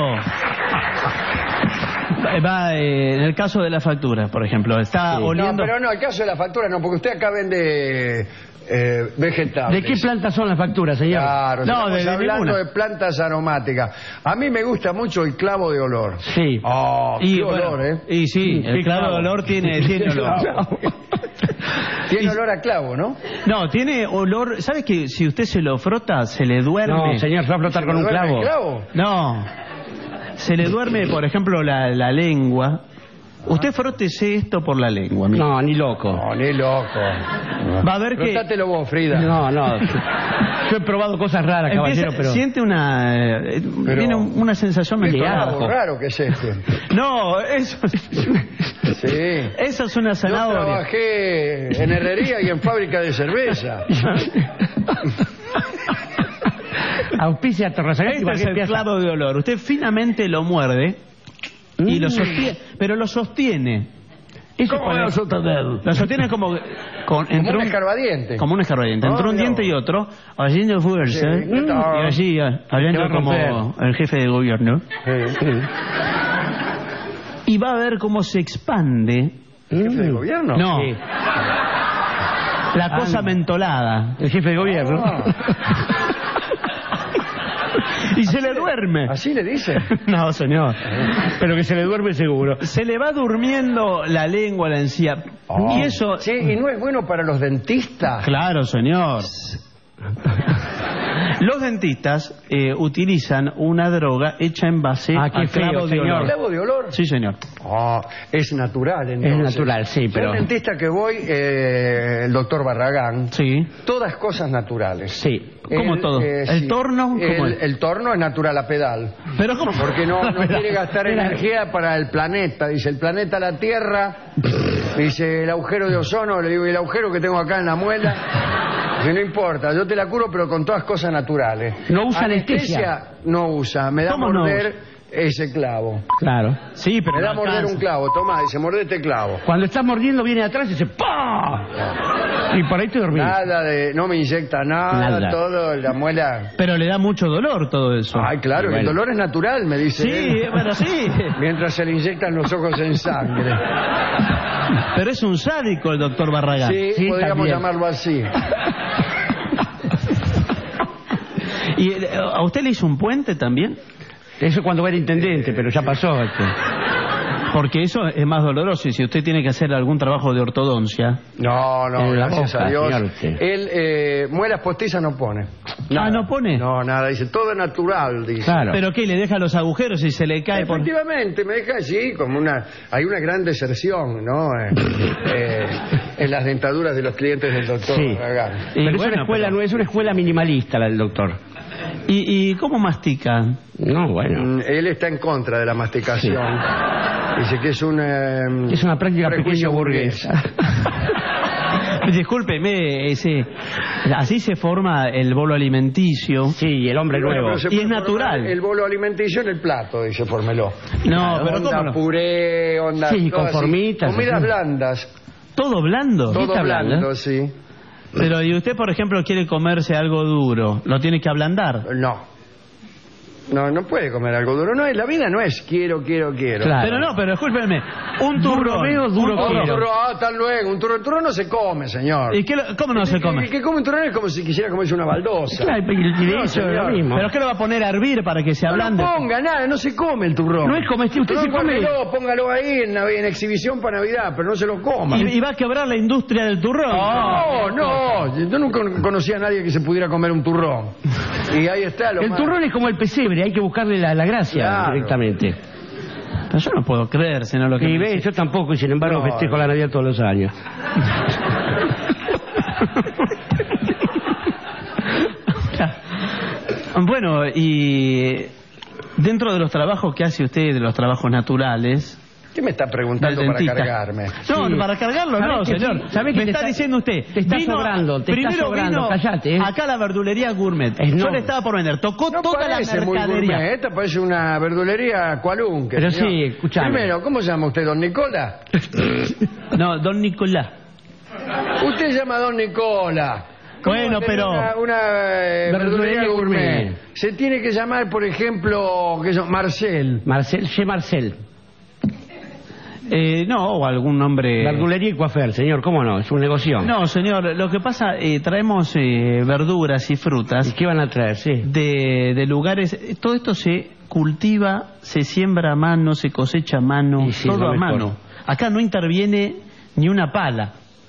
Va en el caso de la factura, por ejemplo, está oliendo... No, pero no, el caso de la factura no, porque usted acá vende vegetales. ¿De qué plantas son las facturas, señor? Claro, No, estamos hablando ninguna. de plantas aromáticas. A mí me gusta mucho el clavo de olor. Sí. Oh, Y, qué bueno, olor, ¿eh? Y sí, el Qué clavo de clavo. olor tiene olor. Tiene olor a clavo, ¿no? No, tiene olor... ¿Sabe que si usted se lo frota, se le duerme? No, señor, se va a flotar con un ¿Duerme clavo. el clavo? No. Se le duerme, por ejemplo, la lengua. Usted frótese esto por la lengua. mire. No, ni loco. No, ni loco. Va a ver que... Frotátelo vos, Frida. No. Yo he probado cosas raras, caballero, pero... Siente una... tiene una sensación Qué medio clavo asco. raro que es este. No, eso... Sí. Eso es una Yo zanahoria. trabajé en herrería y en fábrica de cerveza. Auspicia Torresagasti. Este es el clavo de olor. Usted finamente lo muerde y lo sostiene, pero lo sostiene. ¿Cómo lo sostener? Lo sostiene como un escarbadiente. Como un escarbadiente. Entre un diente y otro, haciendo fuerza. Sí, y así, hablando como el jefe de gobierno. Y va a ver cómo se expande. ¿El jefe de gobierno? No. Sí. La cosa mentolada. El jefe de gobierno. Y se le duerme. ¿Así le dice? No, señor. Pero que se le duerme seguro. Se le va durmiendo la lengua, la encía. Y eso... Sí, ¿y no es bueno para los dentistas? Claro, señor. Los dentistas utilizan una droga hecha en base a clavo de olor. ¿Clavo de olor? Sí, señor. Es natural, entonces. Es natural, sí, pero... El dentista que voy, el doctor Barragán. Sí. Todas cosas naturales. Sí. ¿Cómo todo? ¿El torno? El torno es natural a pedal. ¿Pero cómo? Porque no quiere gastar energía para el planeta. Dice, el planeta la Tierra. Dice, el agujero de ozono. Le digo, ¿y el agujero que tengo acá en la muela? Dice, no importa, yo te la curo, pero con todas cosas naturales. ¿No usa anestesia? No usa. Me da a morder ese clavo. Claro. Sí, pero me da a morder un clavo. Toma, dice, mordete clavo. Cuando estás mordiendo viene atrás y dice ¡pah! Y por ahí te dormís. Nada de... No me inyecta nada. Todo, la muela... Pero le da mucho dolor todo eso. Ay, claro, el dolor es natural, me dice. Sí, bueno, sí. Mientras se le inyectan los ojos en sangre. Pero es un sádico el doctor Barragán. Sí, podríamos llamarlo así. ¿Y a usted le hizo un puente también? Eso cuando era intendente, pero ya pasó. Porque eso es más doloroso. Y si usted tiene que hacer algún trabajo de ortodoncia... No, gracias a Dios. Señor, Él, muelas postizas no pone. Nada. ¿No pone? No, nada. Dice, todo es natural, dice. Claro. ¿Pero qué? ¿Le deja los agujeros y se le cae por...? Efectivamente, me deja así, como una... Hay una gran deserción, ¿no? En las dentaduras de los clientes del doctor Barragán. Pero no es una escuela minimalista la del doctor. ¿Y cómo mastica? No, bueno. Él está en contra de la masticación. Sí. Dice que es una práctica pequeño burguesa. Discúlpeme, así se forma el bolo alimenticio. Sí, el hombre nuevo. Y es natural. El bolo alimenticio en el plato, dice, fórmelo. No, pero onda ¿cómo no? Puré, onda... Sí, con formitas. Comidas blandas. ¿Todo blando? Todo blando, sí. Pero, ¿y usted, por ejemplo, quiere comerse algo duro? ¿Lo tiene que ablandar? No puede comer algo duro. No, la vida no es quiero. Claro. Pero discúlpenme, un turrón. Duro quiero. Tal luego, un turrón no se come, señor. ¿Y cómo no se come? El que come un turrón es como si quisiera comerse una baldosa. Claro, y de eso es lo mismo. ¿Pero qué lo va a poner a hervir para que se ablande? No ponga nada, no se come el turrón. No es comestible, usted se come. Póngalo ahí en exhibición para Navidad, pero no se lo coma. ¿Y va a quebrar la industria del turrón? No, yo nunca conocía a nadie que se pudiera comer un turrón. Y ahí está el turrón es como el pesebre, hay que buscarle la gracia directamente. Pero yo no puedo creer, sino lo que... Y ve, yo tampoco, y sin embargo festejo la Navidad todos los años. Bueno, y dentro de los trabajos que hace usted, de los trabajos naturales... ¿Qué me está preguntando para cargarme? No, para cargarlo no, señor. Me está diciendo usted. Te está sobrando, callate. Acá la verdulería gourmet. Yo le estaba por vender. Tocó toda la mercadería. Esta parece una verdulería cualunque. Pero señor. Sí, escuchame. Primero, ¿cómo se llama usted, don Nicola? No, don Nicolás. Usted se llama don Nicola. Bueno, pero... Una verdulería gourmet. Se tiene que llamar, por ejemplo, Marcel. Marcel. No, o algún nombre... Verdulería y coafer, señor, ¿cómo no? Es un negocio. No, señor, lo que pasa, traemos verduras y frutas... ¿Y qué van a traer? Sí. De lugares... Todo esto se cultiva, se siembra a mano, se cosecha a mano, todo a mano. Acá no interviene ni una pala.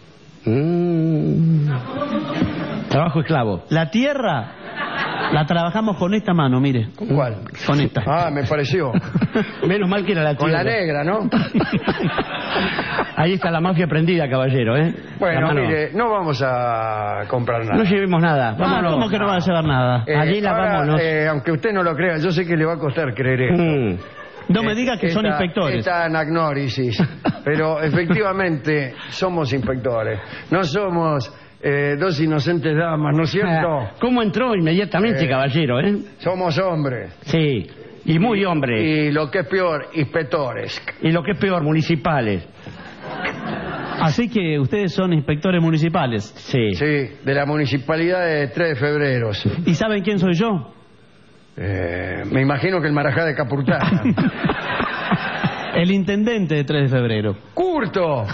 Trabajo esclavo. La tierra... La trabajamos con esta mano, mire. ¿Con cuál? Con esta. Me pareció. Menos mal que era la tierra. Con la negra, ¿no? Ahí está la mafia prendida, caballero, ¿eh? Bueno, mire, no vamos a comprar nada. No llevemos nada. ¿Cómo que no va a llevar nada? Allí la vámonos. Aunque usted no lo crea, yo sé que le va a costar creer esto. No me diga que son inspectores. Esta anagnórisis. Pero efectivamente somos inspectores. No somos dos inocentes damas, ¿no es cierto? ¿Cómo entró inmediatamente, caballero, Somos hombres. Sí, y muy hombres. Y lo que es peor, inspectores. Y lo que es peor, municipales. Así que ustedes son inspectores municipales. Sí. Sí, de la municipalidad de 3 de febrero. ¿Y saben quién soy yo? Me imagino que el Marajá de Capurtana. El intendente de 3 de febrero. ¡Curto!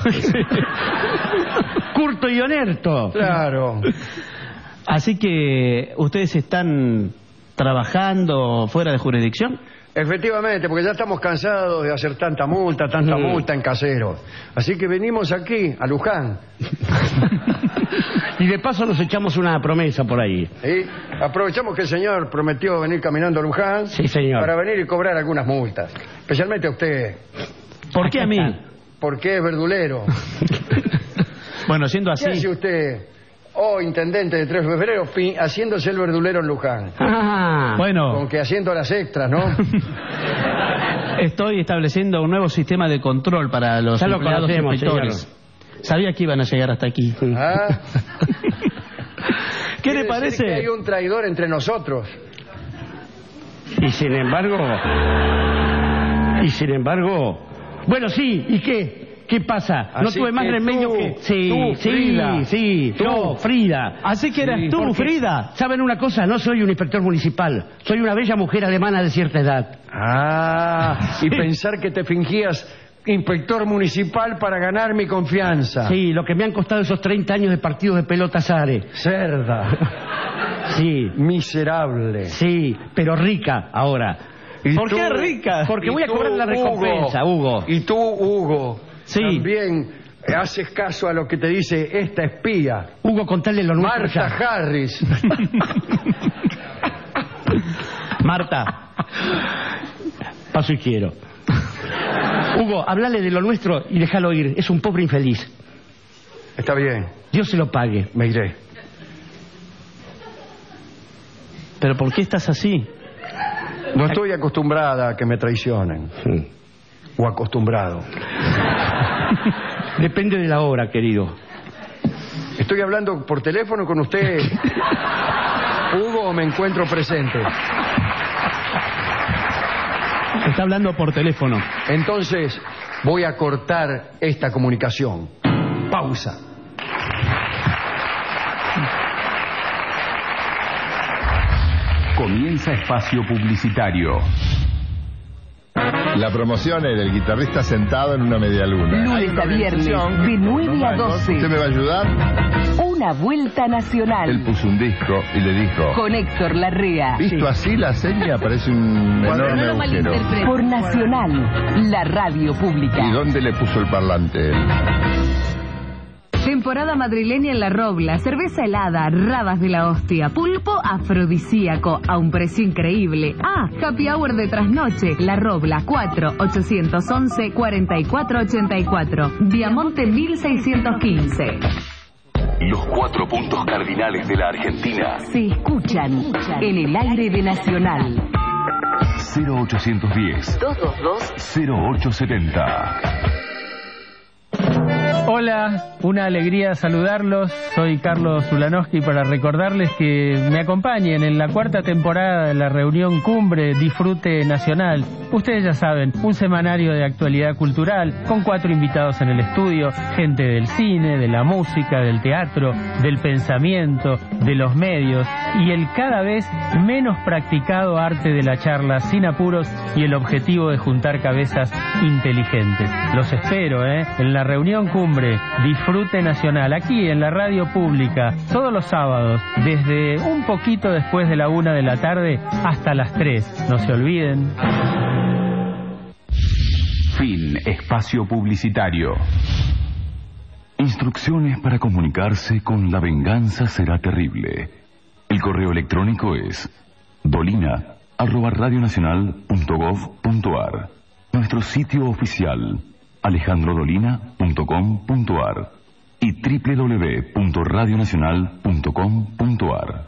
Curto y honesto. Claro. Así que ustedes están trabajando fuera de jurisdicción. Efectivamente, porque ya estamos cansados de hacer tanta multa en caseros. Así que venimos aquí, a Luján. Y de paso nos echamos una promesa por ahí. ¿Sí? Aprovechamos que el señor prometió venir caminando a Luján. Sí, señor. Para venir y cobrar algunas multas. Especialmente a usted. ¿Por qué a mí? Porque es verdulero. Bueno, siendo así... ¿Qué hace usted, intendente de 3 de febrero, haciéndose el verdulero en Luján? Bueno... Con que haciendo las extras, ¿no? Estoy estableciendo un nuevo sistema de control para los empleados inspectores. Sabía que iban a llegar hasta aquí. ¿Qué le parece? Que hay un traidor entre nosotros. Y sin embargo... Bueno, sí, ¿y qué? ¿Qué pasa? Así no tuve más remedio que... Frida. Así que eras tú, Frida. ¿Saben una cosa? No soy un inspector municipal. Soy una bella mujer alemana de cierta edad. Y pensar que te fingías inspector municipal para ganar mi confianza. Sí, lo que me han costado esos 30 años de partidos de pelota Sare. Cerda. Sí. Miserable. Sí, pero rica ahora. ¿Por qué rica? Porque voy a cobrar la recompensa, Hugo. Y tú, Hugo, sí, también haces caso a lo que te dice esta espía. Hugo, contale lo nuestro. Marta Harris. Marta. Paso y quiero. Hugo, hablale de lo nuestro y déjalo ir. Es un pobre infeliz. Está bien. Dios se lo pague. Me iré. ¿Pero por qué estás así? No estoy acostumbrada a que me traicionen. O acostumbrado. Depende de la hora, querido. ¿Estoy hablando por teléfono con usted, Hugo, o me encuentro presente? Está hablando por teléfono. Entonces, voy a cortar esta comunicación. Pausa. Comienza espacio publicitario. La promoción es del guitarrista sentado en una medialuna. Lunes a viernes, de 9 a 12. ¿Usted me va a ayudar? Una vuelta nacional. Él puso un disco y le dijo... Con Héctor Larrea. Visto así, la seña parece un enorme agujero. Por Nacional, la radio pública. ¿Y dónde le puso el parlante él? Temporada madrileña en La Robla, cerveza helada, rabas de la hostia, pulpo afrodisíaco a un precio increíble. Happy hour de trasnoche, La Robla, 4-811-4484, Viamonte 1615. Los 4 puntos cardinales de la Argentina se escuchan en el aire de Nacional. 0810-222-0870. Hola, una alegría saludarlos. Soy Carlos Ulanowski para recordarles que me acompañen en la 4ª temporada de la reunión Cumbre Disfrute Nacional. Ustedes ya saben, un semanario de actualidad cultural con 4 invitados en el estudio, gente del cine, de la música, del teatro, del pensamiento, de los medios y el cada vez menos practicado arte de la charla sin apuros y el objetivo de juntar cabezas inteligentes. Los espero, en la reunión Cumbre Disfrute Nacional, aquí en la radio pública, todos los sábados, desde un poquito después de la 1 de la tarde hasta las 3. No se olviden. Fin espacio publicitario. Instrucciones para comunicarse con La Venganza Será Terrible. El correo electrónico es dolina@radionacional.gov.ar. Nuestro sitio oficial alejandrodolina.com.ar y www.radionacional.com.ar.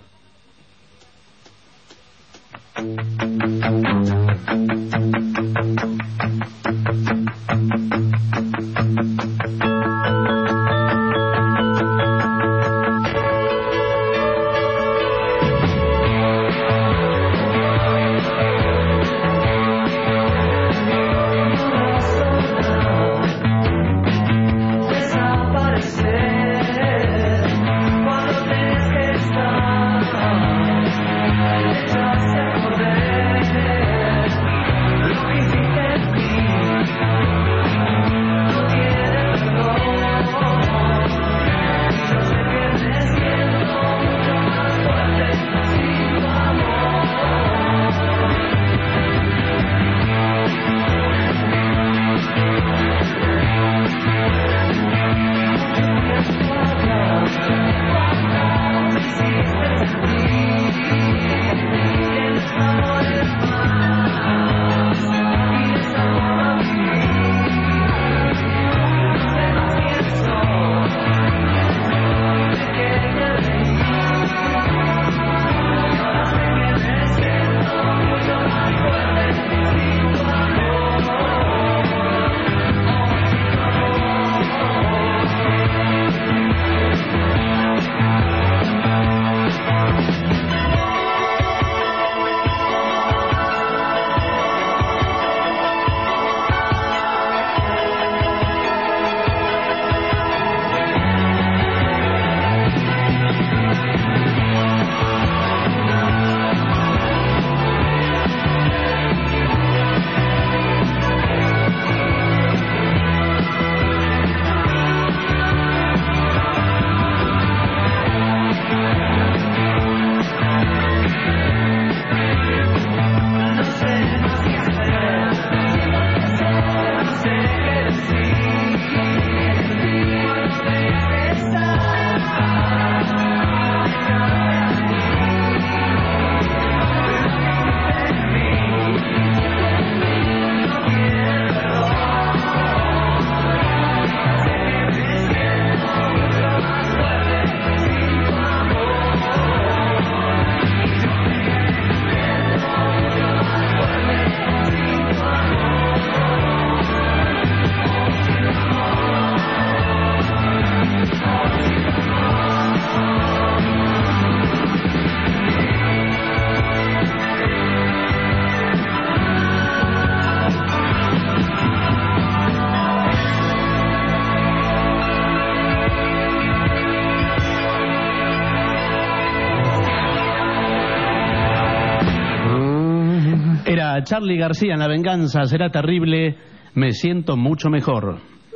Charly García en La venganza será terrible, me siento mucho mejor.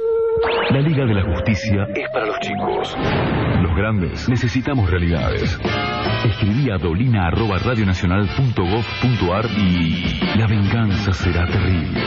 La Liga de la Justicia es para los chicos. Los grandes necesitamos realidades. Escribí a dolina@radionacional.gov.ar y La venganza será terrible.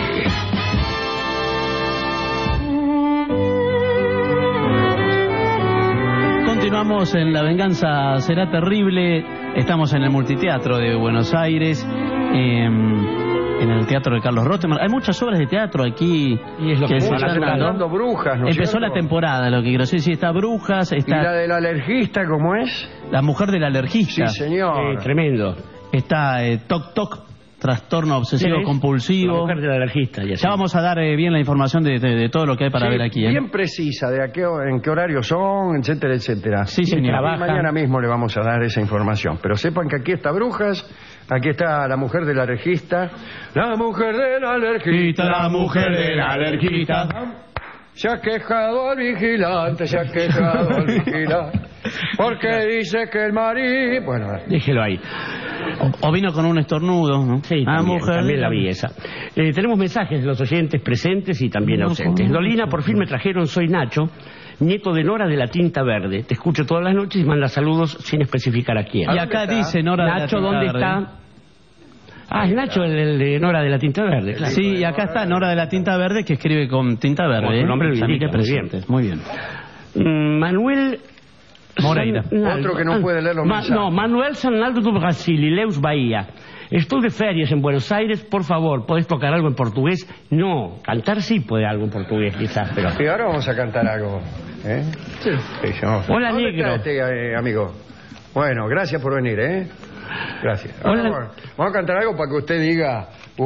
Continuamos en La venganza será terrible. Estamos en el Multiteatro de Buenos Aires, en el Teatro de Carlos Rottenberg. Hay muchas obras de teatro aquí. Y es lo que se están dando Brujas, ¿no? Empezó la temporada, lo que quiero decir. Sí, está Brujas, está... ¿Y la del alergista cómo es? La mujer del alergista. Sí, señor. Tremendo. Está Toc Toc, trastorno obsesivo compulsivo. La mujer del alergista. Ya vamos a dar bien la información de todo lo que hay para ver aquí. Bien precisa, de en qué horario son, etcétera, etcétera. Sí, señor. Mañana mismo le vamos a dar esa información. Pero sepan que aquí está Brujas, aquí está la mujer del alergista. La mujer del alergista, la mujer del alergista. Se ha quejado al vigilante, se ha quejado al vigilante. Porque dice que el marido... Bueno, déjelo ahí. O vino con un estornudo, ¿no? Sí, también la vi esa. Tenemos mensajes de los oyentes presentes y también ausentes. Dolina, por fin me trajeron Soy Nacho, nieto de Nora de la Tinta Verde. Te escucho todas las noches y manda saludos sin especificar a quién. Y acá dice Nora de la Tinta Verde. Nacho, ¿dónde está? Ah, es Nacho, el de Nora de la Tinta Verde. Claro. Sí, y acá está Nora de la Tinta Verde, que escribe con tinta verde. Como su nombre lo indica, muy bien. Manuel... Moreira. Otro que no puede leer los mensajes. No, Manuel Sanaldo do Brasil y Leus Bahía. Estoy de ferias en Buenos Aires, por favor, ¿podés tocar algo en portugués? No, cantar sí puede algo en portugués quizás, pero... Sí, ahora vamos a cantar algo. Sí. Hola, negro. Amigo. Bueno, gracias por venir, Gracias. Ahora, vamos a cantar algo para que usted diga...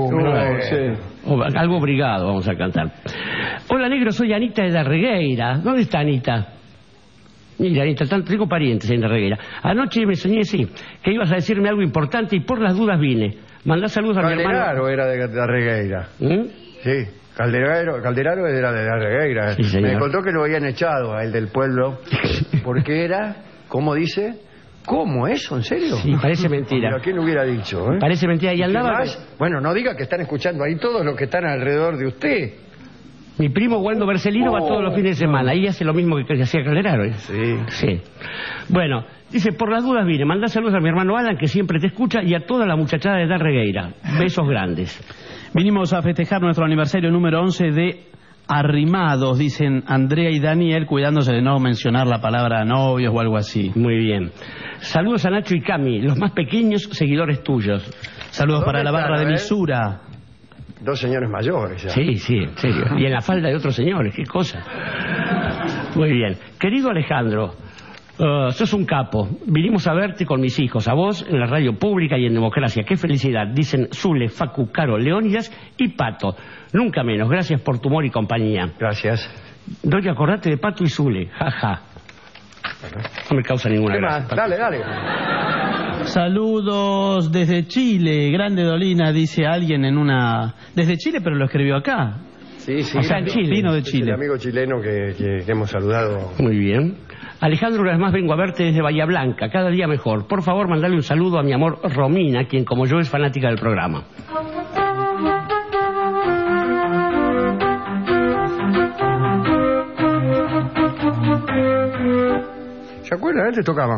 algo obligado vamos a cantar. Hola, negro, soy Anita de la Regueira. ¿Dónde está Anita? Mira, Anita, tengo parientes en la Regueira. Anoche me soñé, que ibas a decirme algo importante y por las dudas vine. Mandá saludos a mi hermano. Claro, era de la Regueira. Sí. Calderaro era de la Regueira. Sí, me contó que lo habían echado a él del pueblo porque era, ¿cómo dice? ¿Cómo eso? ¿En serio? Sí, parece mentira. Pero ¿quién hubiera dicho? Parece mentira. Y andaba... Bueno, no diga que están escuchando ahí todos los que están alrededor de usted. Mi primo Waldo Bercelino va todos los fines de semana. Ahí hace lo mismo que hacía Calderaro. Sí. Bueno, dice, por las dudas vine. Manda saludos a mi hermano Alan, que siempre te escucha, y a toda la muchachada de Darregueira. Besos grandes. Vinimos a festejar nuestro aniversario número 11 de Arrimados, dicen Andrea y Daniel, cuidándose de no mencionar la palabra novios o algo así. Muy bien. Saludos a Nacho y Cami, los más pequeños seguidores tuyos. Saludos para la barra de Misura. Dos señores mayores ya. Sí, en serio. Y en la falda de otros señores, qué cosa. Muy bien. Querido Alejandro, sos un capo. Vinimos a verte con mis hijos, a vos, en la radio pública y en Democracia. Qué felicidad. Dicen Zule, Facu, Caro, Leónidas y Pato. Nunca menos. Gracias por tu humor y compañía. Gracias. Doy, acordate de Pato y Zule. Jaja. No me causa ninguna gracia. Dale. Saludos desde Chile. Grande Dolina, dice alguien en una... Desde Chile, pero lo escribió acá. Sí. O sea, en Chile. Vino de Chile. El amigo chileno que hemos saludado. Muy bien. Alejandro, una vez más vengo a verte desde Bahía Blanca, cada día mejor. Por favor, mandale un saludo a mi amor Romina, quien como yo es fanática del programa. ¿Se acuerdan? Te tocaba.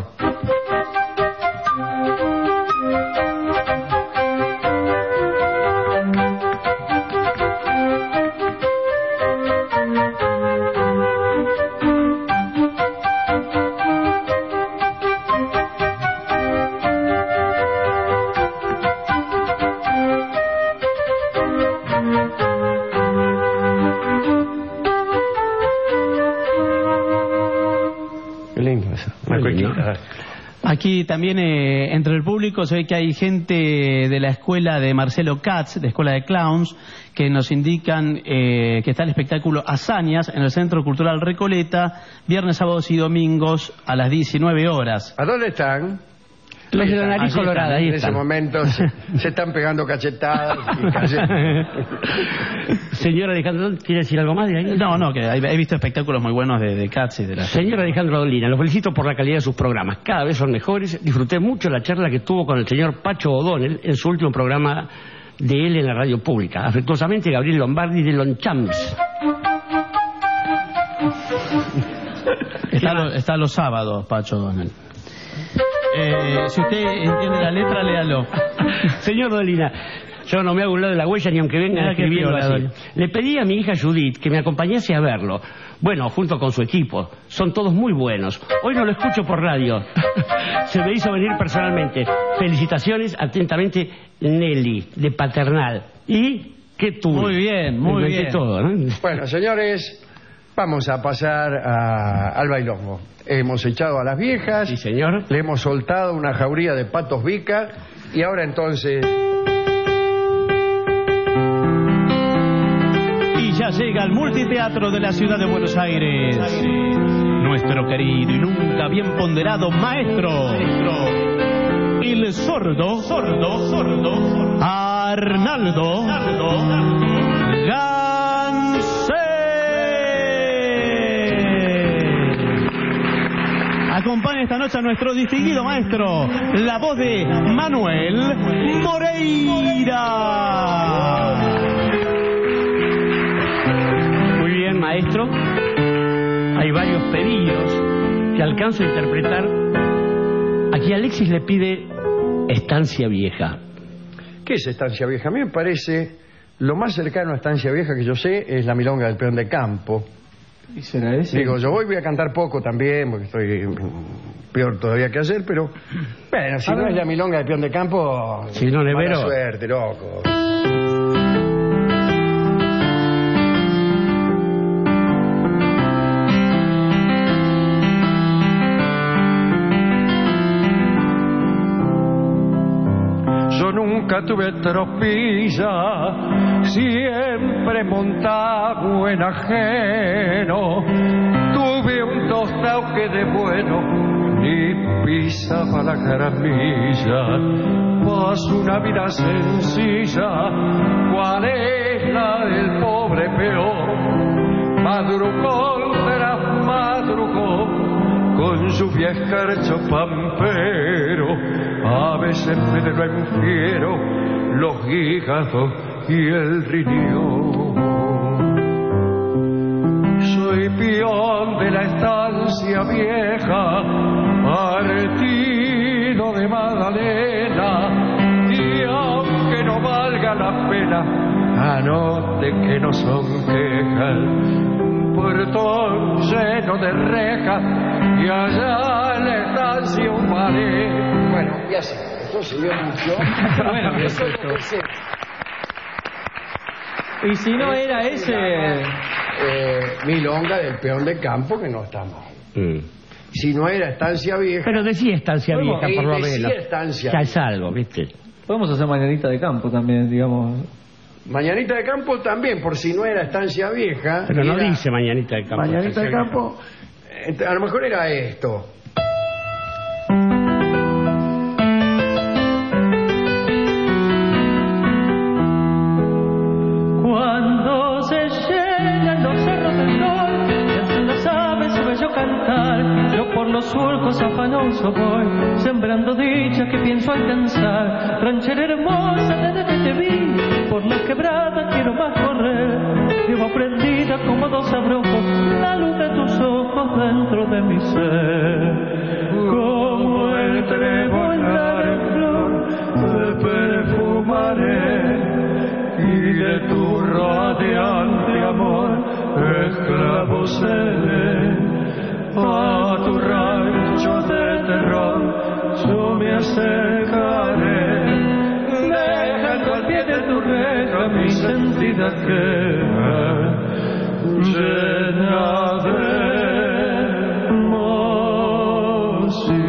Aquí también entre el público se ve que hay gente de la escuela de Marcelo Katz, de Escuela de Clowns, que nos indican que está el espectáculo Hazañas en el Centro Cultural Recoleta, viernes, sábados y domingos a las 19 horas. ¿A dónde están? Los de la nariz colorada, ahí en están. ese momento se están pegando cachetadas y cayendo. Señor Alejandro, ¿quiere decir algo más de ahí? No, que he visto espectáculos muy buenos de Katz y de la... Señor Alejandro Dolina, lo felicito por la calidad de sus programas. Cada vez son mejores. Disfruté mucho la charla que tuvo con el señor Pacho O'Donnell en su último programa de él en la radio pública. Afectuosamente, Gabriel Lombardi de Lonchamps. Está los sábados, Pacho O'Donnell. Si usted entiende la letra, léalo. Señor Dolina, yo no me hago un lado de la huella ni aunque venga escribiendo así. Le pedí a mi hija Judith que me acompañase a verlo. Bueno, junto con su equipo. Son todos muy buenos. Hoy no lo escucho por radio. Se me hizo venir personalmente. Felicitaciones, atentamente, Nelly, de Paternal. ¿Y qué tú? Muy bien. Todo, ¿no? Bueno, señores, vamos a pasar al bailongo. Hemos echado a las viejas. Sí, señor. Le hemos soltado una jauría de patos Vica. Y ahora entonces... Y ya llega al multiteatro de la ciudad de Buenos Aires. Nuestro querido y nunca bien ponderado maestro. El sordo. Arnaldo. Acompaña esta noche a nuestro distinguido maestro, la voz de Manuel Moreira. Muy bien, maestro. Hay varios pedidos que alcanzo a interpretar. Aquí Alexis le pide Estancia Vieja. ¿Qué es Estancia Vieja? A mí me parece lo más cercano a Estancia Vieja que yo sé es la milonga del peón de campo. ¿Y será ese? Digo, yo voy a cantar poco también, porque estoy peor todavía que ayer, pero bueno, si no es la milonga del peón de campo, si no, mala suerte, loco. Yo nunca tuve tropilla, siempre montado en ajeno. Tuve un tostado que de bueno ni pisaba la caramilla. Paso una vida sencilla, cual es es la del pobre peón, madrugón tras madrugón, con su escarcho pampero, a veces me lo enfiero los hígados y el riñón. Soy peón de la estancia vieja, partido de Magdalena, y aunque no valga la pena, anote que no son quejas, portón lleno de rejas, y allá en la estancia un ballet. Bueno, ya sé, eso siguió mucho. Bueno, eso es lo que sé. Y si no era ese... milonga del peón de campo, que no está mal. Si no era estancia vieja... Pero decía estancia vieja, por lo menos. Decía estancia ya vieja. es algo, ¿viste? Podemos hacer mañanita de campo también, digamos. Mañanita de campo también, por si no era estancia vieja. Pero no era... dice mañanita de campo. Mañanita de campo, a lo mejor era esto. Cuando se llenan los cerros del sol y hacen las aves su bello cantar, yo por los surcos afanoso voy, sembrando dicha que pienso alcanzar. Ranchera hermosa, desde que te vi, por las quebradas quiero más correr. Llevo prendida como dos abrojos la luz de tus ojos dentro de mi ser. Como el trébol en flor, te perfumaré, y de tu radiante amor esclavo seré. A tu rancho de terror yo me acercaré, dejando al pie de tu reja mi sentida queja, llena de emoción.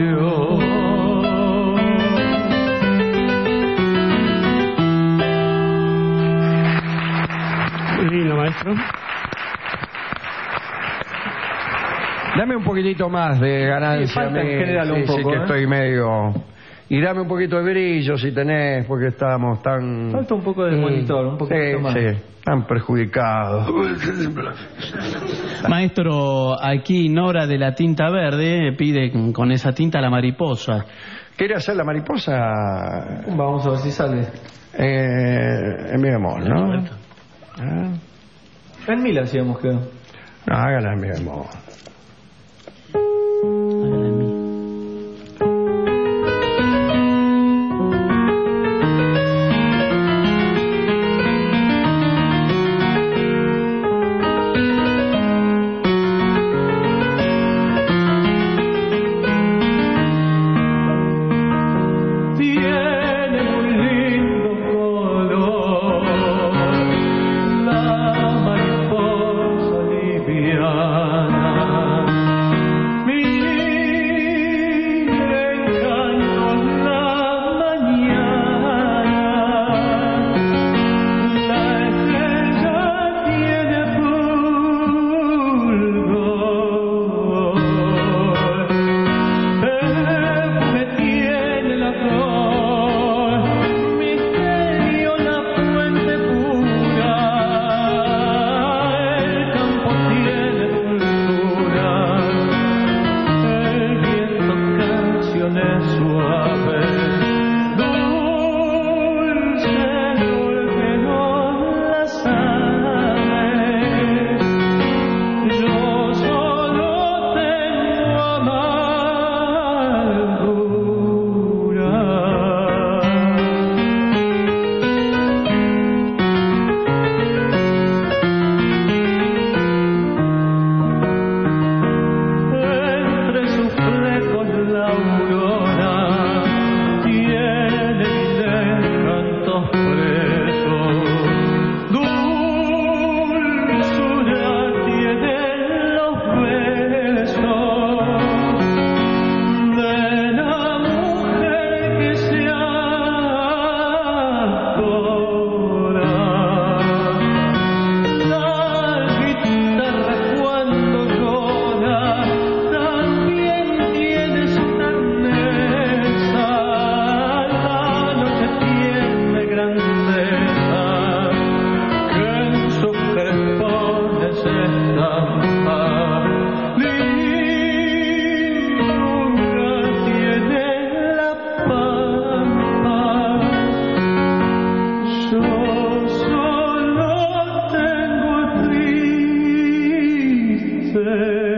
Muy lindo, maestro. Dame un poquitito más de ganancia. Sí, falta en general un poco, que estoy medio... Y dame un poquito de brillo si tenés, porque estamos tan... Falta un poco de monitor, un poquito más. Sí, tan perjudicados. Maestro, aquí Nora de la tinta verde pide con esa tinta la mariposa. ¿Quiere hacer la mariposa? Vamos a ver si sale. En mi bemol, ¿no? En mi la hacíamos, creo. No, hágala en mi bemol. La mariposa liviana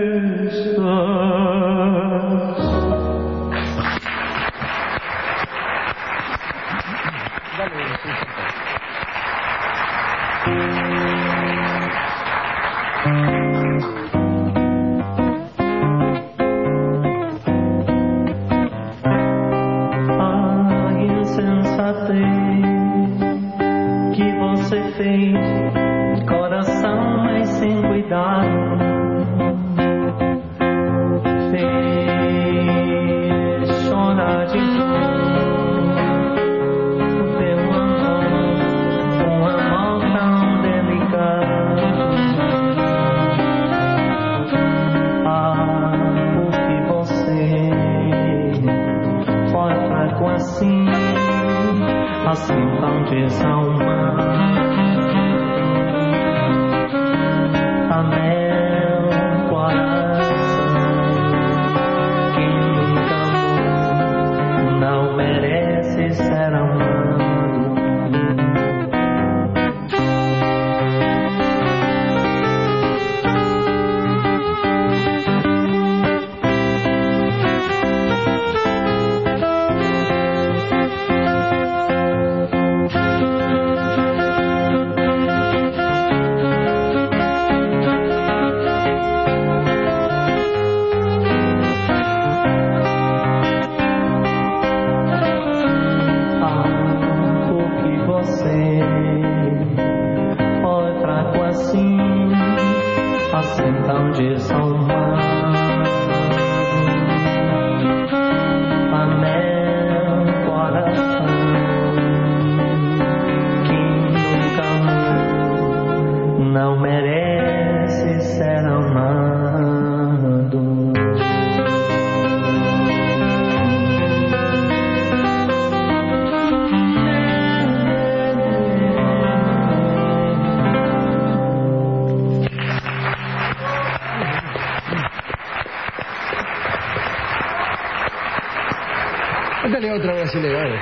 Dale otra brasileña, dale.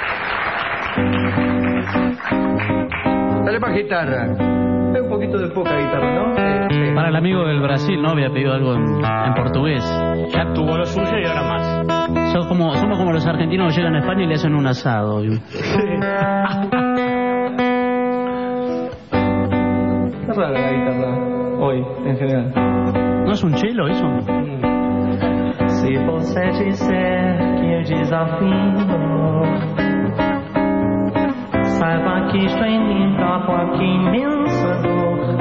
Dale más guitarra. Es un poquito de poca guitarra, ¿no? Sí. Para el amigo del Brasil, ¿no? Había pedido algo en portugués. Ya tuvo lo suyo y ahora más. Somos como los argentinos que llegan a España y le hacen un asado. Sí. Está rara la guitarra hoy, en general. ¿No es un cello eso? Se você disser que eu desafio amor, saiba que isto em mim provoca imensa dor.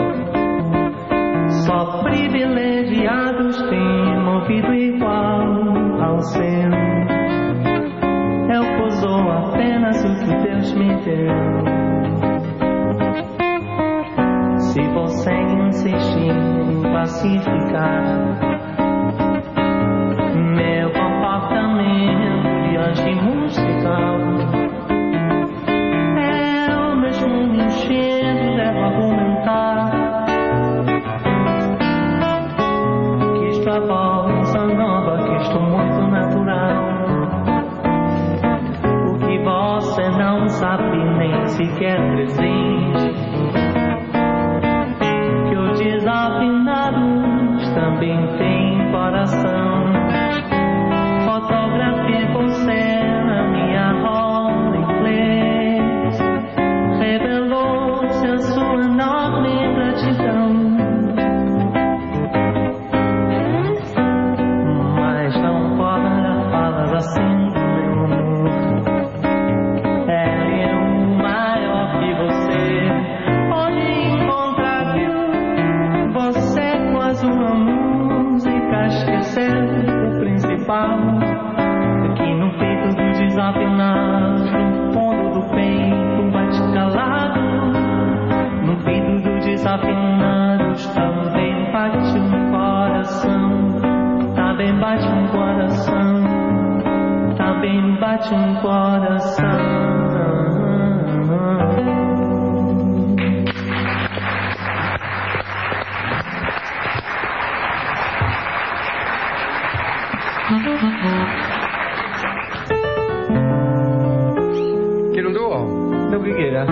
Só privilegiados têm movido igual ao seu. Eu posou apenas o que Deus me deu. Se você insistir em pacificar meu comportamento diante musical, eu mesmo me enchendo devo argumentar que isto é bossa nova, que isto é muito natural. O que você não sabe nem sequer presente, que os desafinados também têm coração. Fotografei você na minha Rolleiflex, revelou-se a sua enorme gratidão. Mas não pode falar assim do meu amor. Ele é maior que você. Onde encontrar você quase uma música, esquecer o principal. Aqui no peito do desafinado, no fundo do peito bate calado. No peito do desafinado também bate um coração. Também bate um coração. Também bate um coração. ¿Quiere un dúo? Lo que quiera.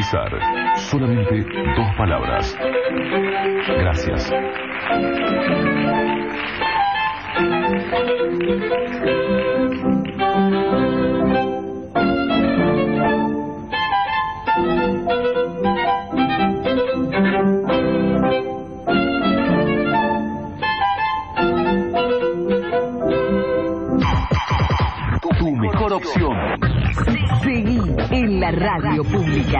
empezar, solamente 2 palabras. Gracias. Tu mejor opción. Seguí en la radio pública.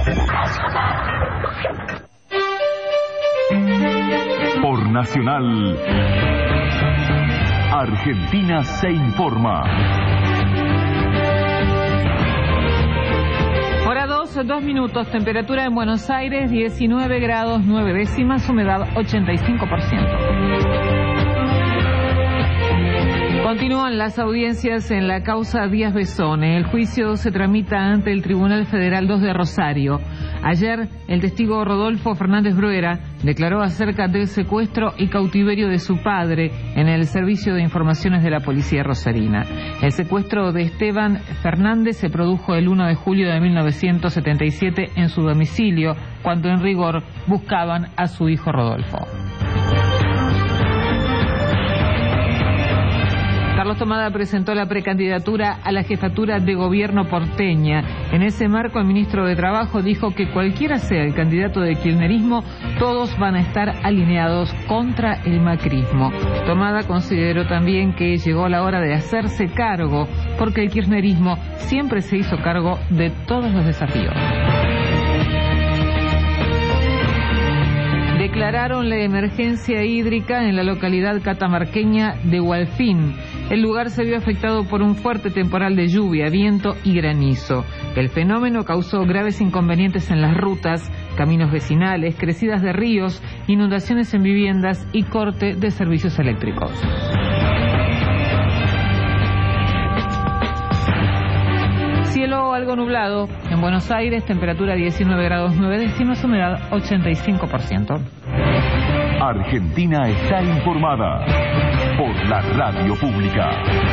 Por Nacional, Argentina se informa. Hora 2 minutos, temperatura en Buenos Aires 19 grados 9 décimas, humedad 85%. Continúan las audiencias en la causa Díaz Besone. El juicio se tramita ante el Tribunal Federal 2 de Rosario. Ayer, el testigo Rodolfo Fernández Bruera declaró acerca del secuestro y cautiverio de su padre en el Servicio de Informaciones de la Policía Rosarina. El secuestro de Esteban Fernández se produjo el 1 de julio de 1977 en su domicilio, cuando en rigor buscaban a su hijo Rodolfo. Carlos Tomada presentó la precandidatura a la jefatura de gobierno porteña. En ese marco, el ministro de Trabajo dijo que cualquiera sea el candidato del kirchnerismo, todos van a estar alineados contra el macrismo. Tomada consideró también que llegó la hora de hacerse cargo, porque el kirchnerismo siempre se hizo cargo de todos los desafíos. Declararon la emergencia hídrica en la localidad catamarqueña de Hualfín. El lugar se vio afectado por un fuerte temporal de lluvia, viento y granizo. El fenómeno causó graves inconvenientes en las rutas, caminos vecinales, crecidas de ríos, inundaciones en viviendas y corte de servicios eléctricos. Cielo algo nublado. En Buenos Aires, temperatura 19 grados 9 décimas, humedad 85%. Argentina está informada por la radio pública.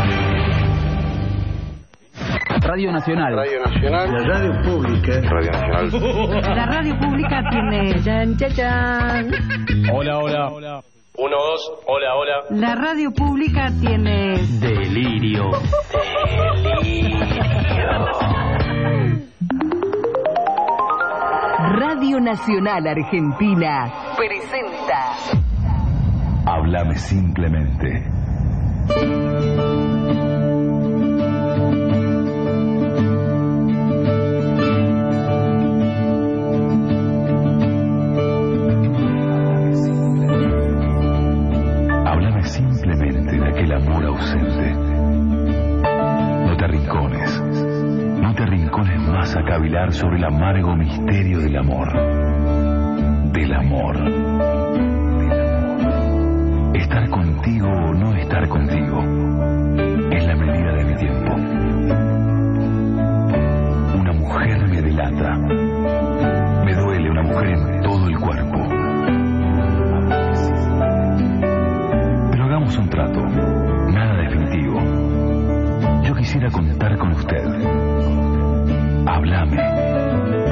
Radio Nacional. Radio Nacional. La radio pública. Radio Nacional. La radio pública tiene... Chan, chan, chan. Hola, hola. 1, 2, hola, hola. La radio pública tiene... Delirio. Radio Nacional Argentina presenta Háblame simplemente. Háblame simplemente de aquel amor ausente. No te arrincones. No te arrincones más a cavilar sobre el amargo misterio del amor. Del amor. Estar contigo o no estar contigo es la medida de mi tiempo. Una mujer me delata. Me duele una mujer en todo el cuerpo. Pero hagamos un trato. Nada definitivo. Yo quisiera contar con usted. Háblame.